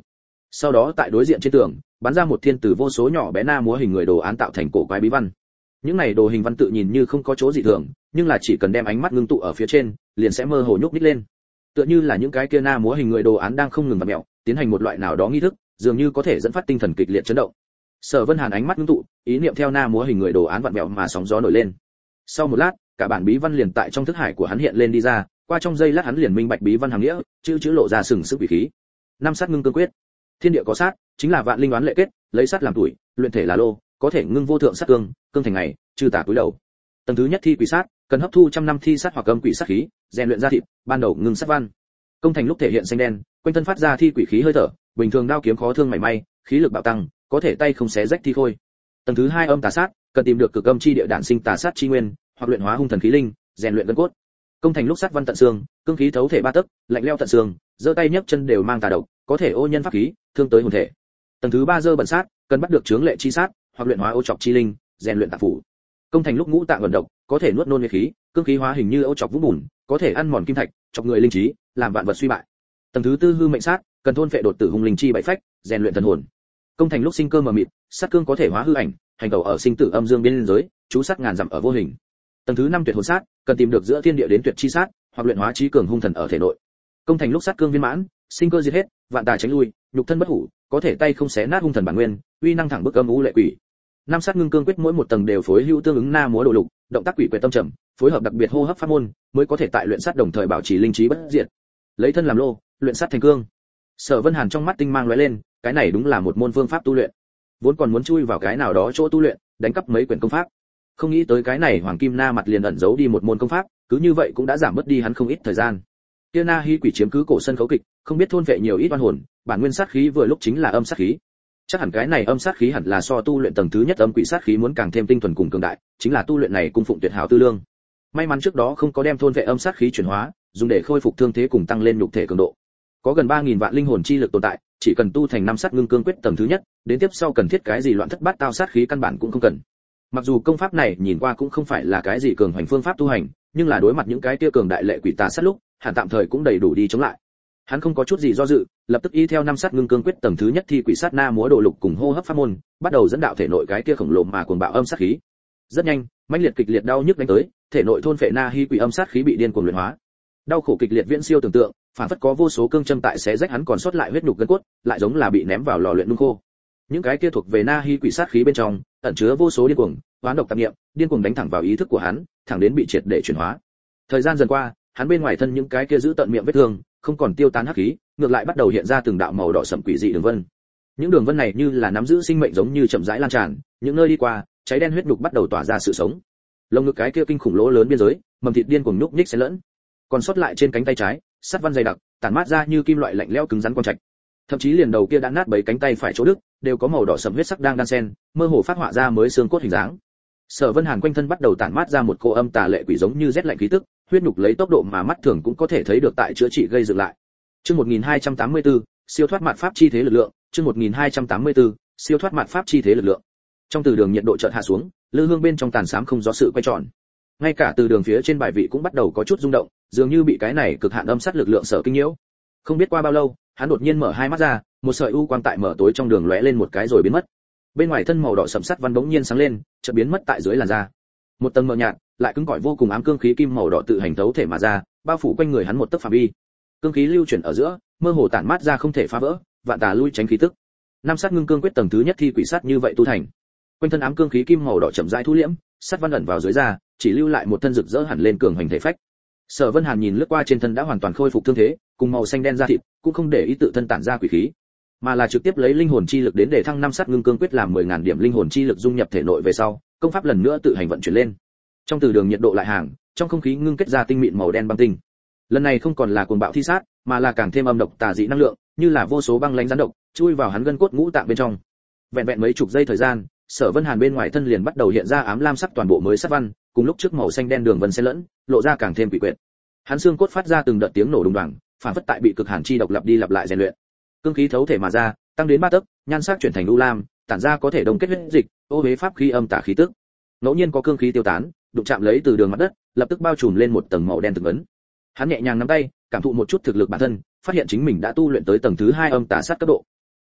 Sau đó tại đối diện trên tường bắn ra một thiên từ vô số nhỏ bé na múa hình người đồ án tạo thành cổ quái bí văn. Những này đồ hình văn tự nhìn như không có chỗ dị thường, nhưng là chỉ cần đem ánh mắt ngưng tụ ở phía trên, liền sẽ mơ hồ nhúc nhích lên. Tựa như là những cái kia na múa hình người đồ án đang không ngừng vặn mèo, tiến hành một loại nào đó nghi thức, dường như có thể dẫn phát tinh thần kịch liệt chấn động. Sở Vân Hàn ánh mắt ngưng tụ, ý niệm theo na múa hình người đồ án vặn mèo mà sóng gió nổi lên. Sau một lát, cả bản bí văn liền tại trong thức hải của hắn hiện lên đi ra, qua trong giây lát hắn liền minh bạch bí văn hàm nghĩa, chữ lộ ra sừng sức quỷ khí. Năm sát ngưng cương quyết. Thiên địa có sát, chính là vạn linh oán lệ kết, lấy sát làm tuổi, luyện thể là lô, có thể ngưng vô thượng sát cương, cương thành ngày, trừ tà túi đầu. Tầng thứ nhất thi quỷ sát, cần hấp thu trăm năm thi sát hoặc âm quỷ sát khí, rèn luyện ra thịt, ban đầu ngưng sát văn. Công thành lúc thể hiện xanh đen, quanh thân phát ra thi quỷ khí hơi thở, bình thường đao kiếm khó thương mảy may, khí lực bạo tăng, có thể tay không xé rách thi khôi. Tầng thứ hai âm tà sát, cần tìm được cực âm chi địa đản sinh tà sát chi nguyên, hoặc luyện hóa hung thần khí linh, rèn luyện gân cốt. Công thành lúc sát văn tận xương, cương khí thấu thể ba tấc, lạnh lẽo tận xương, giơ tay nhấc chân đều mang tà độc, có thể ô nhân pháp khí, thương tới hồn thể. Tầng thứ ba dơ bẩn sát, cần bắt được chướng lệ chi sát, hoặc luyện hóa ô trọc chi linh, rèn luyện tạp phủ. Công thành lúc ngũ tạng vận độc, có thể nuốt nôn huyết khí, cương khí hóa hình như ô trọc vũng bùn, có thể ăn mòn kim thạch, chọc người linh trí, làm vạn vật suy bại. Tầng thứ tư hư mệnh sát, cần thôn phệ đột tử hung linh chi bảy phách, rèn luyện thần hồn. Công thành lúc sinh cơ mờ mịt, sát cương có thể hóa hư ảnh, hành tẩu ở sinh tử âm dương biên giới, chú sát ngàn dặm ở vô hình. Tầng thứ năm tuyệt hồn sát, cần tìm được giữa thiên địa đến tuyệt chi sát, hoặc luyện hóa trí cường hung thần ở thể nội. Công thành lúc sát cương viên mãn, sinh cơ diệt hết, vạn tà tránh lui, nhục thân bất hủ, có thể tay không xé nát hung thần bản nguyên, uy năng thẳng bức âm u lệ quỷ. Năm sát ngưng cương quyết mỗi một tầng đều phối hữu tương ứng na múa đồ lục, động tác quỷ quyệt tâm trầm, phối hợp đặc biệt hô hấp pháp môn, mới có thể tại luyện sát đồng thời bảo trì linh trí bất diệt. Lấy thân làm lô, luyện sát thành cương. Sở Vân Hàn trong mắt tinh mang lóe lên, cái này đúng là một môn phương pháp tu luyện. Vốn còn muốn chui vào cái nào đó chỗ tu luyện, đánh cắp mấy quyển công pháp. Không nghĩ tới cái này Hoàng Kim Na mặt liền ẩn giấu đi một môn công pháp, cứ như vậy cũng đã giảm bớt đi hắn không ít thời gian. Kia Na Hi quỷ chiếm cứ cổ sân khấu kịch, không biết thôn vệ nhiều ít oan hồn, bản nguyên sát khí vừa lúc chính là âm sát khí. Chắc hẳn cái này âm sát khí hẳn là so tu luyện tầng thứ nhất âm quỷ sát khí muốn càng thêm tinh thuần cùng cường đại, chính là tu luyện này cung phụng tuyệt hảo tư lương. May mắn trước đó không có đem thôn vệ âm sát khí chuyển hóa, dùng để khôi phục thương thế cùng tăng lên nhục thể cường độ. Có gần 3000 vạn linh hồn chi lực tồn tại, chỉ cần tu thành năm sát ngưng cương quyết tầng thứ nhất, đến tiếp sau cần thiết cái gì loạn thất bát tao sát khí căn bản cũng không cần. Mặc dù công pháp này nhìn qua cũng không phải là cái gì cường hành phương pháp tu hành, nhưng là đối mặt những cái kia cường đại lệ quỷ tà sát lúc, hẳn tạm thời cũng đầy đủ đi chống lại. Hắn không có chút gì do dự, lập tức y theo năm sát ngưng cương quyết tầng thứ nhất thi quỷ sát na múa đồ lục cùng hô hấp pháp môn, bắt đầu dẫn đạo thể nội cái kia khổng lồ mà cuồng bạo âm sát khí. Rất nhanh, mãnh liệt kịch liệt đau nhức đánh tới, thể nội thôn phệ na hi quỷ âm sát khí bị điên cuồng luyện hóa. Đau khổ kịch liệt viễn siêu tưởng tượng, phản phất có vô số cương châm tại xé rách hắn còn sót lại huyết nhục gân cốt, lại giống là bị ném vào lò luyện nung khô. Những cái kia thuộc về na hi quỷ sát khí bên trong, ẩn chứa vô số điên cuồng, oán độc tạp niệm, điên cuồng đánh thẳng vào ý thức của hắn, thẳng đến bị triệt để chuyển hóa. Thời gian dần qua, hắn bên ngoài thân những cái kia giữ tận miệng vết thương, không còn tiêu tán hắc khí, ngược lại bắt đầu hiện ra từng đạo màu đỏ sẫm quỷ dị đường vân. Những đường vân này như là nắm giữ sinh mệnh giống như chậm rãi lan tràn, những nơi đi qua, cháy đen huyết nhục bắt đầu tỏa ra sự sống. Lồng ngực cái kia kinh khủng lỗ lớn biên giới, mầm thịt điên cuồng nhúc nhích xen lẫn. Còn sót lại trên cánh tay trái, sắt văn dày đặc, tản mát ra như kim loại lạnh lẽo cứng rắn quang trạch. Thậm chí liền đầu kia đã nát bấy cánh tay phải chỗ đứt, đều có màu đỏ sẫm huyết sắc đang đan xen, mơ hồ phát họa ra mới xương cốt hình dáng. Sở Vân Hàn quanh thân bắt đầu tản mát ra một cô âm tà lệ quỷ giống như rét lạnh khí tức, huyết nhục lấy tốc độ mà mắt thường cũng có thể thấy được tại chữa trị gây dựng lại. Chương 1284, siêu thoát mạt pháp chi thế lực lượng, chương 1284, siêu thoát mạt pháp chi thế lực lượng. Trong từ đường nhiệt độ chợt hạ xuống, lư hương bên trong tàn xám không gió sự quay tròn. Ngay cả từ đường phía trên bài vị cũng bắt đầu có chút rung động, dường như bị cái này cực hạn âm sát lực lượng sở kinh nhiễu. Không biết qua bao lâu, hắn đột nhiên mở hai mắt ra, một sợi u quang tại mở tối trong đường lóe lên một cái rồi biến mất. Bên ngoài thân màu đỏ sẫm sắt văn bỗng nhiên sáng lên, chợt biến mất tại dưới làn da. Một tầng mờ nhạt, lại cứng cỏi vô cùng ám cương khí kim màu đỏ tự hành thấu thể mà ra, bao phủ quanh người hắn một tấc phạm vi. Cương khí lưu chuyển ở giữa, mơ hồ tản mát ra không thể phá vỡ, vạn tà lui tránh khí tức. Năm sát ngưng cương quyết tầng thứ nhất thi quỷ sát như vậy tu thành. Quanh thân ám cương khí kim màu đỏ chậm rãi thu liễm, sắt văn ẩn vào dưới da, chỉ lưu lại một thân rực rỡ hẳn lên cường hành thể phách. Sở Vân Hàn nhìn lướt qua trên thân đã hoàn toàn khôi phục thương thế, cùng màu xanh đen da thịt, cũng không để ý tự thân tản ra quỷ khí, mà là trực tiếp lấy linh hồn chi lực đến để thăng năm sát ngưng cương quyết làm 10.000 điểm linh hồn chi lực dung nhập thể nội về sau, công pháp lần nữa tự hành vận chuyển lên. Trong từ đường nhiệt độ lại hàng, trong không khí ngưng kết ra tinh mịn màu đen băng tinh. Lần này không còn là cuồng bạo thi sát, mà là càng thêm âm độc tà dị năng lượng, như là vô số băng lãnh rắn độc, chui vào hắn gân cốt ngũ tạng bên trong. Vẹn vẹn mấy chục giây thời gian, Sở Vân Hàn bên ngoài thân liền bắt đầu hiện ra ám lam sắc toàn bộ mới sắc văn, cùng lúc trước màu xanh đen đường vân xen lẫn, lộ ra càng thêm quỷ quyệt. Hắn xương cốt phát ra từng đợt tiếng nổ đùng đoàng, phản phất tại bị cực hàn chi độc lặp đi lặp lại rèn luyện. Cương khí thấu thể mà ra, tăng đến 3 tấc, nhan sắc chuyển thành u lam, tản ra có thể đồng kết huyết dịch, ô hế pháp khí âm tà khí tức. Ngẫu nhiên có cương khí tiêu tán, đụng chạm lấy từ đường mặt đất, lập tức bao trùm lên một tầng màu đen từng ấn. Hắn nhẹ nhàng nắm tay, cảm thụ một chút thực lực bản thân, phát hiện chính mình đã tu luyện tới tầng thứ 2 âm tà sát cấp độ.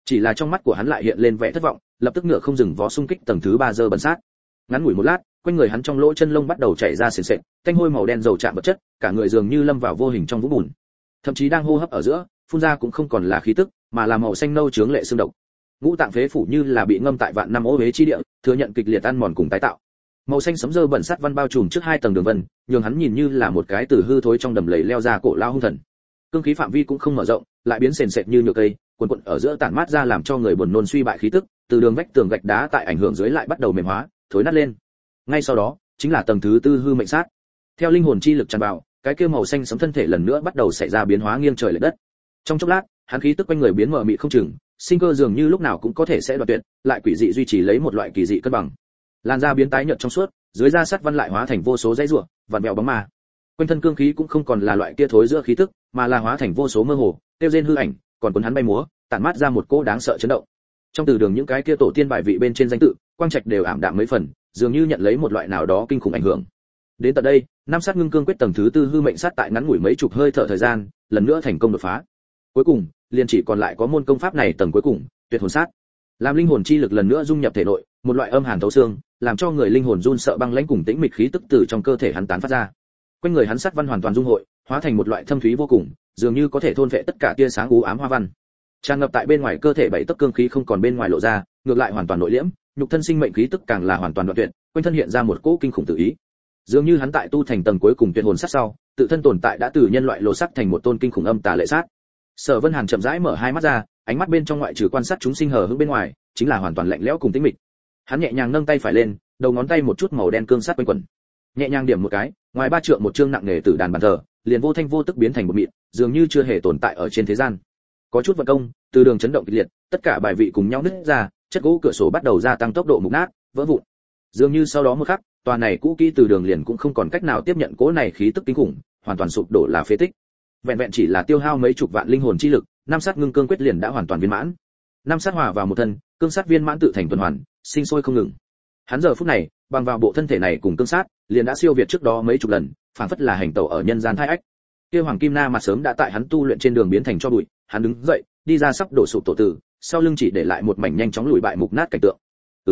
Chỉ là trong mắt của hắn lại hiện lên vẻ thất vọng, lập tức ngựa không dừng vó xung kích tầng thứ 3 dơ bẩn sát. Ngắn ngủi một lát, quanh người hắn trong lỗ chân lông bắt đầu chảy ra sền sệt, tanh hôi màu đen dầu chạm vật chất, cả người dường như lâm vào vô hình trong vũng bùn. Thậm chí đang hô hấp ở giữa, phun ra cũng không còn là khí tức, mà là màu xanh nâu chướng lệ xương độc. Ngũ tạng phế phủ như là bị ngâm tại vạn năm ô uế chi địa, thừa nhận kịch liệt ăn mòn cùng tái tạo. Màu xanh sẫm dơ bẩn sắt văn bao trùm trước 2 tầng đường vân, nhường hắn nhìn như là một cái từ hư thối trong đầm lầy leo ra cổ lao hung thần. Cương khí phạm vi cũng không mở rộng, lại biến sền sệt như nhựa cây, quần quần ở giữa tản mát ra làm cho người buồn nôn suy bại khí tức, từ đường vách tường gạch đá tại ảnh hưởng dưới lại bắt đầu mềm hóa, thối nát lên. Ngay sau đó, chính là tầng thứ 4 hư mệnh sát. Theo linh hồn chi lực tràn vào, cái kia màu xanh sẫm thân thể lần nữa bắt đầu xảy ra biến hóa nghiêng trời lệch đất. Trong chốc lát, hắn khí tức quanh người biến mờ mịt không chừng, sinh cơ dường như lúc nào cũng có thể sẽ đoạn tuyệt, lại quỷ dị duy trì lấy một loại kỳ dị cân bằng. Làn da biến tái nhợt trong suốt, dưới da sắt văn lại hóa thành vô số dãy rủa, vặn vẹo bóng ma. Quanh thân cương khí cũng không còn là loại kia thối giữa khí tức, mà là hóa thành vô số mơ hồ, tiêu diên hư ảnh, còn cuốn hắn bay múa, tản mát ra một cỗ đáng sợ chấn động. Trong từ đường những cái kia tổ tiên bài vị bên trên danh tự, quang trạch đều ảm đạm mấy phần, dường như nhận lấy một loại nào đó kinh khủng ảnh hưởng. Đến tận đây, năm sát ngưng cương quyết tầng thứ 4 hư mệnh sát tại ngắn ngủi mấy chục hơi thở thời gian, lần nữa thành công đột phá. Cuối cùng, liền chỉ còn lại có môn công pháp này tầng cuối cùng, tuyệt hồn sát. Làm linh hồn chi lực lần nữa dung nhập thể nội, một loại âm hàn thấu xương, làm cho người linh hồn run sợ băng lãnh cùng tĩnh mịch khí tức từ trong cơ thể hắn tán phát ra. Quanh người hắn sát văn hoàn toàn dung hội, hóa thành một loại thâm thúy vô cùng, dường như có thể thôn phệ tất cả tia sáng u ám hoa văn. Tràn ngập tại bên ngoài cơ thể bảy tấc cương khí không còn bên ngoài lộ ra, ngược lại hoàn toàn nội liễm, nhục thân sinh mệnh khí tức càng là hoàn toàn đoạn tuyệt, quanh thân hiện ra một cỗ kinh khủng tự ý. Dường như hắn tại tu thành tầng cuối cùng tuyệt hồn sát sau, tự thân tồn tại đã từ nhân loại lộ sắc thành một tôn kinh khủng âm tà lệ sát. Sở Vân Hàn chậm rãi mở hai mắt ra, ánh mắt bên trong ngoại trừ quan sát chúng sinh hờ hững bên ngoài, chính là hoàn toàn lạnh lẽo cùng tĩnh mịch. Hắn nhẹ nhàng nâng tay phải lên, đầu ngón tay một chút màu đen cương sát quanh quẩn. Nhẹ nhàng điểm một cái, ngoài 3 trượng một chương nặng nề tử đàn bàn thờ, liền vô thanh vô tức biến thành một mịn, dường như chưa hề tồn tại ở trên thế gian. Có chút vận công, từ đường chấn động kịch liệt, tất cả bài vị cùng nhau nứt ra, chất gỗ cửa sổ bắt đầu gia tăng tốc độ mục nát, vỡ vụn. Dường như sau đó một khắc, tòa này cũ kỹ từ đường liền cũng không còn cách nào tiếp nhận cỗ này khí tức kinh khủng, hoàn toàn sụp đổ là phế tích. Vẹn vẹn chỉ là tiêu hao mấy chục vạn linh hồn chi lực, năm sát ngưng cương quyết liền đã hoàn toàn viên mãn. Năm sát hòa vào một thân, cương sát viên mãn tự thành tuần hoàn, sinh sôi không ngừng. Hắn giờ phút này, bằng vào bộ thân thể này cùng cương sát, liền đã siêu việt trước đó mấy chục lần, phảng phất là hành tẩu ở nhân gian thai ách. Kia hoàng kim na mặt sớm đã tại hắn tu luyện trên đường biến thành cho bụi, hắn đứng dậy, đi ra sắp đổ sụp tổ tử, sau lưng chỉ để lại một mảnh nhanh chóng lùi bại mục nát cảnh tượng.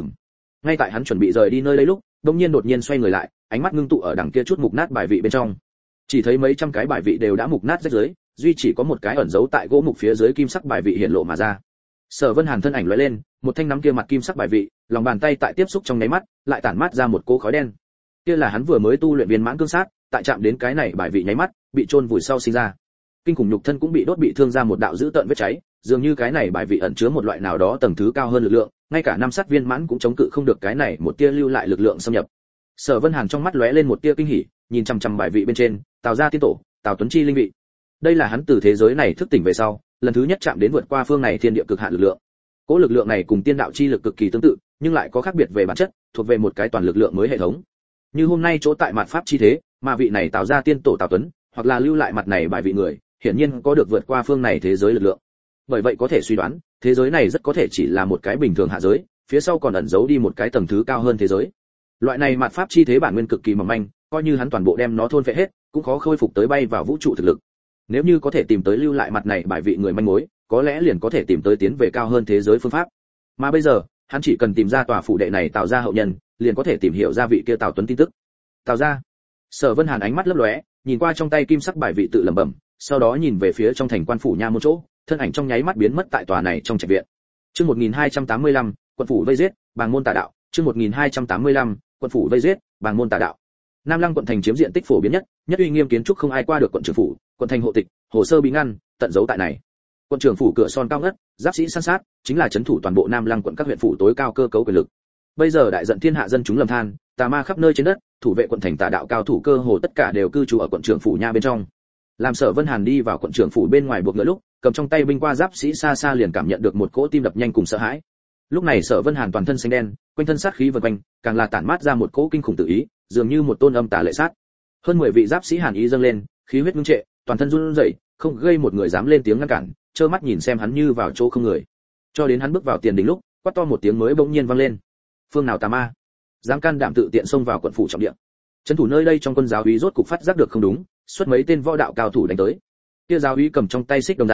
Ngay tại hắn chuẩn bị rời đi nơi đây lúc, đột nhiên xoay người lại, ánh mắt ngưng tụ ở đằng kia chút mục nát bài vị bên trong. Chỉ thấy mấy trăm cái bài vị đều đã mục nát rách rưới, duy chỉ có một cái ẩn giấu tại gỗ mục phía dưới kim sắc bài vị hiện lộ mà ra. Sở Vân Hàn thân ảnh lóe lên, một thanh nắm kia mặt kim sắc bài vị, lòng bàn tay tại tiếp xúc trong nháy mắt, lại tản mát ra một cỗ khói đen. Kia là hắn vừa mới tu luyện viên mãn cương sát, tại chạm đến cái này bài vị nháy mắt, bị chôn vùi sau sinh ra. Kinh khủng nhục thân cũng bị đốt bị thương ra một đạo dữ tợn vết cháy, dường như cái này bài vị ẩn chứa một loại nào đó tầng thứ cao hơn lực lượng, ngay cả năm sát viên mãn cũng chống cự không được cái này một tia lưu lại lực lượng xâm nhập. Sở Vân Hàn trong mắt lóe lên một tia kinh hỉ, nhìn chằm chằm bài vị bên trên, Tào gia tiên tổ, Tào Tuấn Chi linh vị. Đây là hắn từ thế giới này thức tỉnh về sau, lần thứ nhất chạm đến vượt qua phương này thiên địa cực hạn lực lượng. Cỗ lực lượng này cùng tiên đạo chi lực cực kỳ tương tự, nhưng lại có khác biệt về bản chất, thuộc về một cái toàn lực lượng mới hệ thống. Như hôm nay chỗ tại mặt pháp chi thế, mà vị này Tào gia tiên tổ Tào Tuấn, hoặc là lưu lại mặt này bài vị người, hiển nhiên có được vượt qua phương này thế giới lực lượng. Bởi vậy có thể suy đoán, thế giới này rất có thể chỉ là một cái bình thường hạ giới, phía sau còn ẩn giấu đi một cái tầng thứ cao hơn thế giới. Loại này mạt pháp chi thế bản nguyên cực kỳ mỏng manh, coi như hắn toàn bộ đem nó thôn phệ hết, cũng khó khôi phục tới bay vào vũ trụ thực lực. Nếu như có thể tìm tới lưu lại mặt này bài vị người manh mối, có lẽ liền có thể tìm tới tiến về cao hơn thế giới phương pháp. Mà bây giờ, hắn chỉ cần tìm ra tòa phủ đệ này tạo ra hậu nhân, liền có thể tìm hiểu ra vị kia Tào Tuấn tin tức. Tào gia. Sở Vân Hàn ánh mắt lấp lóe, nhìn qua trong tay kim sắc bài vị tự lẩm bẩm, sau đó nhìn về phía trong thành quan phủ nha môn chỗ, thân ảnh trong nháy mắt biến mất tại tòa này trong trạch viện. Chương 1285, quận phủ vây giết, bàng môn tà đạo. Chương 1285, quận phủ vây giết, bàng môn tà đạo. Nam Lăng quận thành chiếm diện tích phổ biến nhất, nhất uy nghiêm kiến trúc không ai qua được quận trưởng phủ, quận thành hộ tịch, hồ sơ bị ngăn, tận giấu tại này. Quận trưởng phủ cửa son cao ngất, giáp sĩ san sát, chính là trấn thủ toàn bộ Nam Lăng quận các huyện phủ tối cao cơ cấu quyền lực. Bây giờ đại giận thiên hạ dân chúng lầm than, tà ma khắp nơi trên đất, thủ vệ quận thành tà đạo cao thủ cơ hồ tất cả đều cư trú ở quận trưởng phủ nha bên trong. Làm Sở Vân Hàn đi vào quận trưởng phủ bên ngoài buộc ngựa lúc, cầm trong tay binh qua giáp sĩ xa xa liền cảm nhận được một cỗ tim đập nhanh cùng sợ hãi. Lúc này Sở Vân Hàn toàn thân xanh đen, quanh thân sát khí vần quanh, càng là tản mát ra một cỗ kinh khủng tự ý, dường như một tôn âm tà lệ sát. Hơn 10 vị giáp sĩ Hàn ý dâng lên, khí huyết ngưng trệ, toàn thân run rẩy, không gây một người dám lên tiếng ngăn cản, trơ mắt nhìn xem hắn như vào chỗ không người. Cho đến hắn bước vào tiền đình lúc, quát to một tiếng mới bỗng nhiên vang lên. Phương nào tà ma, dám can đảm tự tiện xông vào quận phủ trọng địa. Trấn thủ nơi đây trong quân giáo úy rốt cục phát giác được không đúng, xuất mấy tên võ đạo cao thủ đánh tới. Kia giáo úy cầm trong tay xích đồng giản,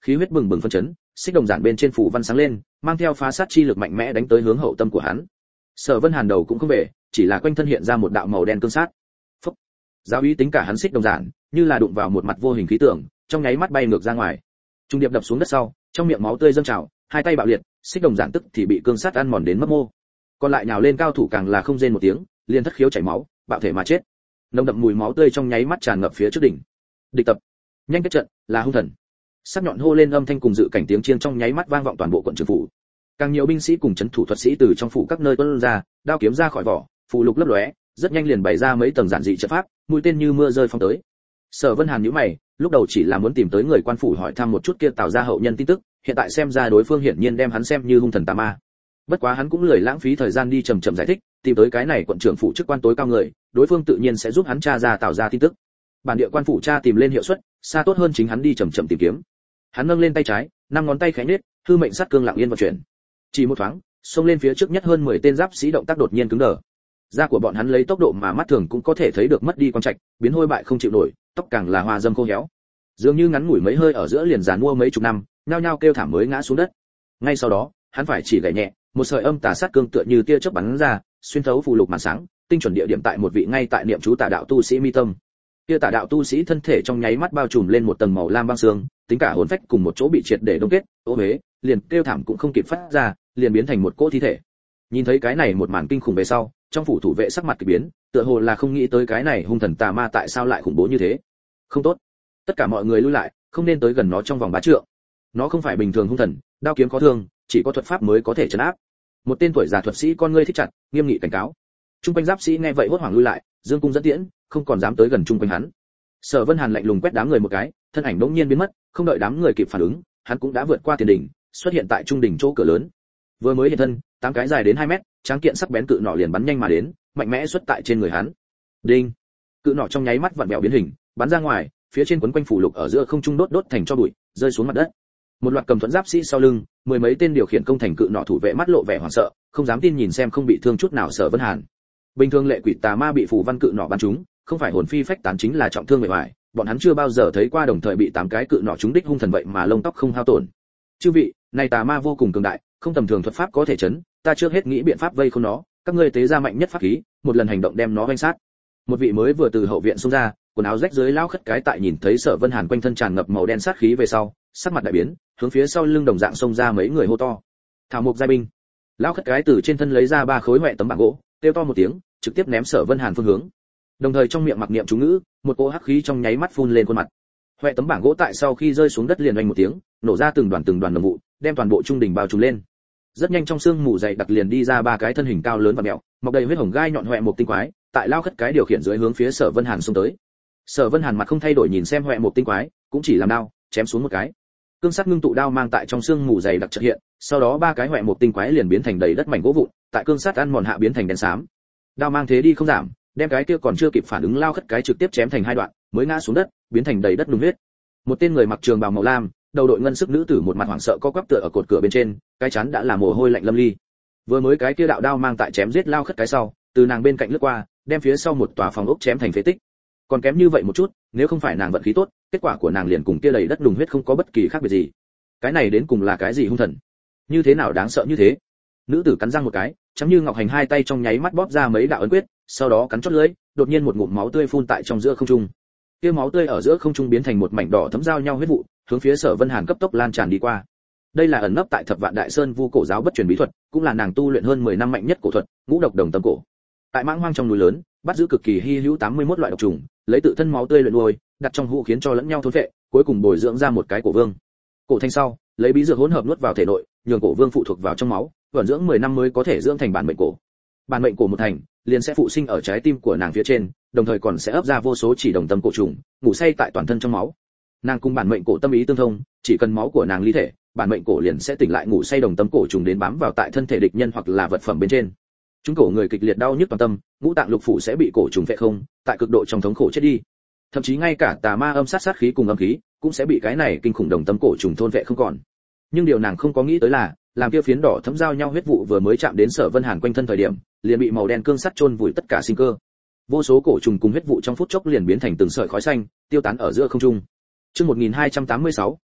khí huyết bừng bừng phân chấn, xích đồng giản bên trên phủ văn sáng lên, mang theo phá sát chi lực mạnh mẽ đánh tới hướng hậu tâm của hắn. Sở Vân Hàn đầu cũng không về, chỉ là quanh thân hiện ra một đạo màu đen cương sát. Phốc. Giáo ý tính cả hắn xích đồng giản, như là đụng vào một mặt vô hình khí tượng, trong nháy mắt bay ngược ra ngoài. Trung điệp đập xuống đất sau, trong miệng máu tươi dâng trào, hai tay bạo liệt, xích đồng giản tức thì bị cương sát ăn mòn đến mất mô. Còn lại nhào lên cao thủ càng là không rên một tiếng, liền thất khiếu chảy máu, bạo thể mà chết. Nồng đậm mùi máu tươi trong nháy mắt tràn ngập phía trước đỉnh. Địch tập, nhanh kết trận, là hung thần. Sắc nhọn hô lên âm thanh cùng dự cảnh tiếng chiêng trong nháy mắt vang vọng toàn bộ quận trường phủ. Càng nhiều binh sĩ cùng trấn thủ thuật sĩ từ trong phủ các nơi tuôn ra, đao kiếm ra khỏi vỏ, phù lục lấp lóe, rất nhanh liền bày ra mấy tầng giản dị trận pháp, mũi tên như mưa rơi phóng tới. Sở Vân Hàn nhíu mày, lúc đầu chỉ là muốn tìm tới người quan phủ hỏi thăm một chút kia Tào gia hậu nhân tin tức, hiện tại xem ra đối phương hiển nhiên đem hắn xem như hung thần tà ma. Bất quá hắn cũng lười lãng phí thời gian đi chậm chậm giải thích, tìm tới cái này quận trưởng phủ chức quan tối cao người, đối phương tự nhiên sẽ giúp hắn tra ra Tào gia tin tức. Bản địa quan phủ tra tìm lên hiệu suất, xa tốt hơn chính hắn đi chậm chậm tìm kiếm. Hắn nâng lên tay trái, năm ngón tay khẽ nhếch, hư mệnh sát cương lặng yên vận chuyển. Chỉ một thoáng, xông lên phía trước nhất hơn 10 tên giáp sĩ động tác đột nhiên cứng đờ. Da của bọn hắn lấy tốc độ mà mắt thường cũng có thể thấy được mất đi quang trạch, biến hôi bại không chịu nổi, tóc càng là hoa dâm khô héo. Dường như ngắn ngủi mấy hơi ở giữa liền giàn mua mấy chục năm, nhao nhao kêu thảm mới ngã xuống đất. Ngay sau đó, hắn phải chỉ gảy nhẹ, một sợi âm tà sát cương tựa như tia chớp bắn ra, xuyên thấu phù lục màn sáng, tinh chuẩn địa điểm tại một vị ngay tại niệm chú tà đạo tu sĩ mi tâm. Kia tà đạo tu sĩ thân thể trong nháy mắt bao trùm lên một tầng màu lam băng xương, tính cả hồn phách cùng một chỗ bị triệt để đông kết, ô uế, liền kêu thảm cũng không kịp phát ra, liền biến thành một cỗ thi thể. Nhìn thấy cái này một màn kinh khủng về sau, trong phủ thủ vệ sắc mặt kỳ biến, tựa hồ là không nghĩ tới cái này hung thần tà ma tại sao lại khủng bố như thế. Không tốt, tất cả mọi người lui lại, không nên tới gần nó trong vòng 3 trượng. Nó không phải bình thường hung thần, đao kiếm có thương, chỉ có thuật pháp mới có thể trấn áp. Một tên tuổi già thuật sĩ con ngươi thích chặt, nghiêm nghị cảnh cáo. Trung quanh giáp sĩ nghe vậy hốt hoảng lui lại, dương cung dẫn tiễn, không còn dám tới gần trung quanh hắn. Sở Vân Hàn lạnh lùng quét đám người một cái, thân ảnh đống nhiên biến mất, không đợi đám người kịp phản ứng, hắn cũng đã vượt qua tiền đỉnh, xuất hiện tại trung đỉnh chỗ cửa lớn. Vừa mới hiện thân, 8 cái dài đến 2 mét, tráng kiện sắc bén cự nỏ liền bắn nhanh mà đến, mạnh mẽ xuất tại trên người hắn. Đinh! Cự nỏ trong nháy mắt vặn vẹo biến hình, bắn ra ngoài, phía trên quấn quanh phủ lục ở giữa không trung đốt thành tro bụi, rơi xuống mặt đất. Một loạt cầm thuẫn giáp sĩ sau lưng, 10 mấy tên điều khiển công thành cự nỏ thủ vệ mắt lộ vẻ hoảng sợ, không dám tin nhìn xem không bị thương chút nào Sở Vân Hàn. Bình thường lệ quỷ tà ma bị phù văn cự nỏ bắn trúng, không phải hồn phi phách tán chính là trọng thương bề ngoài, bọn hắn chưa bao giờ thấy qua đồng thời bị 8 cái cự nỏ trúng đích hung thần vậy mà lông tóc không hao tổn. Chư vị, này tà ma vô cùng cường đại, không tầm thường thuật pháp có thể chấn, ta trước hết nghĩ biện pháp vây khốn nó, các ngươi tế ra mạnh nhất pháp khí, một lần hành động đem nó vây sát. Một vị mới vừa từ hậu viện xông ra, quần áo rách dưới lao khất cái tại nhìn thấy Sở Vân Hàn quanh thân tràn ngập màu đen sát khí về sau, sắc mặt đại biến, hướng phía sau lưng đồng dạng xông ra mấy người hô to. Thảo mục giai binh. Lao khất cái từ trên thân lấy ra 3 khối hoẹ tấm bảng gỗ, kêu to một tiếng, trực tiếp ném Sở Vân Hàn phương hướng. Đồng thời trong miệng mặc niệm chú ngữ, một cỗ hắc khí trong nháy mắt phun lên khuôn mặt. Hoẹ tấm bảng gỗ tại sau khi rơi xuống đất liền oanh một tiếng, nổ ra từng đoàn nồng vụ, đem toàn bộ trung đỉnh bao trùm lên. Rất nhanh trong xương mù dày đặc liền đi ra 3 cái thân hình cao lớn và mèo, mọc đầy huyết hồng gai nhọn hoẹ một tinh quái, tại lao khất cái điều khiển dưới hướng phía Sở Vân Hàn xông tới. Sở Vân Hàn mặt không thay đổi nhìn xem hoẹ một tinh quái, cũng chỉ làm đao, chém xuống một cái. Cương sắc ngưng tụ đao mang tại trong xương mù dày đặc chợt hiện, sau đó 3 cái hoẹ một tinh quái liền biến thành đầy đất mảnh gỗ vụn, tại cương sát ăn mòn hạ biến thành đen xám. Đao mang thế đi không giảm, đem cái kia còn chưa kịp phản ứng lao khất cái trực tiếp chém thành 2 đoạn, mới ngã xuống đất, biến thành đầy đất nung huyết. Một tên người mặc trường bào màu lam, đầu đội ngân sức nữ tử một mặt hoảng sợ co quắp tựa ở cột cửa bên trên, cái chán đã là mồ hôi lạnh lâm ly. Vừa mới cái kia đạo đao mang tại chém giết lao khất cái sau, từ nàng bên cạnh lướt qua, đem phía sau một tòa phòng ốc chém thành phế tích. Còn kém như vậy một chút, nếu không phải nàng vận khí tốt, kết quả của nàng liền cùng kia đầy đất đùng huyết không có bất kỳ khác biệt gì. Cái này đến cùng là cái gì hung thần? Như thế nào đáng sợ như thế? Nữ tử cắn răng một cái, chấm như ngọc hành hai tay trong nháy mắt bóp ra mấy đạo ấn quyết, sau đó cắn chót lưỡi, đột nhiên một ngụm máu tươi phun tại trong giữa không trung. Kia máu tươi ở giữa không trung biến thành một mảnh đỏ thấm giao nhau huyết vụ, hướng phía Sở Vân Hàn cấp tốc lan tràn đi qua. Đây là ẩn nấp tại Thập Vạn Đại Sơn Vu cổ giáo bất truyền bí thuật, cũng là nàng tu luyện hơn 10 năm mạnh nhất cổ thuật, Ngũ độc đồng tâm cổ. Tại mãng hoang trong núi lớn, bắt giữ cực kỳ hi hữu 81 loại độc trùng, lấy tự thân máu tươi luyện nuôi, đặt trong hũ khiến cho lẫn nhau thôn phệ, cuối cùng bồi dưỡng ra một cái cổ vương. Cổ thanh sau, lấy bí dược hỗn hợp nuốt vào thể nội, nhường cổ vương phụ thuộc vào trong máu, vận dưỡng 10 năm mới có thể dưỡng thành bản mệnh cổ. Bản mệnh cổ một thành, liền sẽ phụ sinh ở trái tim của nàng phía trên, đồng thời còn sẽ ấp ra vô số chỉ đồng tâm cổ trùng, ngủ say tại toàn thân trong máu. Nàng cùng bản mệnh cổ tâm ý tương thông, chỉ cần máu của nàng ly thể, bản mệnh cổ liền sẽ tỉnh lại ngủ say đồng tâm cổ trùng đến bám vào tại thân thể địch nhân hoặc là vật phẩm bên trên. Chúng cổ người kịch liệt đau nhức toàn tâm, ngũ tạng lục phủ sẽ bị cổ trùng phệ không, tại cực độ trong thống khổ chết đi. Thậm chí ngay cả tà ma âm sát khí cùng âm khí cũng sẽ bị cái này kinh khủng đồng tâm cổ trùng thôn phệ không còn. Nhưng điều nàng không có nghĩ tới là, làm kia phiến đỏ thấm giao nhau huyết vụ vừa mới chạm đến Sở Vân Hàn quanh thân thời điểm, liền bị màu đen cương sắt chôn vùi tất cả sinh cơ. Vô số cổ trùng cùng huyết vụ trong phút chốc liền biến thành từng sợi khói xanh, tiêu tán ở giữa không trung. Chương 1286,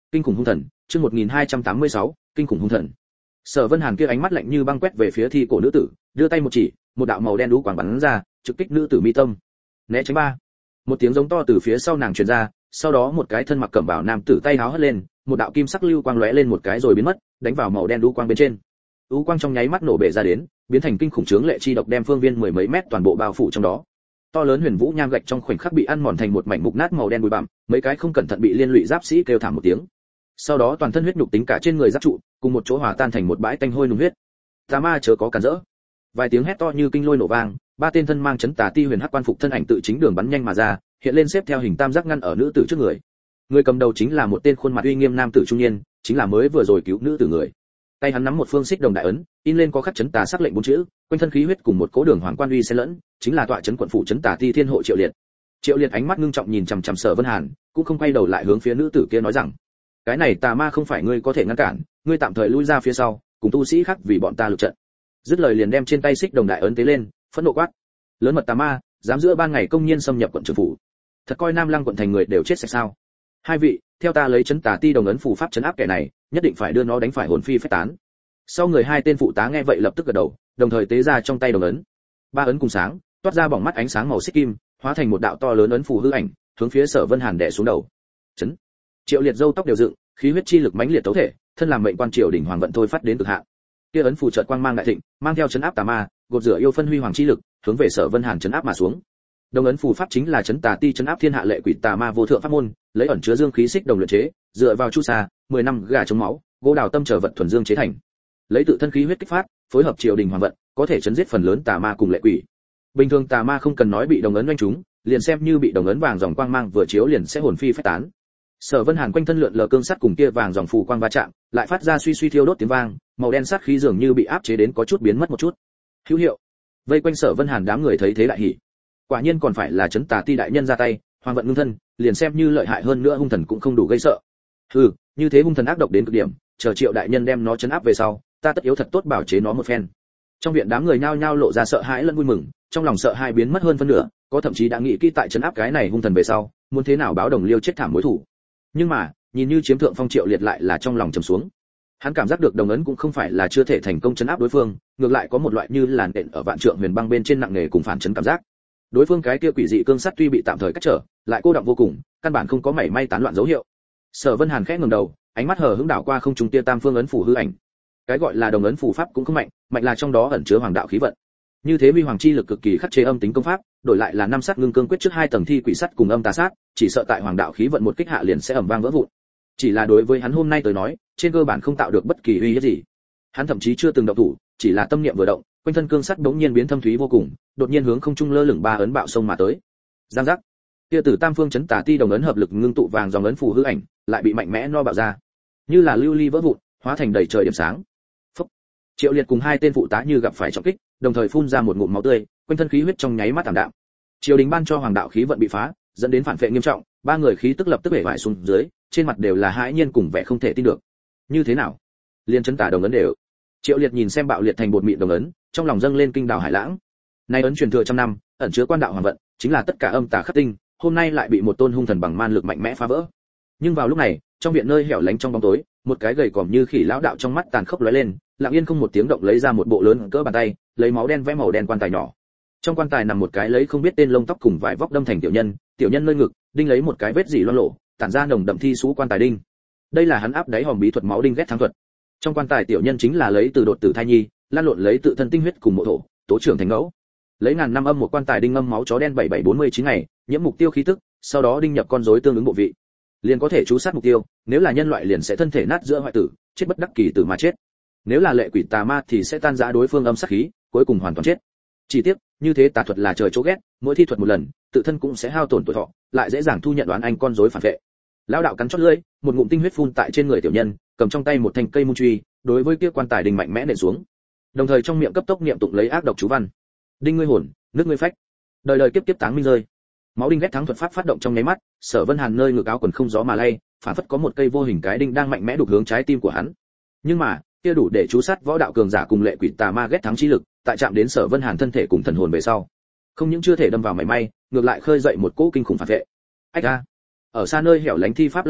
kinh khủng hung thần, chương 1286, kinh khủng hung thần. Sở Vân Hàn kia ánh mắt lạnh như băng quét về phía thi cổ nữ tử, đưa tay một chỉ, một đạo màu đen đú quang bắn ra, trực kích nữ tử mi tâm. Né tránh ba. Một tiếng giống to từ phía sau nàng truyền ra, sau đó một cái thân mặc cẩm bào nam tử tay háo hất lên, một đạo kim sắc lưu quang lóe lên một cái rồi biến mất, đánh vào màu đen đú quang bên trên. Đú quang trong nháy mắt nổ bể ra đến, biến thành kinh khủng chướng lệ chi độc đem phương viên mười mấy mét toàn bộ bao phủ trong đó. To lớn huyền vũ nham gạch trong khoảnh khắc bị ăn mòn thành một mảnh mục nát màu đen bụi bặm, mấy cái không cẩn thận bị liên lụy giáp sĩ kêu thảm một tiếng. Sau đó toàn thân huyết nhục tính cả trên người giáp trụ, cùng một chỗ hòa tan thành một bãi tanh hôi nung huyết. Tà ma chớ có cản rỡ. Vài tiếng hét to như kinh lôi nổ vang, ba tên thân mang chấn tà ti huyền hắc quan phục thân ảnh tự chính đường bắn nhanh mà ra, hiện lên xếp theo hình tam giác ngăn ở nữ tử trước người. Người cầm đầu chính là một tên khuôn mặt uy nghiêm nam tử trung niên, chính là mới vừa rồi cứu nữ tử người. Tay hắn nắm một phương xích đồng đại ấn, in lên có khắc chấn tà sắc lệnh bốn chữ, quanh thân khí huyết cùng một cố đường hoàng quan uy xen lẫn, chính là tọa chấn quận phủ chấn tà ti thiên hộ Triệu Liệt. Triệu Liệt ánh mắt ngưng trọng nhìn chằm chằm Sở Vân Hàn, cũng không quay đầu lại hướng phía nữ tử kia nói rằng: cái này tà ma không phải ngươi có thể ngăn cản, ngươi tạm thời lui ra phía sau, cùng tu sĩ khác vì bọn ta lực trận. Dứt lời liền đem trên tay xích đồng đại ấn tế lên, phẫn nộ quát: lớn mật tà ma, dám giữa ban ngày công nhiên xâm nhập quận trưởng phủ, thật coi Nam Lăng quận thành người đều chết sạch sao? Hai vị, theo ta lấy chấn tà ti đồng ấn phù pháp chấn áp kẻ này, nhất định phải đưa nó đánh phải hồn phi phách tán. Sau người hai tên phụ tá nghe vậy lập tức gật đầu, đồng thời tế ra trong tay đồng ấn. Ba ấn cùng sáng, toát ra bỏng mắt ánh sáng màu xích kim, hóa thành một đạo to lớn ấn phù hư ảnh, hướng phía Sở Vân Hàn đè xuống đầu. Chấn. Triệu Liệt râu tóc đều dựng, khí huyết chi lực mãnh liệt tấu thể, thân làm mệnh quan triều đỉnh hoàng vận thôi phát đến cực hạn. Kia ấn phù chợt quang mang đại thịnh, mang theo chấn áp tà ma, gột rửa yêu phân huy hoàng chi lực, hướng về Sở Vân Hàn chấn áp mà xuống. Đồng ấn phù pháp chính là chấn tà ti chấn áp thiên hạ lệ quỷ tà ma vô thượng pháp môn, lấy ẩn chứa dương khí xích đồng luyện chế, dựa vào chu sa, 10 năm gà chống máu, gỗ đào tâm trở vật thuần dương chế thành. Lấy tự thân khí huyết kích phát, phối hợp triều đình hoàng vận, có thể chấn giết phần lớn tà ma cùng lệ quỷ. Bình thường tà ma không cần nói bị đồng ấn oanh chúng, liền xem như bị đồng ấn vàng dòng quang mang vừa chiếu liền sẽ hồn phi phách tán. Sở Vân Hàn quanh thân lượn lờ cương sắt cùng kia vàng dòng phù quang va chạm, lại phát ra suy suy thiêu đốt tiếng vang, màu đen sát khí dường như bị áp chế đến có chút biến mất một chút. Hữu hiệu. Vây quanh Sở Vân Hàn đám người thấy thế đại hỉ. Quả nhiên còn phải là chấn tà ti đại nhân ra tay, hoàng vận ngưng thân, liền xem như lợi hại hơn nữa hung thần cũng không đủ gây sợ. Hừ, như thế hung thần ác độc đến cực điểm, chờ Triệu đại nhân đem nó chấn áp về sau, ta tất yếu thật tốt bảo chế nó một phen. Trong viện đám người nhao nhao lộ ra sợ hãi lẫn vui mừng, trong lòng sợ hãi biến mất hơn phân nửa, có thậm chí đã nghĩ kỹ tại chấn áp cái này hung thần về sau, muốn thế nào báo đồng liêu chết thảm mối thù. Nhưng mà, nhìn như chiếm thượng phong Triệu Liệt lại là trong lòng trầm xuống. Hắn cảm giác được đồng ấn cũng không phải là chưa thể thành công chấn áp đối phương, ngược lại có một loại như làn đện ở vạn trượng huyền băng bên trên nặng nề cùng phản chấn cảm giác. Đối phương cái kia quỷ dị cương sắt tuy bị tạm thời cách trở, lại cô đọng vô cùng, căn bản không có mảy may tán loạn dấu hiệu. Sở Vân Hàn khẽ ngẩng đầu, ánh mắt hờ hững đảo qua không trung tia tam phương ấn phủ hư ảnh. Cái gọi là đồng ấn phù pháp cũng không mạnh, mạnh là trong đó ẩn chứa hoàng đạo khí vận. Như thế huy hoàng chi lực cực kỳ khắc chế âm tính công pháp, đổi lại là năm sát ngưng cương quyết trước hai tầng thi quỷ sắt cùng âm tà sát, chỉ sợ tại hoàng đạo khí vận một kích hạ liền sẽ ầm vang vỡ vụn. Chỉ là đối với hắn hôm nay tới nói, trên cơ bản không tạo được bất kỳ uy hiếp gì. Hắn thậm chí chưa từng động thủ, chỉ là tâm niệm vừa động, quanh thân cương sắt đống nhiên biến thâm thúy vô cùng, đột nhiên hướng không trung lơ lửng ba ấn bạo sông mà tới. Giang giác. Kia tử tam phương chấn tà ti đồng ấn hợp lực ngưng tụ vàng dòng ấn phù hư ảnh, lại bị mạnh mẽ no bạo ra, như là lưu ly vỡ vụn, hóa thành đầy trời điểm sáng. Phốc. Triệu Liệt cùng hai tên phụ tá như gặp phải trọng kích, đồng thời phun ra một ngụm máu tươi, quanh thân khí huyết trong nháy mắt tạm đạm. Triều đình ban cho hoàng đạo khí vận bị phá, dẫn đến phản phệ nghiêm trọng, ba người khí tức lập tức bể bại xuống dưới, trên mặt đều là hãi nhiên cùng vẻ không thể tin được. Như thế nào? Liên chấn tà đồng ấn đều. Triệu Liệt nhìn xem bạo liệt thành bột mịn đồng ấn, trong lòng dâng lên kinh đảo hải lãng. Nay ấn truyền thừa trăm năm, ẩn chứa quan đạo hoàng vận, chính là tất cả âm tà khắc tinh, hôm nay lại bị một tôn hung thần bằng man lực mạnh mẽ phá vỡ. Nhưng vào lúc này, trong viện nơi hẻo lánh trong bóng tối, một cái gầy còm như khỉ lão đạo trong mắt tàn khốc lóe lên, lặng yên không một tiếng động lấy ra một bộ lớn cỡ bàn tay, lấy máu đen vẽ màu đen quan tài nhỏ. Trong quan tài nằm một cái lấy không biết tên lông tóc cùng vải vóc đâm thành tiểu nhân nơi ngực, đinh lấy một cái vết dỉ loang lổ, tản ra nồng đậm thi sú quan tài đinh. Đây là hắn áp đáy hòm bí thuật máu đinh ghét thắng thuật. Trong quan tài tiểu nhân chính là lấy từ đột tử thai nhi, lan lộn lấy tự thân tinh huyết cùng mộ thổ, tố trưởng thành ngẫu. Lấy ngàn năm âm một quan tài đinh ngâm máu chó đen 7749 ngày, nhiễm mục tiêu khí tức, sau đó đinh nhập con rối tương ứng bộ vị. Liền có thể chú sát mục tiêu, nếu là nhân loại liền sẽ thân thể nát giữa hoại tử, chết bất đắc kỳ tử mà chết. Nếu là lệ quỷ tà ma thì sẽ tan rã đối phương âm sát khí, cuối cùng hoàn toàn chết. Chỉ tiếc, như thế tà thuật là trời chỗ ghét, mỗi thi thuật một lần, tự thân cũng sẽ hao tổn tuổi thọ, lại dễ dàng thu nhận đoán anh con rối phản vệ. Lão đạo cắn chót lưỡi, một ngụm tinh huyết phun tại trên người tiểu nhân, cầm trong tay một thanh cây môn truy, đối với kia quan tài đinh mạnh mẽ nện xuống. Đồng thời trong miệng cấp tốc niệm tụng lấy ác độc chú văn. Đinh ngươi hồn, nước ngươi phách. Đời đời kiếp kiếp táng minh rơi. Máu đinh ghét thắng thuật pháp phát động trong nháy mắt, Sở Vân Hàn nơi ngực áo quần không gió mà lay, phản phất có một cây vô hình cái đinh đang mạnh mẽ đục hướng trái tim của hắn. Nhưng mà, kia đủ để chú sát võ đạo cường giả cùng lệ quỷ tà ma ghét thắng chi lực, tại chạm đến Sở Vân Hàn thân thể cùng thần hồn về sau, không những chưa thể đâm vào mảy may, ngược lại khơi dậy một cỗ kinh khủng phản vệ. Ách a! Ở xa nơi hẻo lánh thi pháp lão đạo,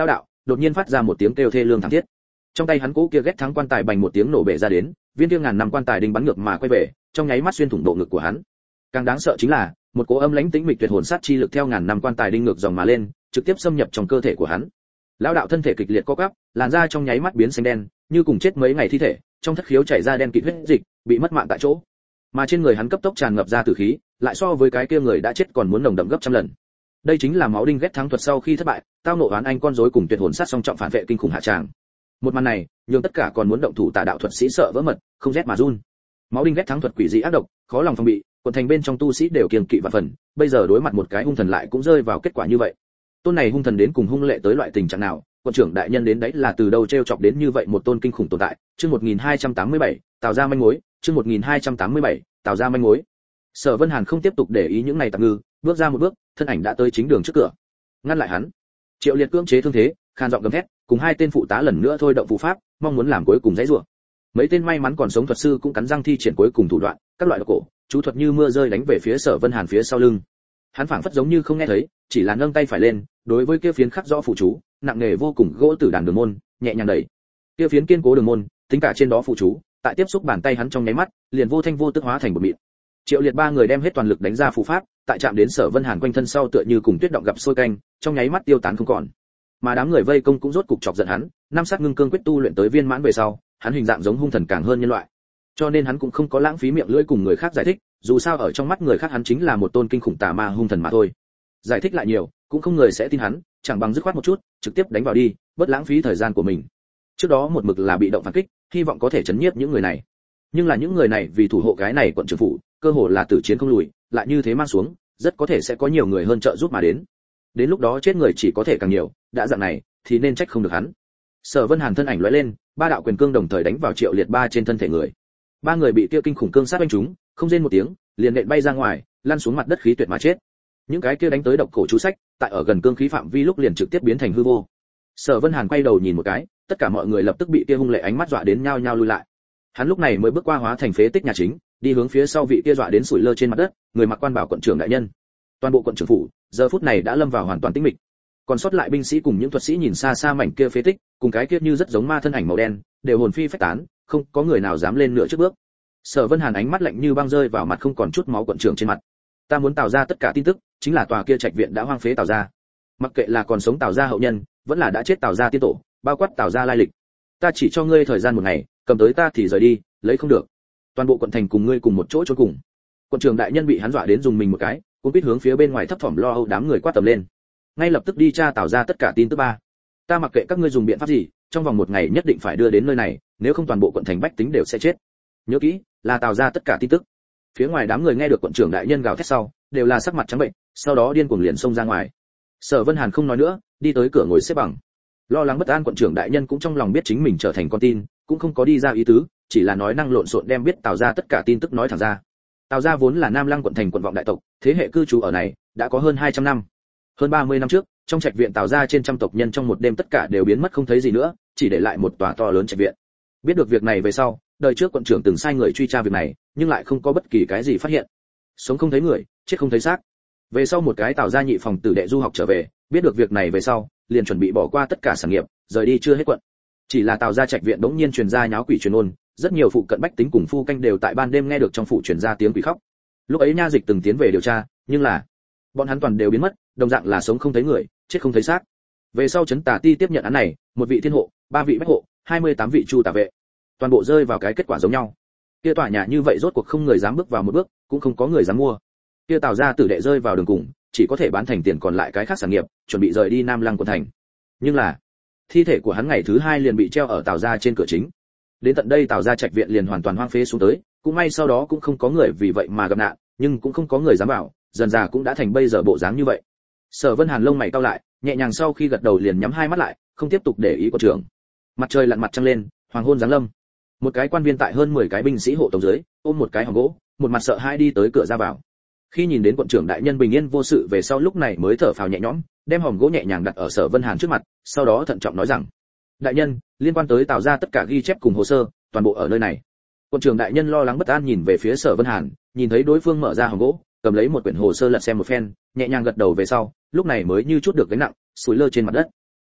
đột nhiên phát ra một tiếng kêu thê lương thảm thiết. Trong tay hắn cố kia ghét thắng quan tài bành một tiếng nổ bể ra đến, viên kia ngàn năm quan tài đinh bắn ngược mà quay về, trong nháy mắt xuyên thủng bộ ngực của hắn. Càng đáng sợ chính là, một cỗ âm lãnh tĩnh mịch tuyệt hồn sát chi lực theo ngàn năm quan tài đinh ngược dòng mà lên, trực tiếp xâm nhập trong cơ thể của hắn. Lão đạo thân thể kịch liệt co quắp, làn da trong nháy mắt biến xanh đen, như cùng chết mấy ngày thi thể, trong thất khiếu chảy ra đen kịt huyết dịch, bị mất mạng tại chỗ. Mà trên người hắn cấp tốc tràn ngập ra tử khí, lại so với cái kia người đã chết còn muốn nồng đậm gấp trăm lần. Đây chính là máu đinh ghét thắng thuật sau khi thất bại, tao nộ oán anh con rối cùng tuyệt hồn sát song trọng phản vệ kinh khủng hạ tràng. Một màn này, nhường tất cả còn muốn động thủ tà đạo thuật sĩ sợ vỡ mật, không rét mà run. Máu đinh ghét thắng thuật quỷ dị ác độc, khó lòng phòng bị, quận thành bên trong tu sĩ đều kiêng kỵ vạn phần, bây giờ đối mặt một cái hung thần lại cũng rơi vào kết quả như vậy. Tôn này hung thần đến cùng hung lệ tới loại tình trạng nào, quận trưởng đại nhân đến đấy là từ đâu trêu chọc đến như vậy một tôn kinh khủng tồn tại. Chương 1287, tạo ra manh mối, chương 1287, tạo ra manh mối. Sở Vân Hàn không tiếp tục để ý những này tạp ngư, bước ra một bước, thân ảnh đã tới chính đường trước cửa. Ngăn lại hắn. Triệu Liệt cưỡng chế thương thế, khan giọng gầm thét, cùng hai tên phụ tá lần nữa thôi động phù pháp, mong muốn làm cuối cùng dãy rủa. Mấy tên may mắn còn sống thuật sư cũng cắn răng thi triển cuối cùng thủ đoạn, các loại độc cổ, chú thuật như mưa rơi đánh về phía Sở Vân Hàn phía sau lưng. Hắn phảng phất giống như không nghe thấy, chỉ là nâng tay phải lên, đối với kia phiến khắc rõ phụ chú, nặng nề vô cùng gỗ tử đàn đường môn, nhẹ nhàng đẩy. Kia phiến kiên cố đường môn, tính cả trên đó phụ chú, tại tiếp xúc bàn tay hắn trong nháy mắt, liền vô thanh vô tức hóa thành một mịn. Triệu Liệt ba người đem hết toàn lực đánh ra phù pháp, tại chạm đến Sở Vân Hàn quanh thân sau tựa như cùng tuyết động gặp sôi canh, trong nháy mắt tiêu tán không còn. Mà đám người vây công cũng rốt cục chọc giận hắn, năm sát ngưng cương quyết tu luyện tới viên mãn về sau, hắn hình dạng giống hung thần càng hơn nhân loại. Cho nên hắn cũng không có lãng phí miệng lưỡi cùng người khác giải thích, dù sao ở trong mắt người khác hắn chính là một tôn kinh khủng tà ma hung thần mà thôi. Giải thích lại nhiều, cũng không người sẽ tin hắn, chẳng bằng dứt khoát một chút, trực tiếp đánh vào đi, bớt lãng phí thời gian của mình. Trước đó một mực là bị động phản kích, hy vọng có thể chấn nhiếp những người này. Nhưng là những người này vì thủ hộ cái này quận trưởng phủ, cơ hồ là tử chiến không lùi, lại như thế mang xuống, rất có thể sẽ có nhiều người hơn trợ giúp mà đến. Đến lúc đó chết người chỉ có thể càng nhiều, đã dạng này thì nên trách không được hắn. Sở Vân Hàn thân ảnh lóe lên, ba đạo quyền cương đồng thời đánh vào Triệu Liệt ba trên thân thể người. Ba người bị kia kinh khủng cương sát đánh trúng, không rên một tiếng, liền nện bay ra ngoài, lăn xuống mặt đất khí tuyệt mà chết. Những cái kia đánh tới độc cổ chú sách, tại ở gần cương khí phạm vi lúc liền trực tiếp biến thành hư vô. Sở Vân Hàn quay đầu nhìn một cái, tất cả mọi người lập tức bị kia hung lệ ánh mắt dọa đến nhao nhao lui lại. Hắn lúc này mới bước qua hóa thành phế tích nhà chính, đi hướng phía sau vị kia dọa đến sủi lơ trên mặt đất, người mặc quan bảo quận trưởng đại nhân. Toàn bộ quận trưởng phủ, giờ phút này đã lâm vào hoàn toàn tĩnh mịch. Còn sót lại binh sĩ cùng những thuật sĩ nhìn xa xa mảnh kia phế tích, cùng cái kia như rất giống ma thân ảnh màu đen, đều hồn phi phách tán, không có người nào dám lên nửa trước bước. Sở Vân Hàn ánh mắt lạnh như băng rơi vào mặt không còn chút máu quận trưởng trên mặt. Ta muốn tạo ra tất cả tin tức, chính là tòa kia trạch viện đã hoang phế tạo ra. Mặc kệ là còn sống tạo ra hậu nhân, vẫn là đã chết tạo ra tiên tổ, bao quát tạo ra lai lịch. Ta chỉ cho ngươi thời gian một ngày, cầm tới ta thì rời đi, lấy không được. Toàn bộ quận thành cùng ngươi cùng một chỗ chôn cùng. Quận trưởng đại nhân bị hắn dọa đến dùng mình một cái, cũng biết hướng phía bên ngoài thấp thỏm lo âu đám người quát tầm lên. Ngay lập tức đi tra tạo ra tất cả tin tức ba. Ta mặc kệ các ngươi dùng biện pháp gì, trong vòng một ngày nhất định phải đưa đến nơi này, nếu không toàn bộ quận thành bách tính đều sẽ chết. Nhớ kỹ, là tạo ra tất cả tin tức. Phía ngoài đám người nghe được quận trưởng đại nhân gào thét sau, đều là sắc mặt trắng bệnh, sau đó điên cuồng liền xông ra ngoài. Sở Vân Hàn không nói nữa, đi tới cửa ngồi xếp bằng. Lo lắng bất an quận trưởng đại nhân cũng trong lòng biết chính mình trở thành con tin, cũng không có đi ra ý tứ, chỉ là nói năng lộn xộn đem biết tạo ra tất cả tin tức nói thẳng ra. Tào gia vốn là Nam Lăng quận thành quận vọng đại tộc, thế hệ cư trú ở này đã có hơn 200 năm. Hơn 30 năm trước, trong trạch viện Tào gia trên trăm tộc nhân trong một đêm tất cả đều biến mất không thấy gì nữa, chỉ để lại một tòa to lớn trạch viện. Biết được việc này về sau, đời trước quận trưởng từng sai người truy tra việc này, nhưng lại không có bất kỳ cái gì phát hiện. Sống không thấy người, chết không thấy xác. Về sau một cái Tào gia nhị phòng tử đệ du học trở về, biết được việc này về sau, liền chuẩn bị bỏ qua tất cả sản nghiệp, rời đi chưa hết quận. Chỉ là Tào gia trạch viện đống nhiên truyền ra nháo quỷ truyền ôn, rất nhiều phụ cận bách tính cùng phu canh đều tại ban đêm nghe được trong phủ truyền ra tiếng quỷ khóc. Lúc ấy nha dịch từng tiến về điều tra, nhưng là bọn hắn toàn đều biến mất, đồng dạng là sống không thấy người, chết không thấy xác. Về sau trấn Tà Ti tiếp nhận án này, một vị thiên hộ, 3 vị bách hộ, 28 vị chu tả vệ, toàn bộ rơi vào cái kết quả giống nhau. Kia tòa nhà như vậy rốt cuộc không người dám bước vào một bước, cũng không có người dám mua. Kia Tào gia tử đệ rơi vào đường cùng, chỉ có thể bán thành tiền còn lại cái khác sản nghiệp, chuẩn bị rời đi Nam Lăng quận thành. Nhưng là thi thể của hắn ngày thứ 2 liền bị treo ở Tào gia trên cửa chính. Đến tận đây Tào gia trạch viện liền hoàn toàn hoang phế xuống tới, cũng may sau đó cũng không có người vì vậy mà gặp nạn, nhưng cũng không có người dám bảo, dần dà cũng đã thành bây giờ bộ dáng như vậy. Sở Vân Hàn lông mày cau lại, nhẹ nhàng sau khi gật đầu liền nhắm hai mắt lại, không tiếp tục để ý quận trưởng. Mặt trời lặn mặt trăng lên, hoàng hôn giáng lâm. Một cái quan viên tại hơn 10 cái binh sĩ hộ tống dưới, ôm một cái hòm gỗ, một mặt sợ hãi đi tới cửa ra vào. Khi nhìn đến quận trưởng đại nhân bình yên vô sự về sau lúc này mới thở phào nhẹ nhõm, đem hòm gỗ nhẹ nhàng đặt ở Sở Vân Hàn trước mặt, sau đó thận trọng nói rằng: đại nhân, liên quan tới Tào gia tất cả ghi chép cùng hồ sơ, toàn bộ ở nơi này. Quận trưởng đại nhân lo lắng bất an nhìn về phía Sở Vân Hàn, nhìn thấy đối phương mở ra hòm gỗ, cầm lấy một quyển hồ sơ lật xem một phen, nhẹ nhàng gật đầu về sau, lúc này mới như chút được gánh nặng, sủi lơ trên mặt đất.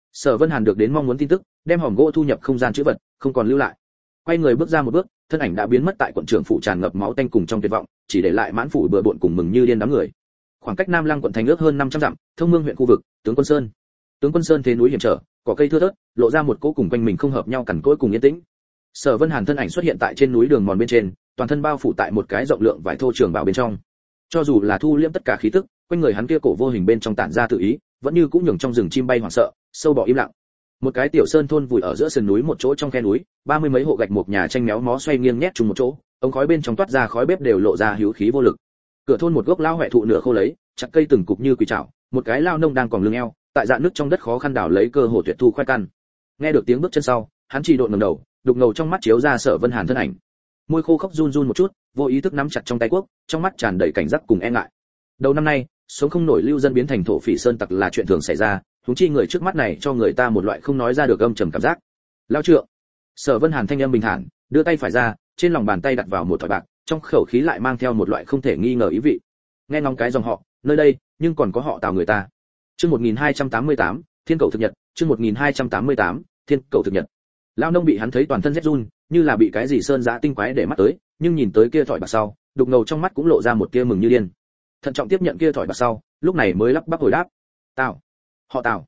Sở Vân Hàn được đến mong muốn tin tức, đem hòm gỗ thu nhập không gian trữ vật, không còn lưu lại. Quay người bước ra một bước, thân ảnh đã biến mất tại quận trưởng phủ tràn ngập máu tanh cùng trong tuyệt vọng, chỉ để lại mãn phủ bừa bộn cùng mừng như điên đám người. Khoảng cách Nam Lăng quận thành ước hơn 500 dặm, Thông Mương huyện khu vực, Tướng Quân Sơn. Tướng Quân Sơn thế núi hiểm trở, cỏ cây thưa thớt, lộ ra một cỗ cùng quanh mình không hợp nhau cằn cỗi cùng yên tĩnh. Sở Vân Hàn thân ảnh xuất hiện tại trên núi đường mòn bên trên, toàn thân bao phủ tại một cái rộng lượng vải thô trường bào bên trong. Cho dù là thu liễm tất cả khí tức, quanh người hắn kia cổ vô hình bên trong tản ra tự ý, vẫn như cũng nhường trong rừng chim bay hoảng sợ, sâu bọ im lặng. Một cái tiểu sơn thôn vùi ở giữa sườn núi một chỗ trong khe núi, 30 mấy hộ gạch một nhà tranh méo mó xoay nghiêng nhét chung một chỗ, ống khói bên trong toát ra khói bếp đều lộ ra hữu khí vô lực. Cửa thôn một gốc lao hoè thụ nửa khô lấy, chặt cây từng cục như quỷ trảo, một cái lao nông đang còn lưng eo, tại dạn nước trong đất khó khăn đào lấy cơ hồ tuyệt thu khoai căn. Nghe được tiếng bước chân sau, hắn chỉ độn ngẩng đầu, đục ngầu trong mắt chiếu ra Sở Vân Hàn thân ảnh. Môi khô khốc run run một chút, vô ý thức nắm chặt trong tay cuốc, trong mắt tràn đầy cảnh giác cùng e ngại. Đầu năm nay, sống không nổi lưu dân biến thành thổ phỉ sơn tặc là chuyện thường xảy ra, huống chi người trước mắt này cho người ta một loại không nói ra được âm trầm cảm giác. Lao trượng. Sở Vân Hàn thanh âm bình thản, đưa tay phải ra, trên lòng bàn tay đặt vào một thỏi bạc, trong khẩu khí lại mang theo một loại không thể nghi ngờ ý vị. Nghe ngóng cái dòng họ, nơi đây, nhưng còn có họ Tào người ta. Chương 1288, Thiên Cầu thực nhật, chương 1288, Thiên Cầu thực nhật. Lao nông bị hắn thấy toàn thân rét run, như là bị cái gì sơn dã tinh quái để mắt tới, nhưng nhìn tới kia thỏi bạc sau, đục ngầu trong mắt cũng lộ ra một tia mừng như điên. Thận trọng tiếp nhận kia thỏi bạc sau, lúc này mới lắp bắp hồi đáp. Tào, họ Tào.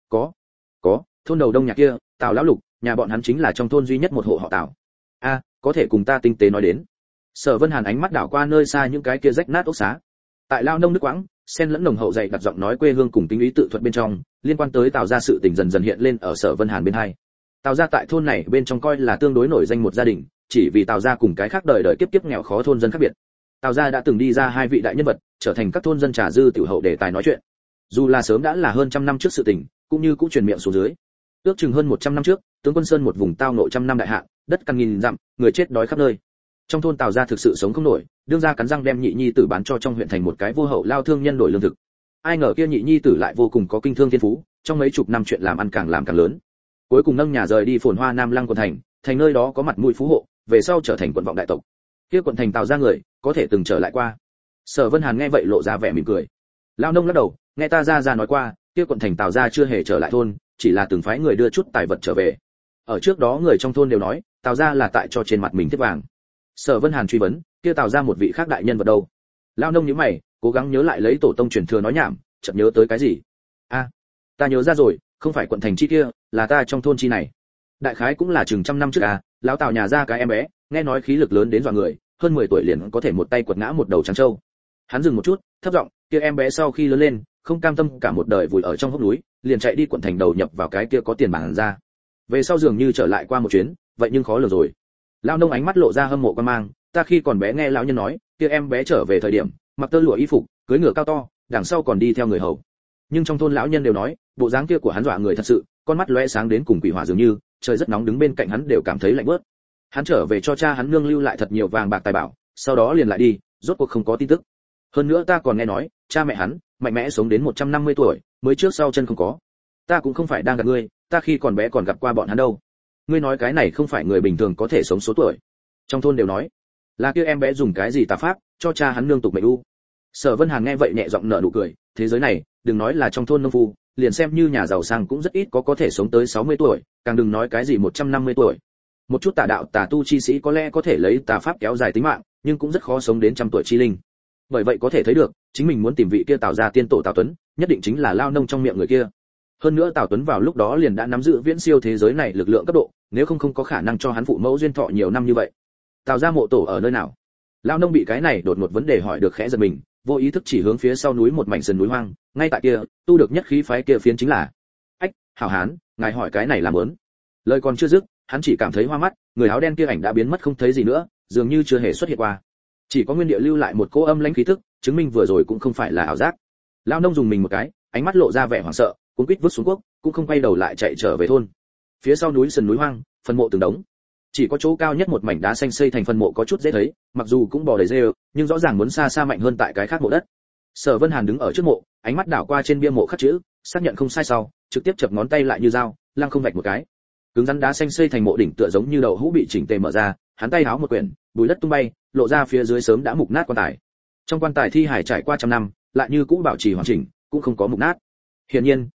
Có, thôn đầu đông nhà kia, Tào lão lục, nhà bọn hắn chính là trong thôn duy nhất một hộ họ Tào. A, có thể cùng ta tinh tế nói đến. Sở Vân Hàn ánh mắt đảo qua nơi xa những cái kia rách nát ốc xá. Tại lao nông nước quãng, xen lẫn nồng hậu dày đặt giọng nói quê hương cùng tính ý tự thuật bên trong, liên quan tới Tào gia sự tình dần dần hiện lên ở Sở Vân Hàn bên hai. Tào gia tại thôn này bên trong coi là tương đối nổi danh một gia đình, chỉ vì Tào gia cùng cái khác đời đời kiếp kiếp nghèo khó thôn dân khác biệt. Tào gia đã từng đi ra hai vị đại nhân vật, trở thành các thôn dân trà dư tiểu hậu đề tài nói chuyện. Dù là sớm đã là hơn trăm năm trước sự tình, cũng như cũng truyền miệng xuống dưới. Ước chừng hơn 100 năm trước, Tướng Quân Sơn một vùng tao nội trăm năm đại hạn, đất căn nghìn dặm, người chết đói khắp nơi. Trong thôn Tào gia thực sự sống không nổi, đương gia cắn răng đem nhị nhi tử bán cho trong huyện thành một cái vô hậu lao thương nhân đổi lương thực. Ai ngờ kia nhị nhi tử lại vô cùng có kinh thương thiên phú, trong mấy chục năm chuyện làm ăn càng làm càng lớn. Cuối cùng nâng nhà rời đi phồn hoa Nam Lăng quận thành, thành nơi đó có mặt mũi phú hộ, về sau trở thành quận vọng đại tộc. Kia quận thành Tào gia người, có thể từng trở lại qua. Sở Vân Hàn nghe vậy lộ ra vẻ mỉm cười. Lao nông lắc đầu, nghe ta ra nói qua, kia quận thành Tào gia chưa hề trở lại thôn, chỉ là từng phái người đưa chút tài vật trở về. Ở trước đó người trong thôn đều nói, Tào gia là tại cho trên mặt mình thiết vàng. Sở Vân Hàn truy vấn, kia Tào gia một vị khác đại nhân vật đâu? Lao nông nhíu mày, cố gắng nhớ lại lấy tổ tông truyền thừa nói nhảm, chợt nhớ tới cái gì? A, ta nhớ ra rồi, không phải quận thành chi kia, là ta trong thôn chi này. Đại khái cũng là chừng trăm năm trước lão Tào nhà ra cái em bé, nghe nói khí lực lớn đến dọa người, hơn 10 tuổi liền có thể một tay quật ngã một đầu trắng trâu. Hắn dừng một chút, thấp giọng, kia em bé sau khi lớn lên, không cam tâm cả một đời vùi ở trong hốc núi, liền chạy đi quận thành đầu nhập vào cái kia có tiền bản ra. Về sau dường như trở lại qua một chuyến, vậy nhưng khó lường rồi. Lão nông ánh mắt lộ ra hâm mộ quan mang, ta khi còn bé nghe lão nhân nói, kia em bé trở về thời điểm, mặc tơ lụa y phục, cưỡi ngựa cao to, đằng sau còn đi theo người hầu. Nhưng trong thôn lão nhân đều nói, bộ dáng kia của hắn dọa người thật sự, con mắt lóe sáng đến cùng quỷ hỏa dường như, trời rất nóng đứng bên cạnh hắn đều cảm thấy lạnh bớt. Hắn trở về cho cha hắn nương lưu lại thật nhiều vàng bạc tài bảo, sau đó liền lại đi, rốt cuộc không có tin tức. Hơn nữa ta còn nghe nói, cha mẹ hắn mạnh mẽ sống đến 150 tuổi, mới trước sau chân không có. Ta cũng không phải đang gạt ngươi, ta khi còn bé còn gặp qua bọn hắn đâu. Ngươi nói cái này không phải người bình thường có thể sống số tuổi. Trong thôn đều nói, là kia em bé dùng cái gì tà pháp, cho cha hắn nương tục mệnh u. Sở Vân Hàn nghe vậy nhẹ giọng nở nụ cười, thế giới này, đừng nói là trong thôn nông phu, liền xem như nhà giàu sang cũng rất ít có thể sống tới 60 tuổi, càng đừng nói cái gì 150 tuổi. Một chút tà đạo tà tu chi sĩ có lẽ có thể lấy tà pháp kéo dài tính mạng, nhưng cũng rất khó sống đến trăm tuổi chi linh. Bởi vậy có thể thấy được, chính mình muốn tìm vị kia Tào gia tiên tổ Tào Tuấn, nhất định chính là lao nông trong miệng người kia. Hơn nữa Tào Tuấn vào lúc đó liền đã nắm giữ viễn siêu thế giới này lực lượng cấp độ, nếu không có khả năng cho hắn phụ mẫu duyên thọ nhiều năm như vậy. Tào gia mộ tổ ở nơi nào? Lao nông bị cái này đột ngột vấn đề hỏi được khẽ giật mình, vô ý thức chỉ hướng phía sau núi một mảnh sườn núi hoang, ngay tại kia, tu được nhất khí phái kia phiến chính là. Ách, hảo hán, ngài hỏi cái này làm ớn. Lời còn chưa dứt, hắn chỉ cảm thấy hoa mắt, người áo đen kia ảnh đã biến mất không thấy gì nữa, dường như chưa hề xuất hiện qua. Chỉ có nguyên địa lưu lại một cỗ âm lãnh khí tức, chứng minh vừa rồi cũng không phải là ảo giác. Lão nông dùng mình một cái, ánh mắt lộ ra vẻ hoảng sợ, cuống quýt vứt xuống cuốc, cũng không quay đầu lại chạy trở về thôn. Phía sau núi sườn núi hoang, phân mộ từng đống. Chỉ có chỗ cao nhất một mảnh đá xanh xây thành phân mộ có chút dễ thấy, mặc dù cũng bò đầy rêu, nhưng rõ ràng muốn xa xa mạnh hơn tại cái khác mộ đất. Sở Vân Hàn đứng ở trước mộ, ánh mắt đảo qua trên bia mộ khắc chữ, xác nhận không sai sau, trực tiếp chập ngón tay lại như dao, lăng không vạch một cái. Cứng rắn đá xanh xây thành mộ đỉnh tựa giống như đầu hũ bị chỉnh tề mở ra, hắn tay háo một quyển, bụi đất tung bay, lộ ra phía dưới sớm đã mục nát quan tài. Trong quan tài thi hải trải qua trăm năm, lại như cũ bảo trì hoàn chỉnh, cũng không có mục nát. Hiển nhiên,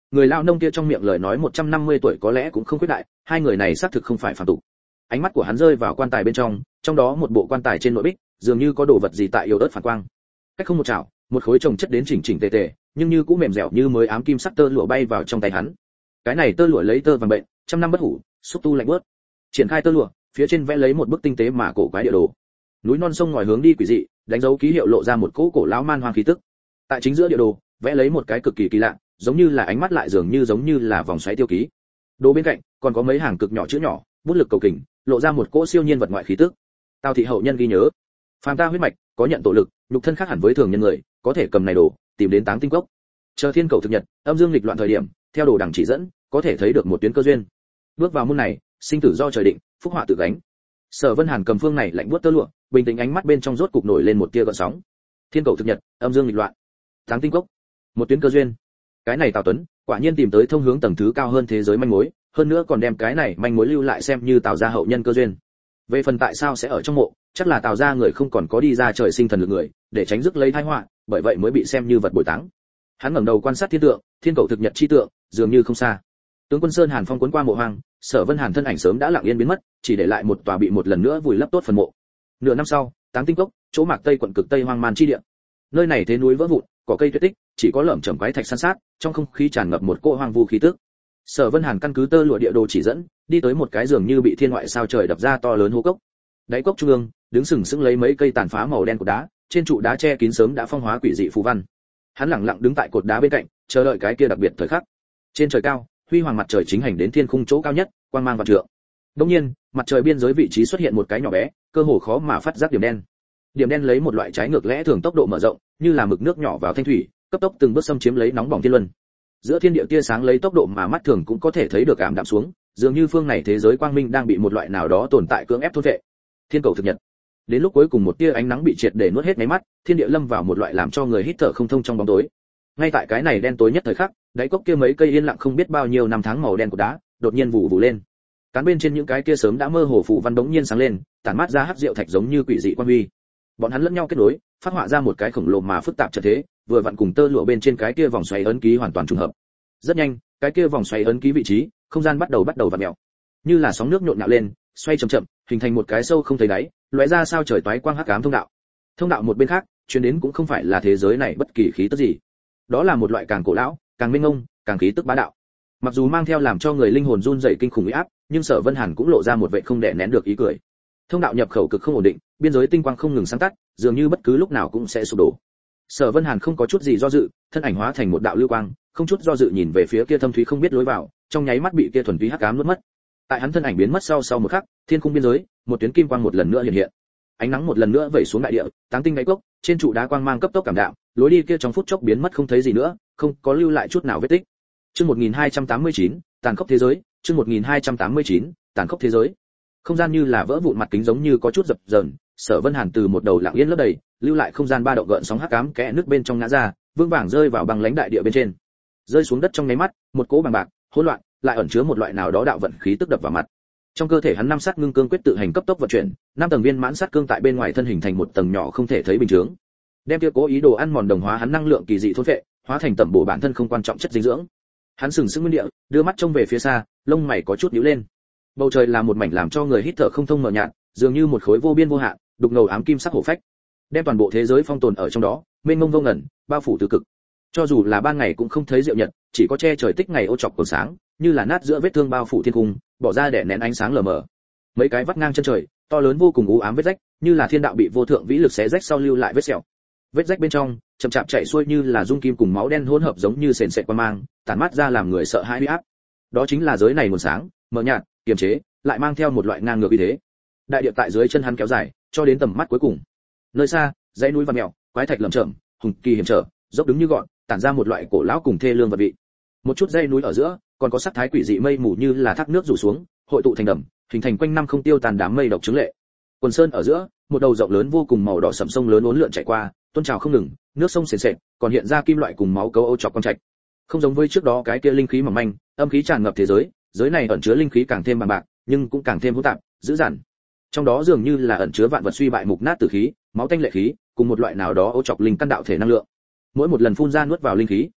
người lão nông kia trong miệng lời nói 150 tuổi có lẽ cũng không khuyết đại, hai người này xác thực không phải phàm tục. Ánh mắt của hắn rơi vào quan tài bên trong đó một bộ quan tài trên nội bích, dường như có đồ vật gì tại yếu ớt phản quang. Cách không một chảo, một khối chồng chất đến chỉnh chỉnh tề tề, nhưng như cũng mềm dẻo như mới ám kim sắc tơ lụa bay vào trong tay hắn. Cái này tơ lụa lấy tơ vàng bệnh, trăm năm bất hủ, xúc tu lạnh bớt. Triển khai tơ lụa, phía trên vẽ lấy một bức tinh tế mà cổ quái địa đồ. Núi non sông ngòi hướng đi quỷ dị, đánh dấu ký hiệu lộ ra một cỗ cổ lão man hoang khí tức. Tại chính giữa địa đồ, vẽ lấy một cái cực kỳ kỳ lạ, giống như là ánh mắt lại dường như giống như là vòng xoáy tiêu ký. Đồ bên cạnh còn có mấy hàng cực nhỏ chữ nhỏ, bút lực cầu kình, lộ ra một cỗ siêu nhiên vật ngoại khí tức. Tào thị hậu nhân ghi nhớ, phàm ta huyết mạch, có nhận tổ lực, nhục thân khác hẳn với thường nhân người, có thể cầm này đồ, tìm đến Táng Tinh Cốc. Chờ thiên cầu thực nhật, âm dương nghịch loạn thời điểm, theo đồ đẳng chỉ dẫn, có thể thấy được một tuyến cơ duyên. Bước vào môn này, sinh tử do trời định, phúc họa tự gánh. Sở Vân Hàn cầm phương này lạnh buốt tơ lụa, bình tĩnh ánh mắt bên trong rốt cục nổi lên một tia gợn sóng. Thiên cầu thực nhật, âm dương nghịch loạn, Táng Tinh Cốc, một tuyến cơ duyên. Cái này Tào Tuấn, quả nhiên tìm tới thông hướng tầng thứ cao hơn thế giới manh mối, hơn nữa còn đem cái này manh mối lưu lại xem như Tào gia hậu nhân cơ duyên. Về phần tại sao sẽ ở trong mộ, chắc là Tào gia người không còn có đi ra trời sinh thần lực người, để tránh rước lấy tai họa, bởi vậy mới bị xem như vật bồi táng. Hắn ngẩng đầu quan sát thiên tượng, thiên cầu thực nhật chi tượng, dường như không xa. Tướng quân Sơn Hàn Phong cuốn qua mộ hoang, Sở Vân Hàn thân ảnh sớm đã lặng yên biến mất, chỉ để lại một tòa bị một lần nữa vùi lấp tốt phần mộ. Nửa năm sau, Táng Tinh Cốc, chỗ mạc tây quận cực tây hoang man chi địa. Nơi này thế núi vỡ vụn, cỏ cây tuyệt tích, chỉ có lởm chởm quái thạch san sát, trong không khí tràn ngập một cỗ hoang vu khí tức. Sở Vân Hàn căn cứ tơ lụa địa đồ chỉ dẫn, đi tới một cái giường như bị thiên ngoại sao trời đập ra to lớn hố cốc. Đáy cốc trung ương, đứng sừng sững lấy mấy cây tàn phá màu đen của đá, trên trụ đá che kín sớm đã phong hóa quỷ dị phù văn. Hắn lặng lặng đứng tại cột đá bên cạnh, chờ đợi cái kia đặc biệt thời khắc. Trên trời cao, huy hoàng mặt trời chính hành đến thiên khung chỗ cao nhất, quang mang vạn trượng. Đương nhiên, mặt trời biên giới vị trí xuất hiện một cái nhỏ bé, cơ hồ khó mà phát giác điểm đen. Điểm đen lấy một loại trái ngược lẽ thường tốc độ mở rộng, như là mực nước nhỏ vào thanh thủy, cấp tốc từng bước xâm chiếm lấy nóng bỏng thiên luân. Giữa thiên địa tia sáng lấy tốc độ mà mắt thường cũng có thể thấy được ảm đạm xuống, dường như phương này thế giới quang minh đang bị một loại nào đó tồn tại cưỡng ép thôn vệ. Thiên cầu thực nhật. Đến lúc cuối cùng một tia ánh nắng bị triệt để nuốt hết mấy mắt, thiên địa lâm vào một loại làm cho người hít thở không thông trong bóng tối. Ngay tại cái này đen tối nhất thời khắc, đáy cốc kia mấy cây yên lặng không biết bao nhiêu năm tháng màu đen của đá, đột nhiên vụ vụ lên. Cán bên trên những cái kia sớm đã mơ hồ phù văn bỗng nhiên sáng lên, tản mát ra hắc diệu thạch giống như quỷ dị quan huy. Bọn hắn lẫn nhau kết nối, phát họa ra một cái khổng lồ mà phức tạp trận thế, vừa vặn cùng tơ lụa bên trên cái kia vòng xoáy ấn ký hoàn toàn trùng hợp. Rất nhanh, cái kia vòng xoáy ấn ký vị trí, không gian bắt đầu vặn mèo, như là sóng nước nhộn nhạo lên, xoay chậm chậm, hình thành một cái sâu không thấy đáy, lóe ra sao trời toái quang hắc ám thông đạo. Thông đạo một bên khác, truyền đến cũng không phải là thế giới này bất kỳ khí tức gì, đó là một loại càng cổ lão, càng mênh mông, càng khí tức bá đạo. Mặc dù mang theo làm cho người linh hồn run rẩy kinh khủng uy áp, nhưng Sở Vân Hàn cũng lộ ra một vẻ không đè nén được ý cười. Thông đạo nhập khẩu cực không ổn định, biên giới tinh quang không ngừng sáng tắt, dường như bất cứ lúc nào cũng sẽ sụp đổ. Sở Vân Hàn không có chút gì do dự, thân ảnh hóa thành một đạo lưu quang, không chút do dự nhìn về phía kia thâm thúy không biết lối vào, trong nháy mắt bị kia thuần túy hắc ám nuốt mất. Tại hắn thân ảnh biến mất sau một khắc, thiên khung biên giới, một tuyến kim quang một lần nữa hiện hiện. Ánh nắng một lần nữa vẩy xuống đại địa, Táng Tinh đáy cốc, trên trụ đá quang mang cấp tốc cảm đạm, lối đi kia trong phút chốc biến mất không thấy gì nữa, không có lưu lại chút nào vết tích. Chương 1289, tàn khốc thế giới, chương 1289, tàn khốc thế giới. Không gian như là vỡ vụn, mặt kính giống như có chút dập dờn, Sở Vân Hàn từ một đầu lặng yên lấp đầy, lưu lại không gian ba động gợn sóng hắc ám kẽ nước bên trong ngã ra, vương vàng rơi vào băng lãnh đại địa bên trên. Rơi xuống đất trong nháy mắt, một cỗ bằng bạc, hỗn loạn, lại ẩn chứa một loại nào đó đạo vận khí tức đập vào mặt. Trong cơ thể hắn năm sát ngưng cương quyết tự hành cấp tốc vận chuyển, năm tầng viên mãn sát cương tại bên ngoài thân hình thành một tầng nhỏ không thể thấy bình thường. Đem kia cố ý đồ ăn mòn đồng hóa hắn năng lượng kỳ dị thôn phệ, hóa thành tẩm bổ bản thân không quan trọng chất dinh dưỡng. Hắn sừng sững nguyên địa, đưa mắt trông về phía xa, lông mày có chút nhíu lên. Bầu trời là một mảnh làm cho người hít thở không thông mờ nhạt, dường như một khối vô biên vô hạn, đục ngầu ám kim sắc hổ phách, đem toàn bộ thế giới phong tồn ở trong đó, mênh mông vô ngần, bao phủ từ cực. Cho dù là ban ngày cũng không thấy diệu nhật, chỉ có che trời tích ngày ô chọc còn sáng, như là nát giữa vết thương bao phủ thiên cung, bỏ ra để nén ánh sáng lờ mờ. Mấy cái vắt ngang chân trời, to lớn vô cùng u ám vết rách, như là thiên đạo bị vô thượng vĩ lực xé rách sau lưu lại vết sẹo. Vết rách bên trong, chậm chạp chảy xuôi như là dung kim cùng máu đen hỗn hợp giống như sền sệt quang mang, tản mát ra làm người sợ hãi uy áp. Đó chính là giới này nguồn sáng, mờ nhạt, kiềm chế, lại mang theo một loại ngang ngược uy thế. Đại địa tại dưới chân hắn kéo dài, cho đến tầm mắt cuối cùng. Nơi xa, dãy núi và mèo, quái thạch lởm chởm, hùng kỳ hiểm trở, dốc đứng như gọn, tản ra một loại cổ lão cùng thê lương vật vị. Một chút dãy núi ở giữa, còn có sắc thái quỷ dị mây mù như là thác nước rủ xuống, hội tụ thành đầm, hình thành quanh năm không tiêu tàn đám mây độc chứng lệ. Quần sơn ở giữa, một đầu rộng lớn vô cùng màu đỏ sẫm sông lớn uốn lượn chảy qua, tuôn trào không ngừng, nước sông sền sệt, còn hiện ra kim loại cùng máu cấu ô chọc con trạch. Không giống với trước đó cái kia linh khí mỏng manh, âm khí tràn ngập thế giới, giới này ẩn chứa linh khí càng thêm bằng bạc, nhưng cũng càng thêm hỗn tạp, dữ dằn. Trong đó dường như là ẩn chứa vạn vật suy bại mục nát tử khí, máu tanh lệ khí, cùng một loại nào đó ô chọc linh căn đạo thể năng lượng. Mỗi một lần phun ra nuốt vào linh khí,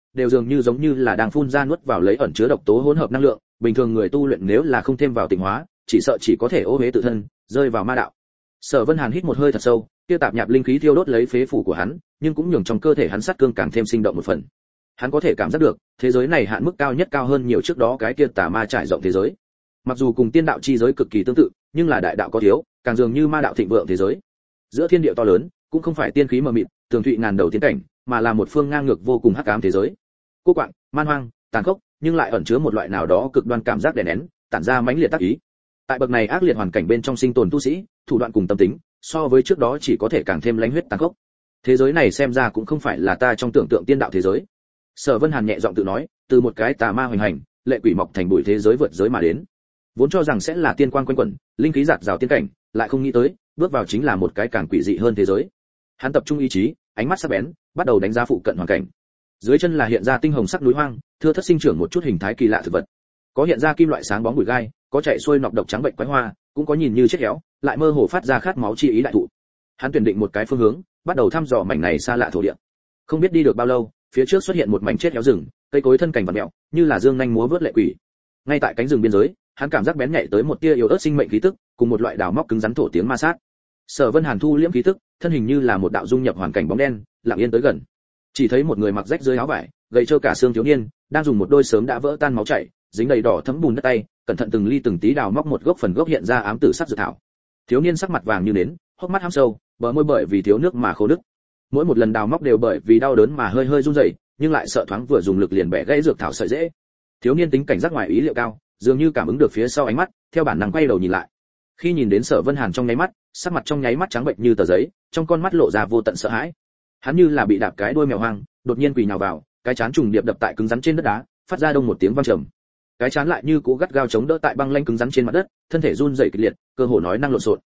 đều dường như giống như là đang phun ra nuốt vào lấy ẩn chứa độc tố hỗn hợp năng lượng, bình thường người tu luyện nếu là không thêm vào tịnh hóa, chỉ sợ chỉ có thể ô uế tự thân, rơi vào ma đạo. Sở Vân Hàn hít một hơi thật sâu, kia tạp nhạp linh khí thiêu đốt lấy phế phủ của hắn, nhưng cũng nhường trong cơ thể hắn sát cương càng thêm sinh động một phần. Hắn có thể cảm giác được, thế giới này hạn mức cao nhất cao hơn nhiều trước đó cái kia tà ma trải rộng thế giới. Mặc dù cùng tiên đạo chi giới cực kỳ tương tự, nhưng là đại đạo có thiếu, càng dường như ma đạo thịnh vượng thế giới. Giữa thiên địa to lớn, cũng không phải tiên khí mờ mịt, tường thụy ngàn đầu tiến cảnh, mà là một phương ngang ngược vô cùng hắc ám thế giới. Cô quạng, man hoang, tàn khốc, nhưng lại ẩn chứa một loại nào đó cực đoan cảm giác đè nén, tản ra mãnh liệt tác ý. Tại bậc này ác liệt hoàn cảnh bên trong sinh tồn tu sĩ, thủ đoạn cùng tâm tính, so với trước đó chỉ có thể càng thêm lãnh huyết tàn khốc. Thế giới này xem ra cũng không phải là ta trong tưởng tượng tiên đạo thế giới. Sở Vân Hàn nhẹ giọng tự nói, từ một cái tà ma hoành hành, lệ quỷ mọc thành bụi thế giới vượt giới mà đến. Vốn cho rằng sẽ là tiên quang quanh quẩn, linh khí giạt rào tiên cảnh, lại không nghĩ tới, bước vào chính là một cái càng quỷ dị hơn thế giới. Hắn tập trung ý chí, ánh mắt sắc bén, bắt đầu đánh giá phụ cận hoàn cảnh. Dưới chân là hiện ra tinh hồng sắc núi hoang, thưa thất sinh trưởng một chút hình thái kỳ lạ thực vật. Có hiện ra kim loại sáng bóng bụi gai, có chạy xuôi nọc độc trắng bệnh quái hoa, cũng có nhìn như chết héo, lại mơ hồ phát ra khát máu chi ý đại thụ. Hắn tuyển định một cái phương hướng, bắt đầu thăm dò mảnh này xa lạ thổ địa. Không biết đi được bao lâu, phía trước xuất hiện một mảnh chết héo rừng, cây cối thân cảnh vặn mèo, như là dương nhanh múa vớt lệ quỷ. Ngay tại cánh rừng biên giới, hắn cảm giác bén nhạy tới một tia yếu ớt sinh mệnh khí tức, cùng một loại đào móc cứng rắn thổ tiếng ma sát. Sở Vân Hàn thu liễm khí tức, thân hình như là một đạo dung nhập hoàn cảnh bóng đen, lặng yên tới gần. Chỉ thấy một người mặc rách rưới áo vải, gầy trơ cả xương thiếu niên, đang dùng một đôi sớm đã vỡ tan máu chảy, dính đầy đỏ thấm bùn đất tay, cẩn thận từng ly từng tí đào móc một gốc phần gốc hiện ra ám tử sắc dược thảo. Thiếu niên sắc mặt vàng như nến, hốc mắt hăm sâu, bờ môi bởi vì thiếu nước mà khô nứt. Mỗi một lần đào móc đều bởi vì đau đớn mà hơi hơi run rẩy, nhưng lại sợ thoáng vừa dùng lực liền bẻ gãy dược thảo sợi rễ. Thiếu niên tính cảnh giác ngoài ý liệu cao, dường như cảm ứng được phía sau ánh mắt, theo bản năng quay đầu nhìn lại. Khi nhìn đến Sở Vân Hàn trong nháy mắt, sắc mặt trong nháy mắt trắng bệnh như tờ giấy, trong con mắt lộ ra vô tận sợ hãi. Hắn như là bị đạp cái đuôi mèo hoang, đột nhiên quỳ nhào vào, cái chán trùng điệp đập tại cứng rắn trên đất đá, phát ra đông một tiếng vang trầm. Cái chán lại như cũ gắt gao chống đỡ tại băng lanh cứng rắn trên mặt đất, thân thể run rẩy kịch liệt, cơ hồ nói năng lộn xộn.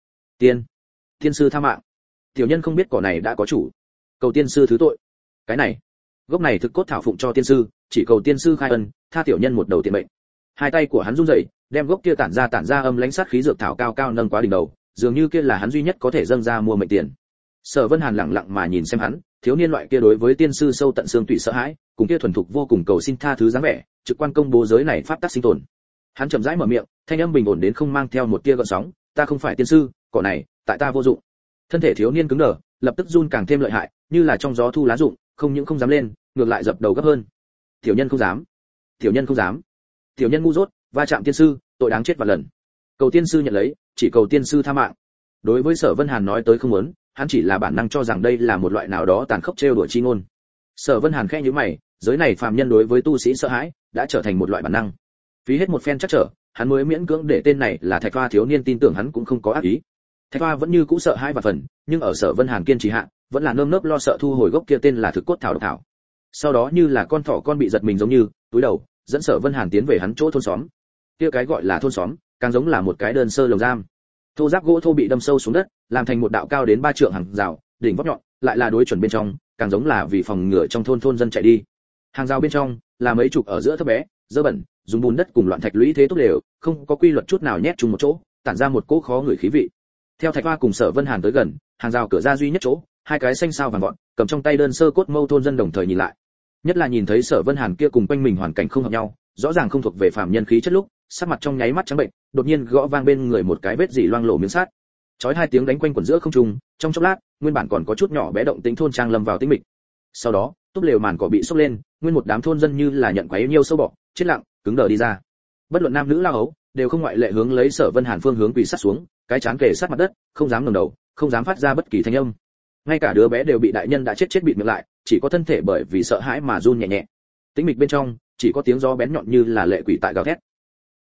Tiên sư tha mạng. Tiểu nhân không biết cỏ này đã có chủ, cầu tiên sư thứ tội. Cái này, gốc này thực cốt thảo phụng cho tiên sư, chỉ cầu tiên sư khai ân, tha tiểu nhân một đầu tiền mệnh. Hai tay của hắn run rẩy, đem gốc kia tản ra âm lãnh sát khí dược thảo cao cao nâng quá đỉnh đầu, dường như kia là hắn duy nhất có thể dâng ra mua mệnh tiền. Sở Vân Hàn lặng lặng mà nhìn xem hắn, thiếu niên loại kia đối với tiên sư sâu tận xương tủy sợ hãi, cùng kia thuần thục vô cùng cầu xin tha thứ dáng vẻ, trực quan công bố giới này pháp tắc sinh tồn. Hắn chậm rãi mở miệng, thanh âm bình ổn đến không mang theo một tia gợn sóng, "Ta không phải tiên sư, cỏ này, tại ta vô dụng." Thân thể thiếu niên cứng đờ, lập tức run càng thêm lợi hại, như là trong gió thu lá rụng, không những không dám lên, ngược lại dập đầu gấp hơn. "Tiểu nhân không dám, tiểu nhân không dám. Tiểu nhân ngu dốt, va chạm tiên sư, tội đáng chết vạn lần. Cầu tiên sư nhận lấy, chỉ cầu tiên sư tha mạng." Đối với Sở Vân Hàn nói tới không muốn, hắn chỉ là bản năng cho rằng đây là một loại nào đó tàn khốc trêu đùa chi ngôn. Sở Vân Hàn khẽ nhíu mày, giới này phàm nhân đối với tu sĩ sợ hãi đã trở thành một loại bản năng. Phí hết một phen chắc trở, hắn mới miễn cưỡng để tên này là Thạch Hoa thiếu niên tin tưởng hắn cũng không có ác ý. Thạch Hoa vẫn như cũ sợ hãi và phần, nhưng ở Sở Vân Hàn kiên trì hạ, vẫn là nơm nớp lo sợ thu hồi gốc kia tên là thực cốt thảo độc thảo. Sau đó như là con thỏ con bị giật mình giống như, túi đầu, dẫn Sở Vân Hàn tiến về hắn chỗ thôn xóm. Kia cái gọi là thôn xóm, càng giống là một cái đơn sơ lồng giam. Thô giáp gỗ thô bị đâm sâu xuống đất, làm thành một đạo cao đến 3 trượng hàng rào, đỉnh vóc nhọn, lại là đối chuẩn bên trong, càng giống là vì phòng ngừa trong thôn dân chạy đi. Hàng rào bên trong là mấy chục ở giữa thấp bé, dơ bẩn, dùng bùn đất cùng loạn thạch lũy thế tốt đều, không có quy luật chút nào nhét chung một chỗ, tản ra một cỗ khó ngửi khí vị. Theo Thạch Hoa cùng Sở Vân Hàn tới gần, hàng rào cửa ra duy nhất chỗ, hai cái xanh sao vàng gọn, cầm trong tay đơn sơ cốt mâu thôn dân đồng thời nhìn lại. Nhất là nhìn thấy Sở Vân Hàn kia cùng quanh mình hoàn cảnh không hợp nhau, rõ ràng không thuộc về phàm nhân khí chất lúc, sắc mặt trong nháy mắt trắng bệnh, đột nhiên gõ vang bên người một cái vết dỉ loang lổ miếng sắt. Chói hai tiếng đánh quanh quẩn giữa không trung, trong chốc lát, nguyên bản còn có chút nhỏ bé động tĩnh thôn trang lâm vào tĩnh mịch. Sau đó, túp lều màn cỏ bị xốc lên, nguyên một đám thôn dân như là nhận quấy nhiêu sâu bọ, chết lặng, cứng đờ đi ra. Bất luận nam nữ lao ấu, đều không ngoại lệ hướng lấy Sở Vân Hàn phương hướng quỳ sát xuống, cái chán kề sát mặt đất, không dám ngẩng đầu, không dám phát ra bất kỳ thanh âm. Ngay cả đứa bé đều bị đại nhân đã chết bịt miệng lại, chỉ có thân thể bởi vì sợ hãi mà run nhẹ nhẹ. Tĩnh mịch bên trong, chỉ có tiếng gió bén nhọn như là lệ quỷ tại gào thét,